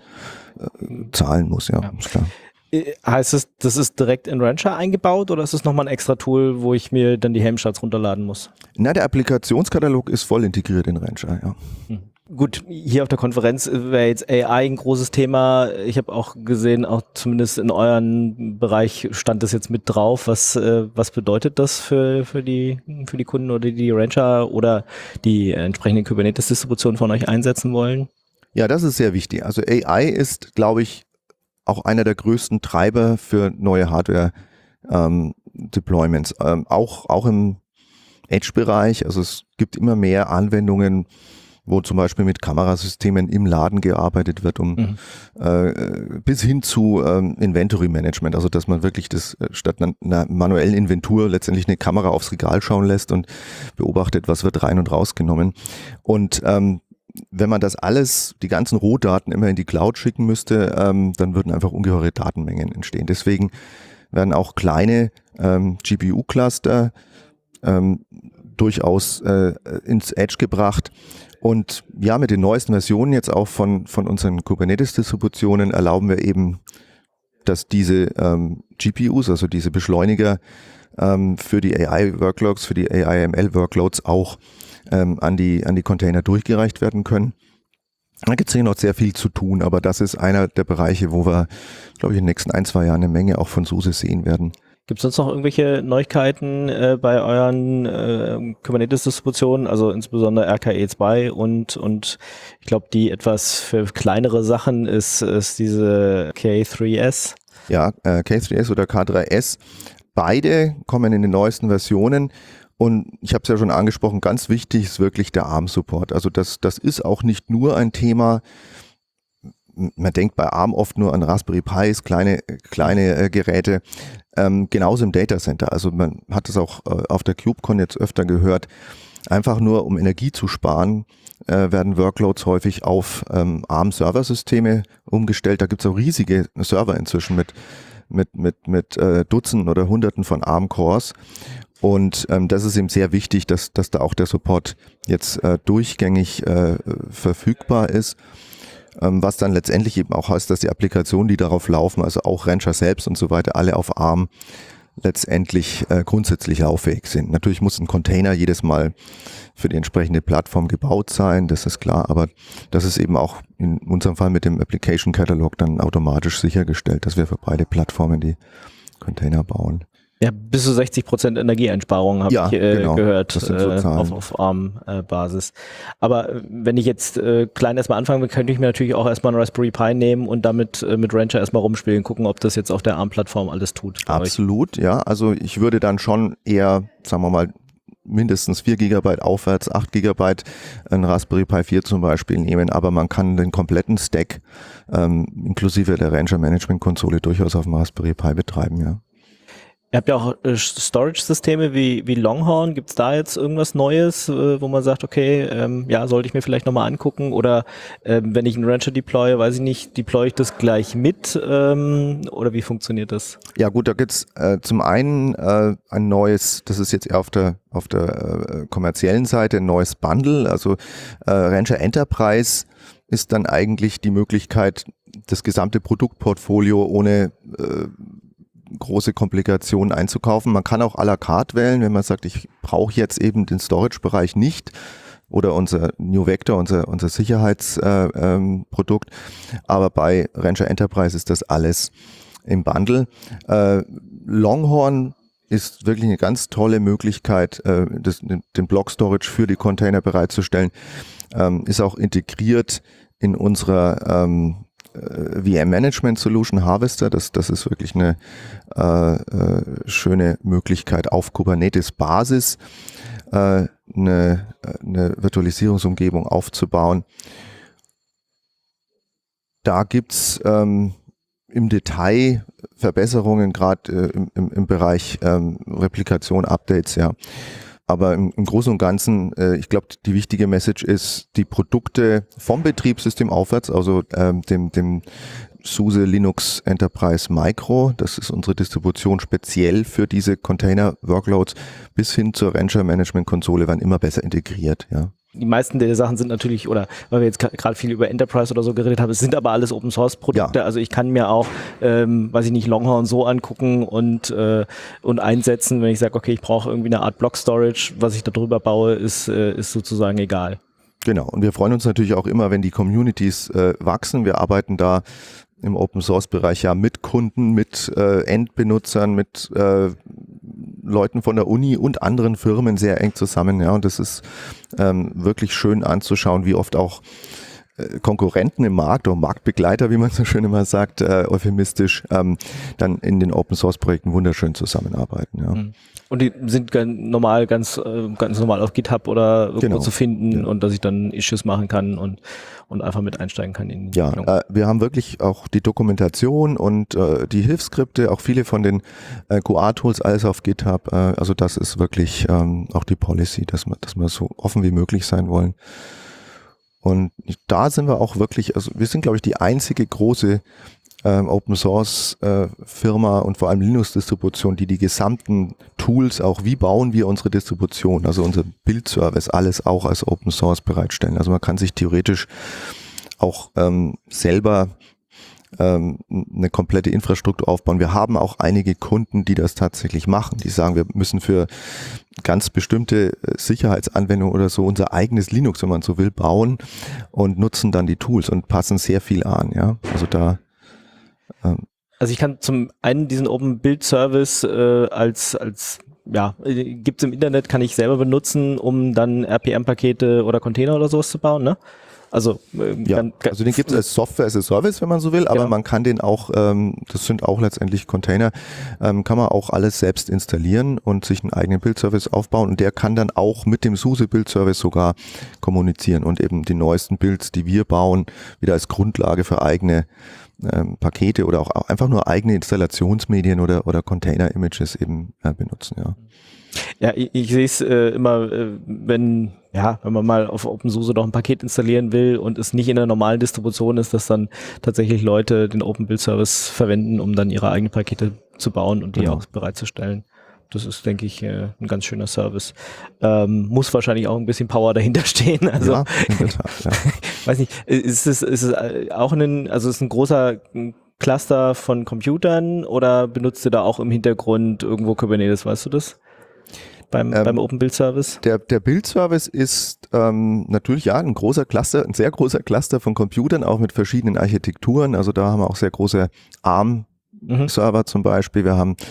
Speaker 8: zahlen muss, ja, ist klar.
Speaker 2: Heißt es, das ist direkt in Rancher eingebaut oder ist es nochmal ein extra Tool, wo ich mir dann die Helm-Charts runterladen muss?
Speaker 8: Na, der Applikationskatalog ist voll integriert in Rancher, ja.
Speaker 2: Gut, hier auf der Konferenz wäre jetzt AI ein großes Thema. Ich habe auch gesehen, auch zumindest in euren Bereich stand das jetzt mit drauf. Was bedeutet das für die Kunden oder die Rancher oder die entsprechende Kubernetes-Distribution von euch einsetzen wollen?
Speaker 8: Ja, das ist sehr wichtig. Also AI ist, glaube ich, auch einer der größten Treiber für neue Hardware-Deployments. Auch im Edge-Bereich. Also es gibt immer mehr Anwendungen, wo zum Beispiel mit Kamerasystemen im Laden gearbeitet wird, bis hin zu Inventory Management, also dass man wirklich das statt einer manuellen Inventur letztendlich eine Kamera aufs Regal schauen lässt und beobachtet, was wird rein und rausgenommen. Und wenn man das alles, die ganzen Rohdaten immer in die Cloud schicken müsste, dann würden einfach ungeheure Datenmengen entstehen. Deswegen werden auch kleine GPU-Cluster durchaus ins Edge gebracht. Und ja, mit den neuesten Versionen jetzt auch von unseren Kubernetes-Distributionen erlauben wir eben, dass diese GPUs, also diese Beschleuniger für die AI-Workloads, für die AI-ML-Workloads auch an die Container durchgereicht werden können. Da gibt es hier noch sehr viel zu tun, aber das ist einer der Bereiche, wo wir, glaube ich, in den nächsten 1-2 Jahren eine Menge auch von SUSE sehen werden.
Speaker 2: Gibt es sonst noch irgendwelche Neuigkeiten bei euren Kubernetes-Distributionen, also insbesondere RKE2 und ich glaube, die etwas für kleinere Sachen ist diese K3S?
Speaker 8: Ja, K3S oder K3S, beide kommen in den neuesten Versionen. Und ich habe es ja schon angesprochen, ganz wichtig ist wirklich der ARM-Support. Also das ist auch nicht nur ein Thema, man denkt bei ARM oft nur an Raspberry Pis, kleine Geräte, genauso im Datacenter. Also man hat es auch auf der KubeCon jetzt öfter gehört, einfach nur um Energie zu sparen, werden Workloads häufig auf ARM-Serversysteme umgestellt. Da gibt es auch riesige Server inzwischen mit Dutzenden oder Hunderten von ARM-Cores. Und das ist eben sehr wichtig, dass da auch der Support jetzt durchgängig verfügbar ist. Was dann letztendlich eben auch heißt, dass die Applikationen, die darauf laufen, also auch Rancher selbst und so weiter, alle auf ARM letztendlich grundsätzlich lauffähig sind. Natürlich muss ein Container jedes Mal für die entsprechende Plattform gebaut sein, das ist klar, aber das ist eben auch in unserem Fall mit dem Application Catalog dann automatisch sichergestellt, dass wir für beide Plattformen die Container bauen.
Speaker 2: Ja, bis zu 60% Energieeinsparungen habe ich gehört
Speaker 8: das sind so Zahlen.
Speaker 2: auf ARM-Basis. Aber wenn ich jetzt klein erstmal anfangen will, könnte ich mir natürlich auch erstmal einen Raspberry Pi nehmen und damit mit Rancher erstmal rumspielen, gucken, ob das jetzt auf der ARM-Plattform alles tut.
Speaker 8: Absolut, ja. Also ich würde dann schon eher, sagen wir mal, mindestens 4 GB aufwärts, 8 GB ein Raspberry Pi 4 zum Beispiel nehmen, aber man kann den kompletten Stack inklusive der Rancher Management Konsole durchaus auf dem Raspberry Pi betreiben, ja.
Speaker 2: Ihr habt ja auch Storage-Systeme wie Longhorn. Gibt es da jetzt irgendwas Neues, wo man sagt, okay, sollte ich mir vielleicht nochmal angucken? Oder wenn ich einen Rancher deploye, weiß ich nicht, deploye ich das gleich mit? Oder wie funktioniert das?
Speaker 8: Ja gut, da gibt's zum einen ein neues, das ist jetzt eher auf der kommerziellen Seite, ein neues Bundle. Also Rancher Enterprise ist dann eigentlich die Möglichkeit, das gesamte Produktportfolio ohne große Komplikationen einzukaufen. Man kann auch à la carte wählen, wenn man sagt, ich brauche jetzt eben den Storage-Bereich nicht oder unser New Vector, unser Sicherheitsprodukt. Aber bei Rancher Enterprise ist das alles im Bundle. Longhorn ist wirklich eine ganz tolle Möglichkeit, den Block-Storage für die Container bereitzustellen. Ist auch integriert in unserer VM-Management-Solution Harvester, das ist wirklich eine schöne Möglichkeit, auf Kubernetes-Basis eine Virtualisierungsumgebung aufzubauen. Da gibt's im Detail Verbesserungen, gerade im Bereich Replikation, Updates, ja. Aber im Großen und Ganzen, ich glaube, die wichtige Message ist, die Produkte vom Betriebssystem aufwärts, also dem SUSE Linux Enterprise Micro, das ist unsere Distribution speziell für diese Container-Workloads, bis hin zur Rancher Management Konsole werden immer besser integriert, ja.
Speaker 2: Die meisten der Sachen sind natürlich, oder weil wir jetzt gerade viel über Enterprise oder so geredet haben, es sind aber alles Open-Source-Produkte. Ja. Also ich kann mir auch, weiß ich nicht, Longhorn so angucken und einsetzen, wenn ich sage, okay, ich brauche irgendwie eine Art Block-Storage, was ich da drüber baue, ist sozusagen egal.
Speaker 8: Genau, und wir freuen uns natürlich auch immer, wenn die Communities wachsen. Wir arbeiten da im Open-Source-Bereich ja mit Kunden, mit Endbenutzern, mit Leuten von der Uni und anderen Firmen sehr eng zusammen. Ja, und das ist wirklich schön anzuschauen, wie oft auch Konkurrenten im Markt oder Marktbegleiter, wie man so schön immer sagt, euphemistisch, dann in den Open-Source-Projekten wunderschön zusammenarbeiten. Ja.
Speaker 2: Und die sind ganz normal auf GitHub oder irgendwo zu finden und dass ich dann Issues machen kann und einfach mit einsteigen kann in die Entwicklung.
Speaker 8: Wir haben wirklich auch die Dokumentation und die Hilfsskripte, auch viele von den QA-Tools, alles auf GitHub. Also das ist wirklich auch die Policy, dass wir so offen wie möglich sein wollen. Und da sind wir auch wirklich, also wir sind, glaube ich, die einzige große Open Source Firma und vor allem Linux-Distribution, die gesamten Tools, auch wie bauen wir unsere Distribution, also unser Build-Service, alles auch als Open Source bereitstellen. Also man kann sich theoretisch auch selber eine komplette Infrastruktur aufbauen. Wir haben auch einige Kunden, die das tatsächlich machen. Die sagen, wir müssen für ganz bestimmte Sicherheitsanwendungen oder so unser eigenes Linux, wenn man so will, bauen und nutzen dann die Tools und passen sehr viel an. Ja, also da.
Speaker 2: Also ich kann zum einen diesen Open Build Service gibt's im Internet, kann ich selber benutzen, um dann RPM-Pakete oder Container oder sowas zu bauen, ne? Also,
Speaker 8: also den gibt es als Software as a Service, wenn man so will, aber man kann den auch, das sind auch letztendlich Container, kann man auch alles selbst installieren und sich einen eigenen Build-Service aufbauen und der kann dann auch mit dem SUSE Build-Service sogar kommunizieren und eben die neuesten Builds, die wir bauen, wieder als Grundlage für eigene Pakete oder auch einfach nur eigene Installationsmedien oder Container-Images eben benutzen, ja.
Speaker 2: Ja, ich sehe es immer, wenn man mal auf OpenSUSE noch ein Paket installieren will und es nicht in der normalen Distribution ist, dass dann tatsächlich Leute den Open Build Service verwenden, um dann ihre eigenen Pakete zu bauen und die auch bereitzustellen. Das ist, denke ich, ein ganz schöner Service. Muss wahrscheinlich auch ein bisschen Power dahinter stehen. Also,
Speaker 8: ja, in der Tat, ja.
Speaker 2: Weiß nicht, ist es auch ist ein großer Cluster von Computern oder benutzt ihr da auch im Hintergrund irgendwo Kubernetes, weißt du das? Beim Open Build Service?
Speaker 8: Der Build Service ist natürlich ein sehr großer Cluster von Computern, auch mit verschiedenen Architekturen. Also da haben wir auch sehr große ARM-Server zum Beispiel. Wir haben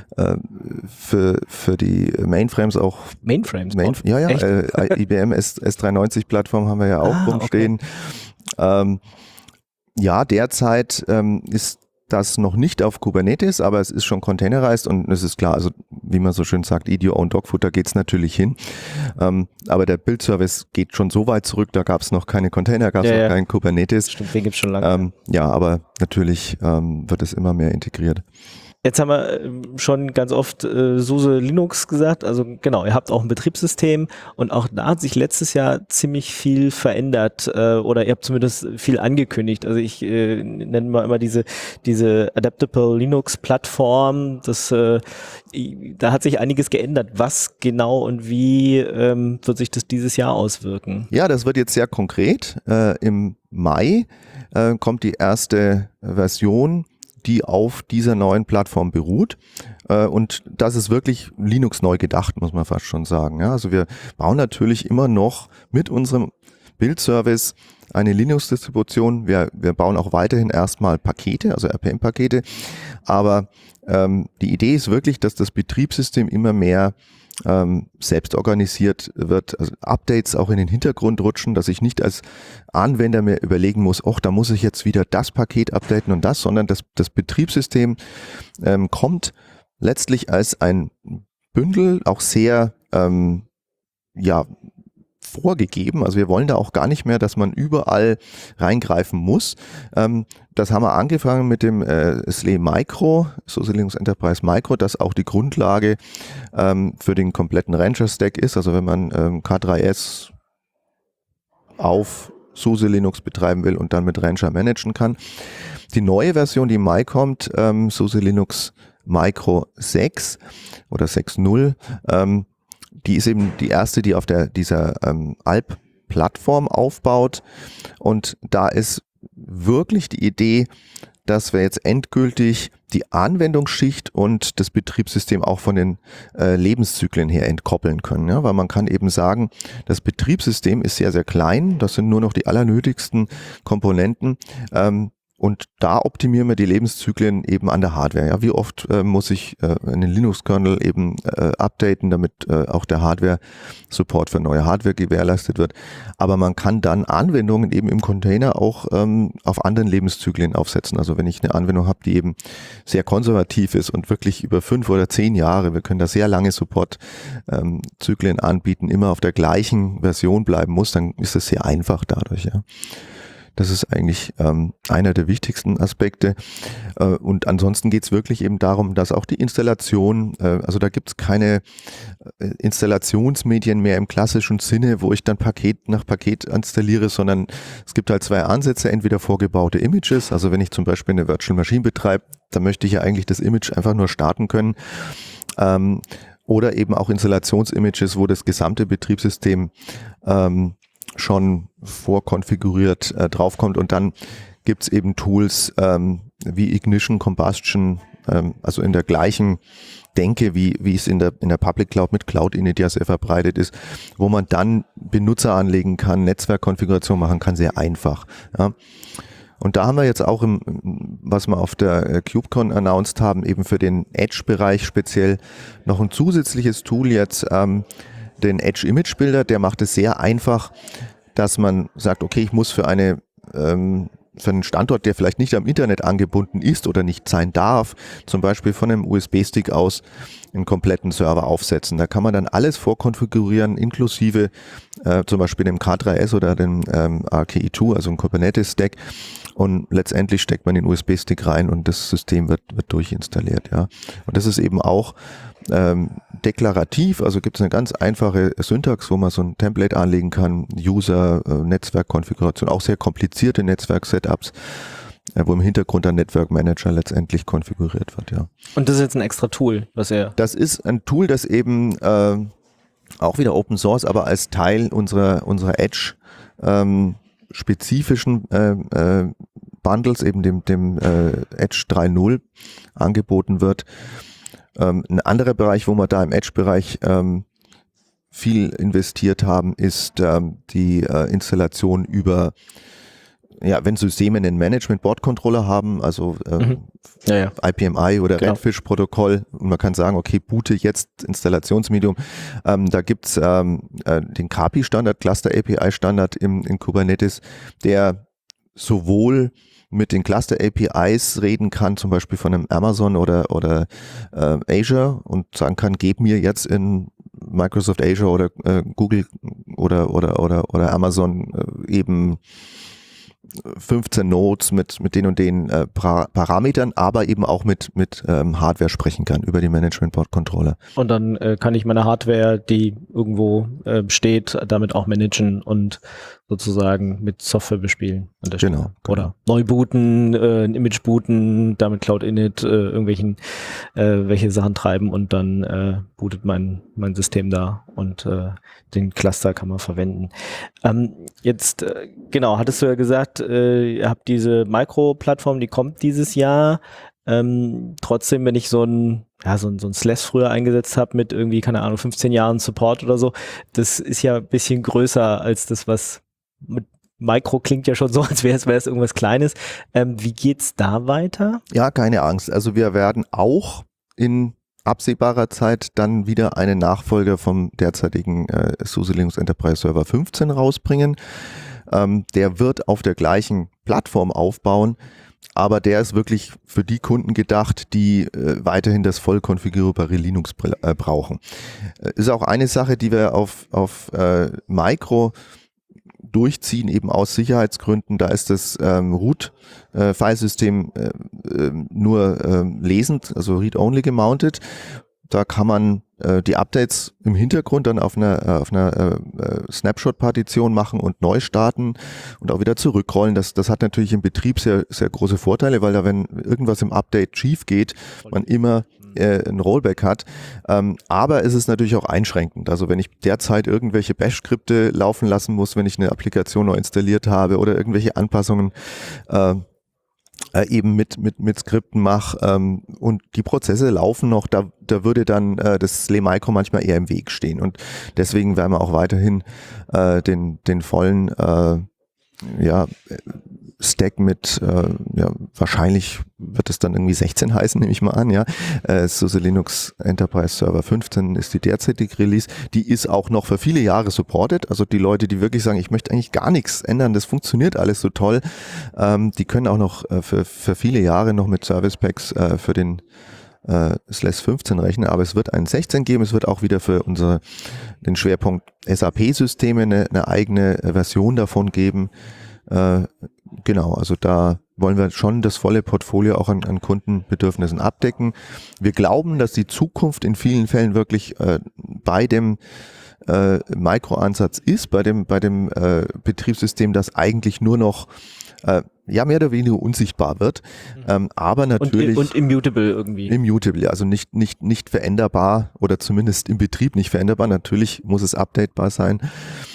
Speaker 8: für die Mainframes auch
Speaker 2: Mainframes?
Speaker 8: IBM S390-Plattform haben wir ja auch rumstehen. Okay. Derzeit ist das noch nicht auf Kubernetes, aber es ist schon containerized und es ist klar, also wie man so schön sagt, eat your own dog food, da geht's natürlich hin. Aber der Build-Service geht schon so weit zurück, da gab es noch keine Container, gab es noch kein Kubernetes.
Speaker 2: Stimmt, den gibt's schon lange.
Speaker 8: Aber natürlich wird es immer mehr integriert.
Speaker 2: Jetzt haben wir schon ganz oft SUSE Linux gesagt, also genau, ihr habt auch ein Betriebssystem und auch da hat sich letztes Jahr ziemlich viel verändert oder ihr habt zumindest viel angekündigt. Also ich nenne mal immer diese Adaptable Linux Plattform, da hat sich einiges geändert. Was genau und wie wird sich das dieses Jahr auswirken?
Speaker 8: Ja, das wird jetzt sehr konkret. Im Mai kommt die erste Version, die auf dieser neuen Plattform beruht. Und das ist wirklich Linux neu gedacht, muss man fast schon sagen. Ja, also wir bauen natürlich immer noch mit unserem Build-Service eine Linux-Distribution. Wir bauen auch weiterhin erstmal Pakete, also RPM-Pakete. Aber die Idee ist wirklich, dass das Betriebssystem immer mehr selbst organisiert wird, also Updates auch in den Hintergrund rutschen, dass ich nicht als Anwender mir überlegen muss, da muss ich jetzt wieder das Paket updaten und das, sondern das Betriebssystem kommt letztlich als ein Bündel auch sehr vorgegeben. Also wir wollen da auch gar nicht mehr, dass man überall reingreifen muss. Das haben wir angefangen mit dem SLE Micro, SUSE Linux Enterprise Micro, das auch die Grundlage für den kompletten Rancher-Stack ist. Also wenn man K3S auf SUSE Linux betreiben will und dann mit Rancher managen kann. Die neue Version, die im Mai kommt, SUSE Linux Micro 6 oder 6.0, die ist eben die erste, die auf dieser Alp-Plattform aufbaut und da ist wirklich die Idee, dass wir jetzt endgültig die Anwendungsschicht und das Betriebssystem auch von den Lebenszyklen her entkoppeln können. Ja? Weil man kann eben sagen, das Betriebssystem ist sehr, sehr klein, das sind nur noch die allernötigsten Komponenten. Und da optimieren wir die Lebenszyklen eben an der Hardware. Ja, wie oft muss ich einen Linux-Kernel eben updaten, damit auch der Hardware-Support für neue Hardware gewährleistet wird. Aber man kann dann Anwendungen eben im Container auch auf anderen Lebenszyklen aufsetzen. Also wenn ich eine Anwendung habe, die eben sehr konservativ ist und wirklich über 5 oder 10 Jahre, wir können da sehr lange Support-Zyklen anbieten, immer auf der gleichen Version bleiben muss, dann ist es sehr einfach dadurch, ja. Das ist eigentlich einer der wichtigsten Aspekte. Und ansonsten geht es wirklich eben darum, dass auch die Installation, also da gibt es keine Installationsmedien mehr im klassischen Sinne, wo ich dann Paket nach Paket installiere, sondern es gibt halt 2 Ansätze, entweder vorgebaute Images, also wenn ich zum Beispiel eine Virtual Machine betreibe, dann möchte ich ja eigentlich das Image einfach nur starten können. Oder eben auch Installationsimages, wo das gesamte Betriebssystem schon vorkonfiguriert draufkommt und dann gibt es eben Tools wie Ignition, Combustion, also in der gleichen Denke, wie es in der Public Cloud mit Cloud Init ja sehr verbreitet ist, wo man dann Benutzer anlegen kann, Netzwerkkonfiguration machen kann, sehr einfach. Ja. Und da haben wir jetzt auch, was wir auf der KubeCon announced haben, eben für den Edge-Bereich speziell noch ein zusätzliches Tool jetzt, den Edge Image Builder, der macht es sehr einfach, dass man sagt, okay, ich muss für einen Standort, der vielleicht nicht am Internet angebunden ist oder nicht sein darf, zum Beispiel von einem USB-Stick aus einen kompletten Server aufsetzen. Da kann man dann alles vorkonfigurieren, inklusive zum Beispiel dem K3S oder dem RKE2, also ein Kubernetes-Stack. Und letztendlich steckt man den USB-Stick rein und das System wird durchinstalliert. Ja. Und das ist eben auch deklarativ, also gibt es eine ganz einfache Syntax, wo man so ein Template anlegen kann, User, Netzwerkkonfiguration, auch sehr komplizierte Netzwerk-Setups, wo im Hintergrund ein Network Manager letztendlich konfiguriert wird. Ja.
Speaker 2: Und das ist jetzt ein extra Tool, was ihr...
Speaker 8: Das ist ein Tool, das eben auch wieder Open Source, aber als Teil unserer Edge spezifischen Bundles, eben dem Edge 3.0 angeboten wird. Ein anderer Bereich, wo wir da im Edge-Bereich viel investiert haben, ist die Installation über, ja, wenn Systeme einen Management-Board-Controller haben, also IPMI oder Redfish-Protokoll, und man kann sagen, okay, boote jetzt Installationsmedium. Da gibt's den CAPI-Standard, Cluster-API-Standard in Kubernetes, der sowohl mit den Cluster-APIs reden kann, zum Beispiel von einem Amazon oder Azure, und sagen kann, gib mir jetzt in Microsoft Azure oder Google oder Amazon eben 15 Nodes mit den und den Parametern, aber eben auch mit Hardware sprechen kann über die Management Board Controller.
Speaker 2: Und dann kann ich meine Hardware, die irgendwo steht, damit auch managen und sozusagen mit Software bespielen an der Stelle.
Speaker 8: Genau.
Speaker 2: Oder neu booten, ein Image booten, damit Cloud Init welche Sachen treiben und dann bootet mein System da und den Cluster kann man verwenden. Jetzt, genau, hattest du ja gesagt, ihr habt diese Micro-Plattform, die kommt dieses Jahr. Trotzdem, wenn ich so ein SLES früher eingesetzt habe mit irgendwie, keine Ahnung, 15 Jahren Support oder so, das ist ja ein bisschen größer als das, was mit Micro klingt ja schon so, als wäre es irgendwas Kleines. Wie geht's da weiter?
Speaker 8: Ja, keine Angst. Also wir werden auch in absehbarer Zeit dann wieder einen Nachfolger vom derzeitigen SUSE Linux Enterprise Server 15 rausbringen. Der wird auf der gleichen Plattform aufbauen, aber der ist wirklich für die Kunden gedacht, die weiterhin das voll konfigurierbare Linux brauchen. Ist auch eine Sache, die wir auf Micro durchziehen, eben aus Sicherheitsgründen. Da ist das Root-Filesystem nur lesend, also read-only gemountet. Da kann man die Updates im Hintergrund dann auf einer Snapshot-Partition machen und neu starten und auch wieder zurückrollen. Das hat natürlich im Betrieb sehr, sehr große Vorteile, weil da, wenn irgendwas im Update schief geht, man immer ein Rollback hat. Aber es ist natürlich auch einschränkend. Also wenn ich derzeit irgendwelche Bash-Skripte laufen lassen muss, wenn ich eine Applikation neu installiert habe oder irgendwelche Anpassungen eben mit Skripten mache und die Prozesse laufen noch, da würde dann das SLE-Micro manchmal eher im Weg stehen. Und deswegen werden wir auch weiterhin den vollen Stack mit, wahrscheinlich wird es dann irgendwie 16 heißen, nehme ich mal an, ja. SUSE Linux Enterprise Server 15 ist die derzeitige Release. Die ist auch noch für viele Jahre supported. Also die Leute, die wirklich sagen, ich möchte eigentlich gar nichts ändern, das funktioniert alles so toll, die können auch noch für viele Jahre noch mit Service Packs für den SLES 15 rechnen, aber es wird einen 16 geben, es wird auch wieder für den Schwerpunkt SAP-Systeme eine eigene Version davon geben. Genau, also da wollen wir schon das volle Portfolio auch an Kundenbedürfnissen abdecken. Wir glauben, dass die Zukunft in vielen Fällen wirklich bei dem Micro-Ansatz ist, bei dem Betriebssystem, das eigentlich nur noch mehr oder weniger unsichtbar wird, aber natürlich
Speaker 2: und immutable irgendwie.
Speaker 8: Immutable, also nicht veränderbar oder zumindest im Betrieb nicht veränderbar. Natürlich muss es updatebar sein.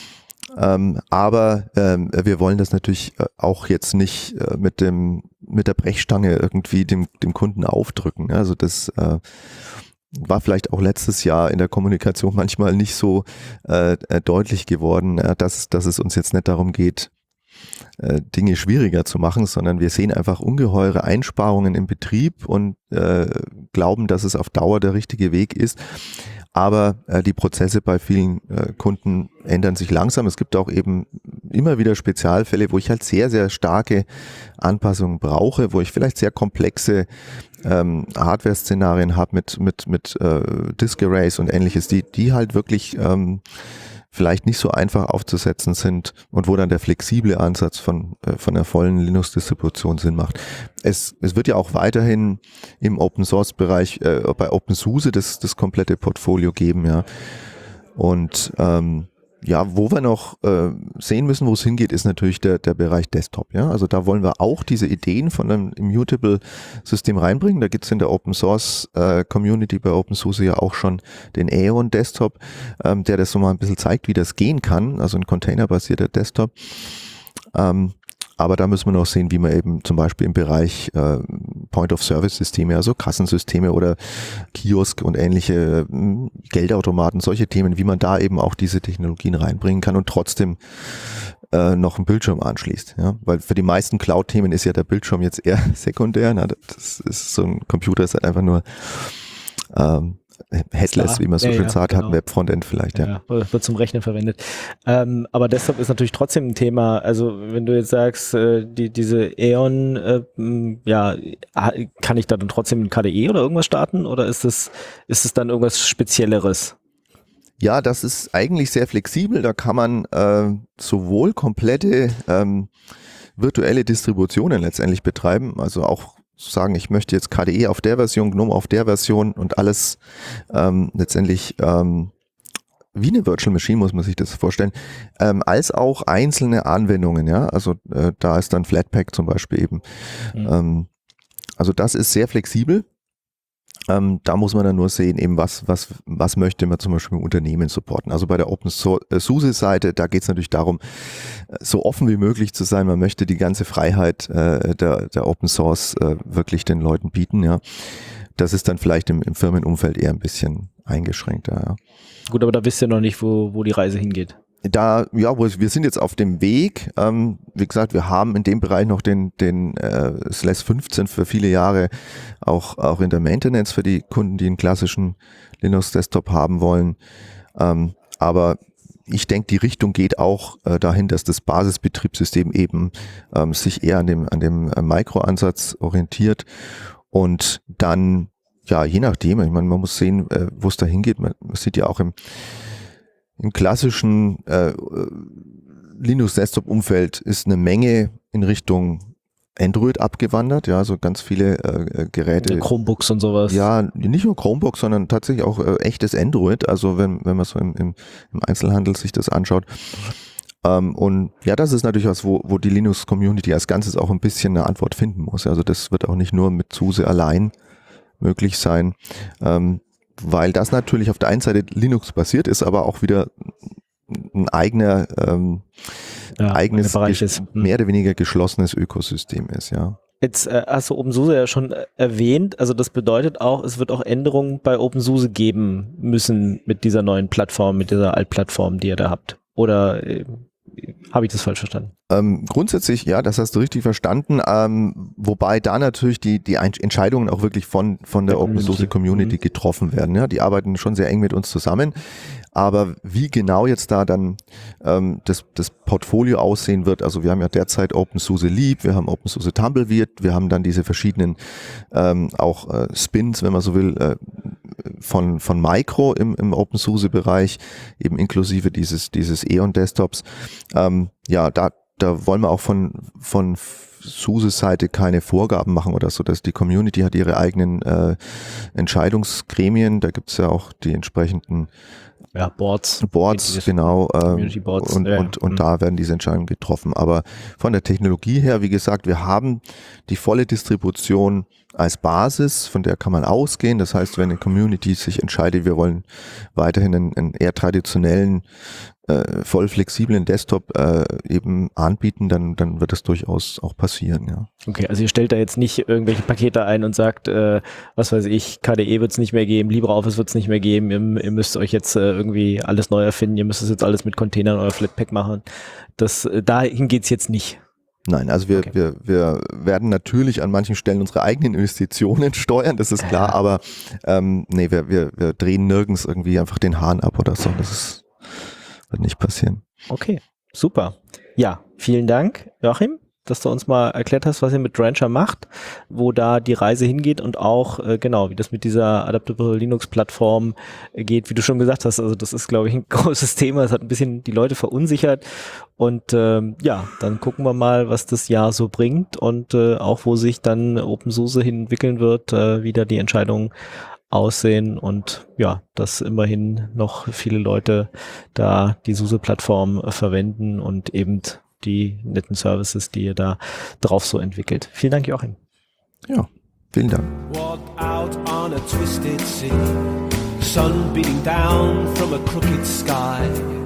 Speaker 8: Aber wir wollen das natürlich auch jetzt nicht mit der Brechstange irgendwie dem Kunden aufdrücken. Also das war vielleicht auch letztes Jahr in der Kommunikation manchmal nicht so deutlich geworden, dass es uns jetzt nicht darum geht, Dinge schwieriger zu machen, sondern wir sehen einfach ungeheure Einsparungen im Betrieb und glauben, dass es auf Dauer der richtige Weg ist. Aber die Prozesse bei vielen Kunden ändern sich langsam. Es gibt auch eben immer wieder Spezialfälle, wo ich halt sehr, sehr starke Anpassungen brauche, wo ich vielleicht sehr komplexe Hardware-Szenarien habe mit Disk Arrays und ähnliches, die halt wirklich vielleicht nicht so einfach aufzusetzen sind und wo dann der flexible Ansatz von der vollen Linux-Distribution Sinn macht. Es wird ja auch weiterhin im Open-Source-Bereich bei OpenSUSE das komplette Portfolio geben, ja. Und wo wir noch sehen müssen, wo es hingeht, ist natürlich der Bereich Desktop. Ja? Also da wollen wir auch diese Ideen von einem Immutable-System reinbringen. Da gibt es in der Open-Source-Community bei OpenSUSE ja auch schon den Aeon Desktop, der das so mal ein bisschen zeigt, wie das gehen kann. Also ein containerbasierter Desktop. Aber da müssen wir noch sehen, wie man eben zum Beispiel im Bereich Point-of-Service-Systeme, also Kassensysteme oder Kiosk und ähnliche Geldautomaten, solche Themen, wie man da eben auch diese Technologien reinbringen kann und trotzdem noch einen Bildschirm anschließt. Ja? Weil für die meisten Cloud-Themen ist ja der Bildschirm jetzt eher sekundär. Na, das ist so ein Computer, ist halt einfach nur headless, wie man so schön sagt, hat ein Web-Frontend vielleicht. Ja,
Speaker 2: wird zum Rechnen verwendet. Aber Desktop ist natürlich trotzdem ein Thema. Also wenn du jetzt sagst, diese Aeon, kann ich da dann trotzdem ein KDE oder irgendwas starten? Oder ist es dann irgendwas Spezielleres?
Speaker 8: Ja, das ist eigentlich sehr flexibel. Da kann man sowohl komplette virtuelle Distributionen letztendlich betreiben, also auch sagen, ich möchte jetzt KDE auf der Version, GNOME auf der Version und alles letztendlich wie eine Virtual Machine, muss man sich das vorstellen, als auch einzelne Anwendungen, ja, also da ist dann Flatpak zum Beispiel eben. Also das ist sehr flexibel. Da muss man dann nur sehen, eben was möchte man zum Beispiel im Unternehmen supporten. Also bei der OpenSUSE-Seite, da geht es natürlich darum, so offen wie möglich zu sein. Man möchte die ganze Freiheit der Open Source wirklich den Leuten bieten. Ja, das ist dann vielleicht im Firmenumfeld eher ein bisschen eingeschränkter. Ja.
Speaker 2: Gut, aber da wisst ihr noch nicht, wo die Reise hingeht.
Speaker 8: Wir sind jetzt auf dem Weg. Wie gesagt, wir haben in dem Bereich noch den SLES 15 für viele Jahre auch in der Maintenance für die Kunden, die einen klassischen Linux-Desktop haben wollen. Aber ich denke, die Richtung geht auch dahin, dass das Basisbetriebssystem eben sich eher an dem Micro-Ansatz orientiert und dann, ja, je nachdem, ich meine, man muss sehen, wo es da hingeht. Man sieht ja auch im klassischen Linux-Desktop-Umfeld ist eine Menge in Richtung Android abgewandert, ja, so ganz viele Geräte.
Speaker 2: Chromebooks und sowas.
Speaker 8: Ja, nicht nur Chromebooks, sondern tatsächlich auch echtes Android, also wenn man so im Einzelhandel sich das anschaut. Und ja, das ist natürlich was, wo die Linux-Community als Ganzes auch ein bisschen eine Antwort finden muss. Also das wird auch nicht nur mit SUSE allein möglich sein. Weil das natürlich auf der einen Seite Linux basiert ist, aber auch wieder ein eigenes, mehr oder weniger geschlossenes Ökosystem ist, ja.
Speaker 2: Jetzt hast du OpenSUSE ja schon erwähnt, also das bedeutet auch, es wird auch Änderungen bei OpenSUSE geben müssen mit dieser neuen Plattform, mit dieser Altplattform, die ihr da habt. Oder habe ich das falsch verstanden?
Speaker 8: Grundsätzlich, ja, das hast du richtig verstanden, wobei da natürlich die Entscheidungen auch wirklich von der OpenSUSE Community getroffen werden. Ja, die arbeiten schon sehr eng mit uns zusammen, aber wie genau jetzt da dann das Portfolio aussehen wird, also wir haben ja derzeit OpenSUSE Leap, wir haben OpenSUSE Tumbleweed, wir haben dann diese verschiedenen auch Spins, wenn man so will, von Micro im OpenSUSE-Bereich, eben inklusive dieses Aeon-Desktops. Da wollen wir auch von SUSE-Seite keine Vorgaben machen oder so, dass die Community hat ihre eigenen Entscheidungsgremien, da gibt es ja auch die entsprechenden Boards, genau,
Speaker 2: Community Boards.
Speaker 8: Und da werden diese Entscheidungen getroffen. Aber von der Technologie her, wie gesagt, wir haben die volle Distribution als Basis, von der kann man ausgehen. Das heißt, wenn eine Community sich entscheidet, wir wollen weiterhin einen eher traditionellen, voll flexiblen Desktop eben anbieten, dann wird das durchaus auch passieren, ja.
Speaker 2: Okay, also ihr stellt da jetzt nicht irgendwelche Pakete ein und sagt, was weiß ich, KDE wird es nicht mehr geben, LibreOffice wird es nicht mehr geben, ihr müsst euch jetzt irgendwie alles neu erfinden, ihr müsst es jetzt alles mit Containern oder Flatpak machen. Dahin geht es jetzt nicht.
Speaker 8: Nein, also wir werden natürlich an manchen Stellen unsere eigenen Investitionen steuern, das ist klar, aber nee, wir drehen nirgends irgendwie einfach den Hahn ab oder so, wird nicht passieren.
Speaker 2: Okay, super. Ja, vielen Dank, Joachim, dass du uns mal erklärt hast, was ihr mit Rancher macht, wo da die Reise hingeht und auch, genau, wie das mit dieser Adaptable Linux-Plattform geht, wie du schon gesagt hast. Also das ist, glaube ich, ein großes Thema. Es hat ein bisschen die Leute verunsichert. Und ja, dann gucken wir mal, was das Jahr so bringt und auch, wo sich dann OpenSUSE hin entwickeln wird, wie da die Entscheidungen aussehen und ja, dass immerhin noch viele Leute da die SUSE-Plattform verwenden und eben die netten Services, die ihr da drauf so entwickelt. Vielen Dank, Joachim.
Speaker 8: Ja, vielen Dank.
Speaker 9: Walked out on a twisted city, sun beating down from a crooked sky.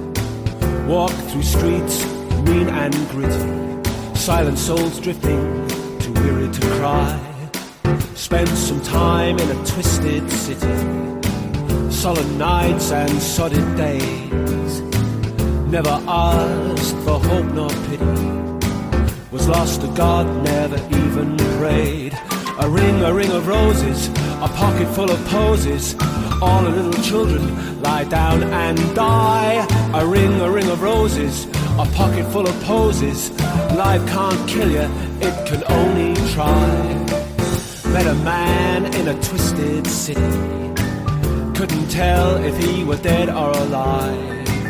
Speaker 9: Walked through streets mean and gritty, silent souls drifting, too weary to cry. Spent some time in a twisted city, sullen nights and sodded days. Never asked for hope nor pity, was lost to God, never even prayed. A ring of roses, a pocket full of posies. All the little children lie down and die. A ring of roses, a pocket full of posies. Life can't kill you, it can only try. Met a man in a twisted city, couldn't tell if he were dead or alive.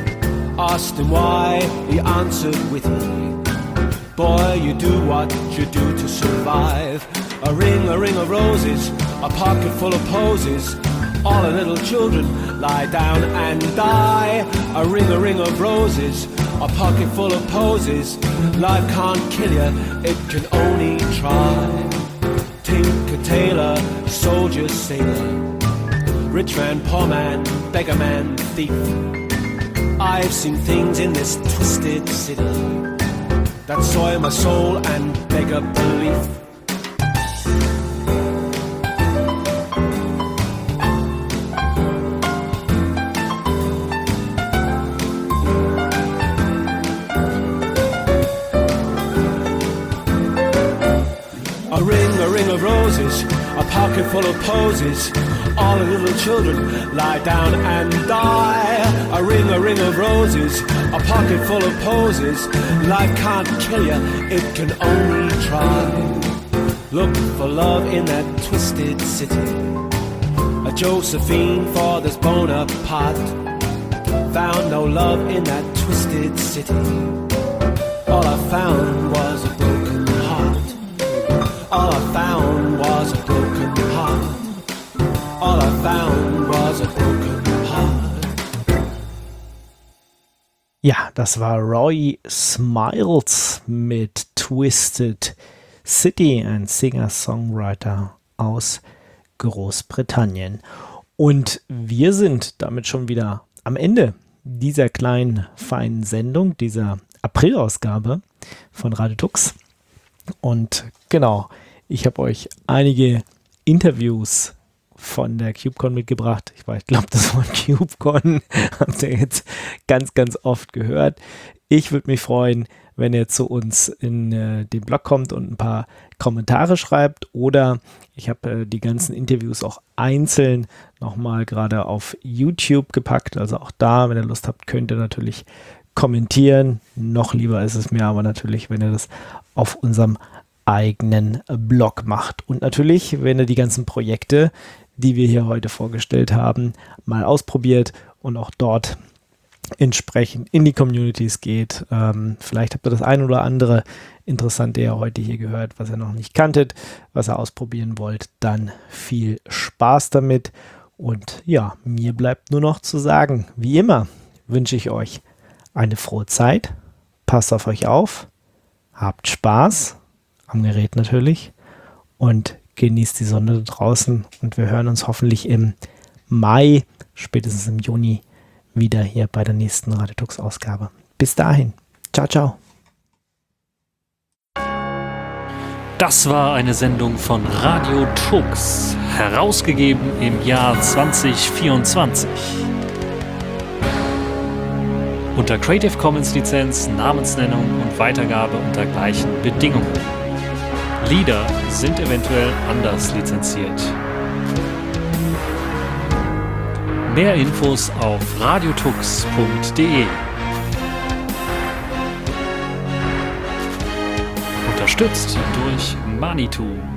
Speaker 9: Asked him why, he answered witty, boy, you do what you do to survive. A ring of roses, a pocket full of posies. All the little children lie down and die. A ring of roses, a pocket full of posies. Life can't kill you, it can only try. Tinker, tailor, soldier, sailor, rich man, poor man, beggar man, thief. I've seen things in this twisted city that soil my soul and beg a belief. A ring of roses, a pocket full of posies. All the little children lie down and die. A ring of roses, a pocket full of posies. Life can't kill you, it can only try. Look for love in that twisted city, a Josephine for this Bonaparte. Found no love in that twisted city. All I found was a broken heart. All I found was a broken heart. All I found was a broken heart.
Speaker 2: Ja, das war Roy Smiles mit Twisted City, ein Singer-Songwriter aus Großbritannien. Und wir sind damit schon wieder am Ende dieser kleinen, feinen Sendung, dieser April-Ausgabe von Radio Tux. Und genau, ich habe euch einige Interviews von der KubeCon mitgebracht. Ich glaube, das Wort KubeCon habt ihr jetzt ganz, ganz oft gehört. Ich würde mich freuen, wenn ihr zu uns in den Blog kommt und ein paar Kommentare schreibt, oder ich habe die ganzen Interviews auch einzeln nochmal gerade auf YouTube gepackt. Also auch da, wenn ihr Lust habt, könnt ihr natürlich kommentieren. Noch lieber ist es mir aber natürlich, wenn ihr das auf unserem eigenen Blog macht. Und natürlich, wenn ihr die ganzen Projekte, die wir hier heute vorgestellt haben, mal ausprobiert und auch dort entsprechend in die Communities geht. Vielleicht habt ihr das ein oder andere Interessante ja heute hier gehört, was ihr noch nicht kanntet, was ihr ausprobieren wollt. Dann viel Spaß damit. Und ja, mir bleibt nur noch zu sagen, wie immer wünsche ich euch eine frohe Zeit. Passt auf euch auf. Habt Spaß am Gerät natürlich und genießt die Sonne da draußen und wir hören uns hoffentlich im Mai, spätestens im Juni, wieder hier bei der nächsten Radiotux-Ausgabe. Bis dahin. Ciao, ciao.
Speaker 10: Das war eine Sendung von Radio Tux, herausgegeben im Jahr 2024. Unter Creative Commons Lizenz, Namensnennung und Weitergabe unter gleichen Bedingungen. Lieder sind eventuell anders lizenziert. Mehr Infos auf radiotux.de. Unterstützt durch Manitou.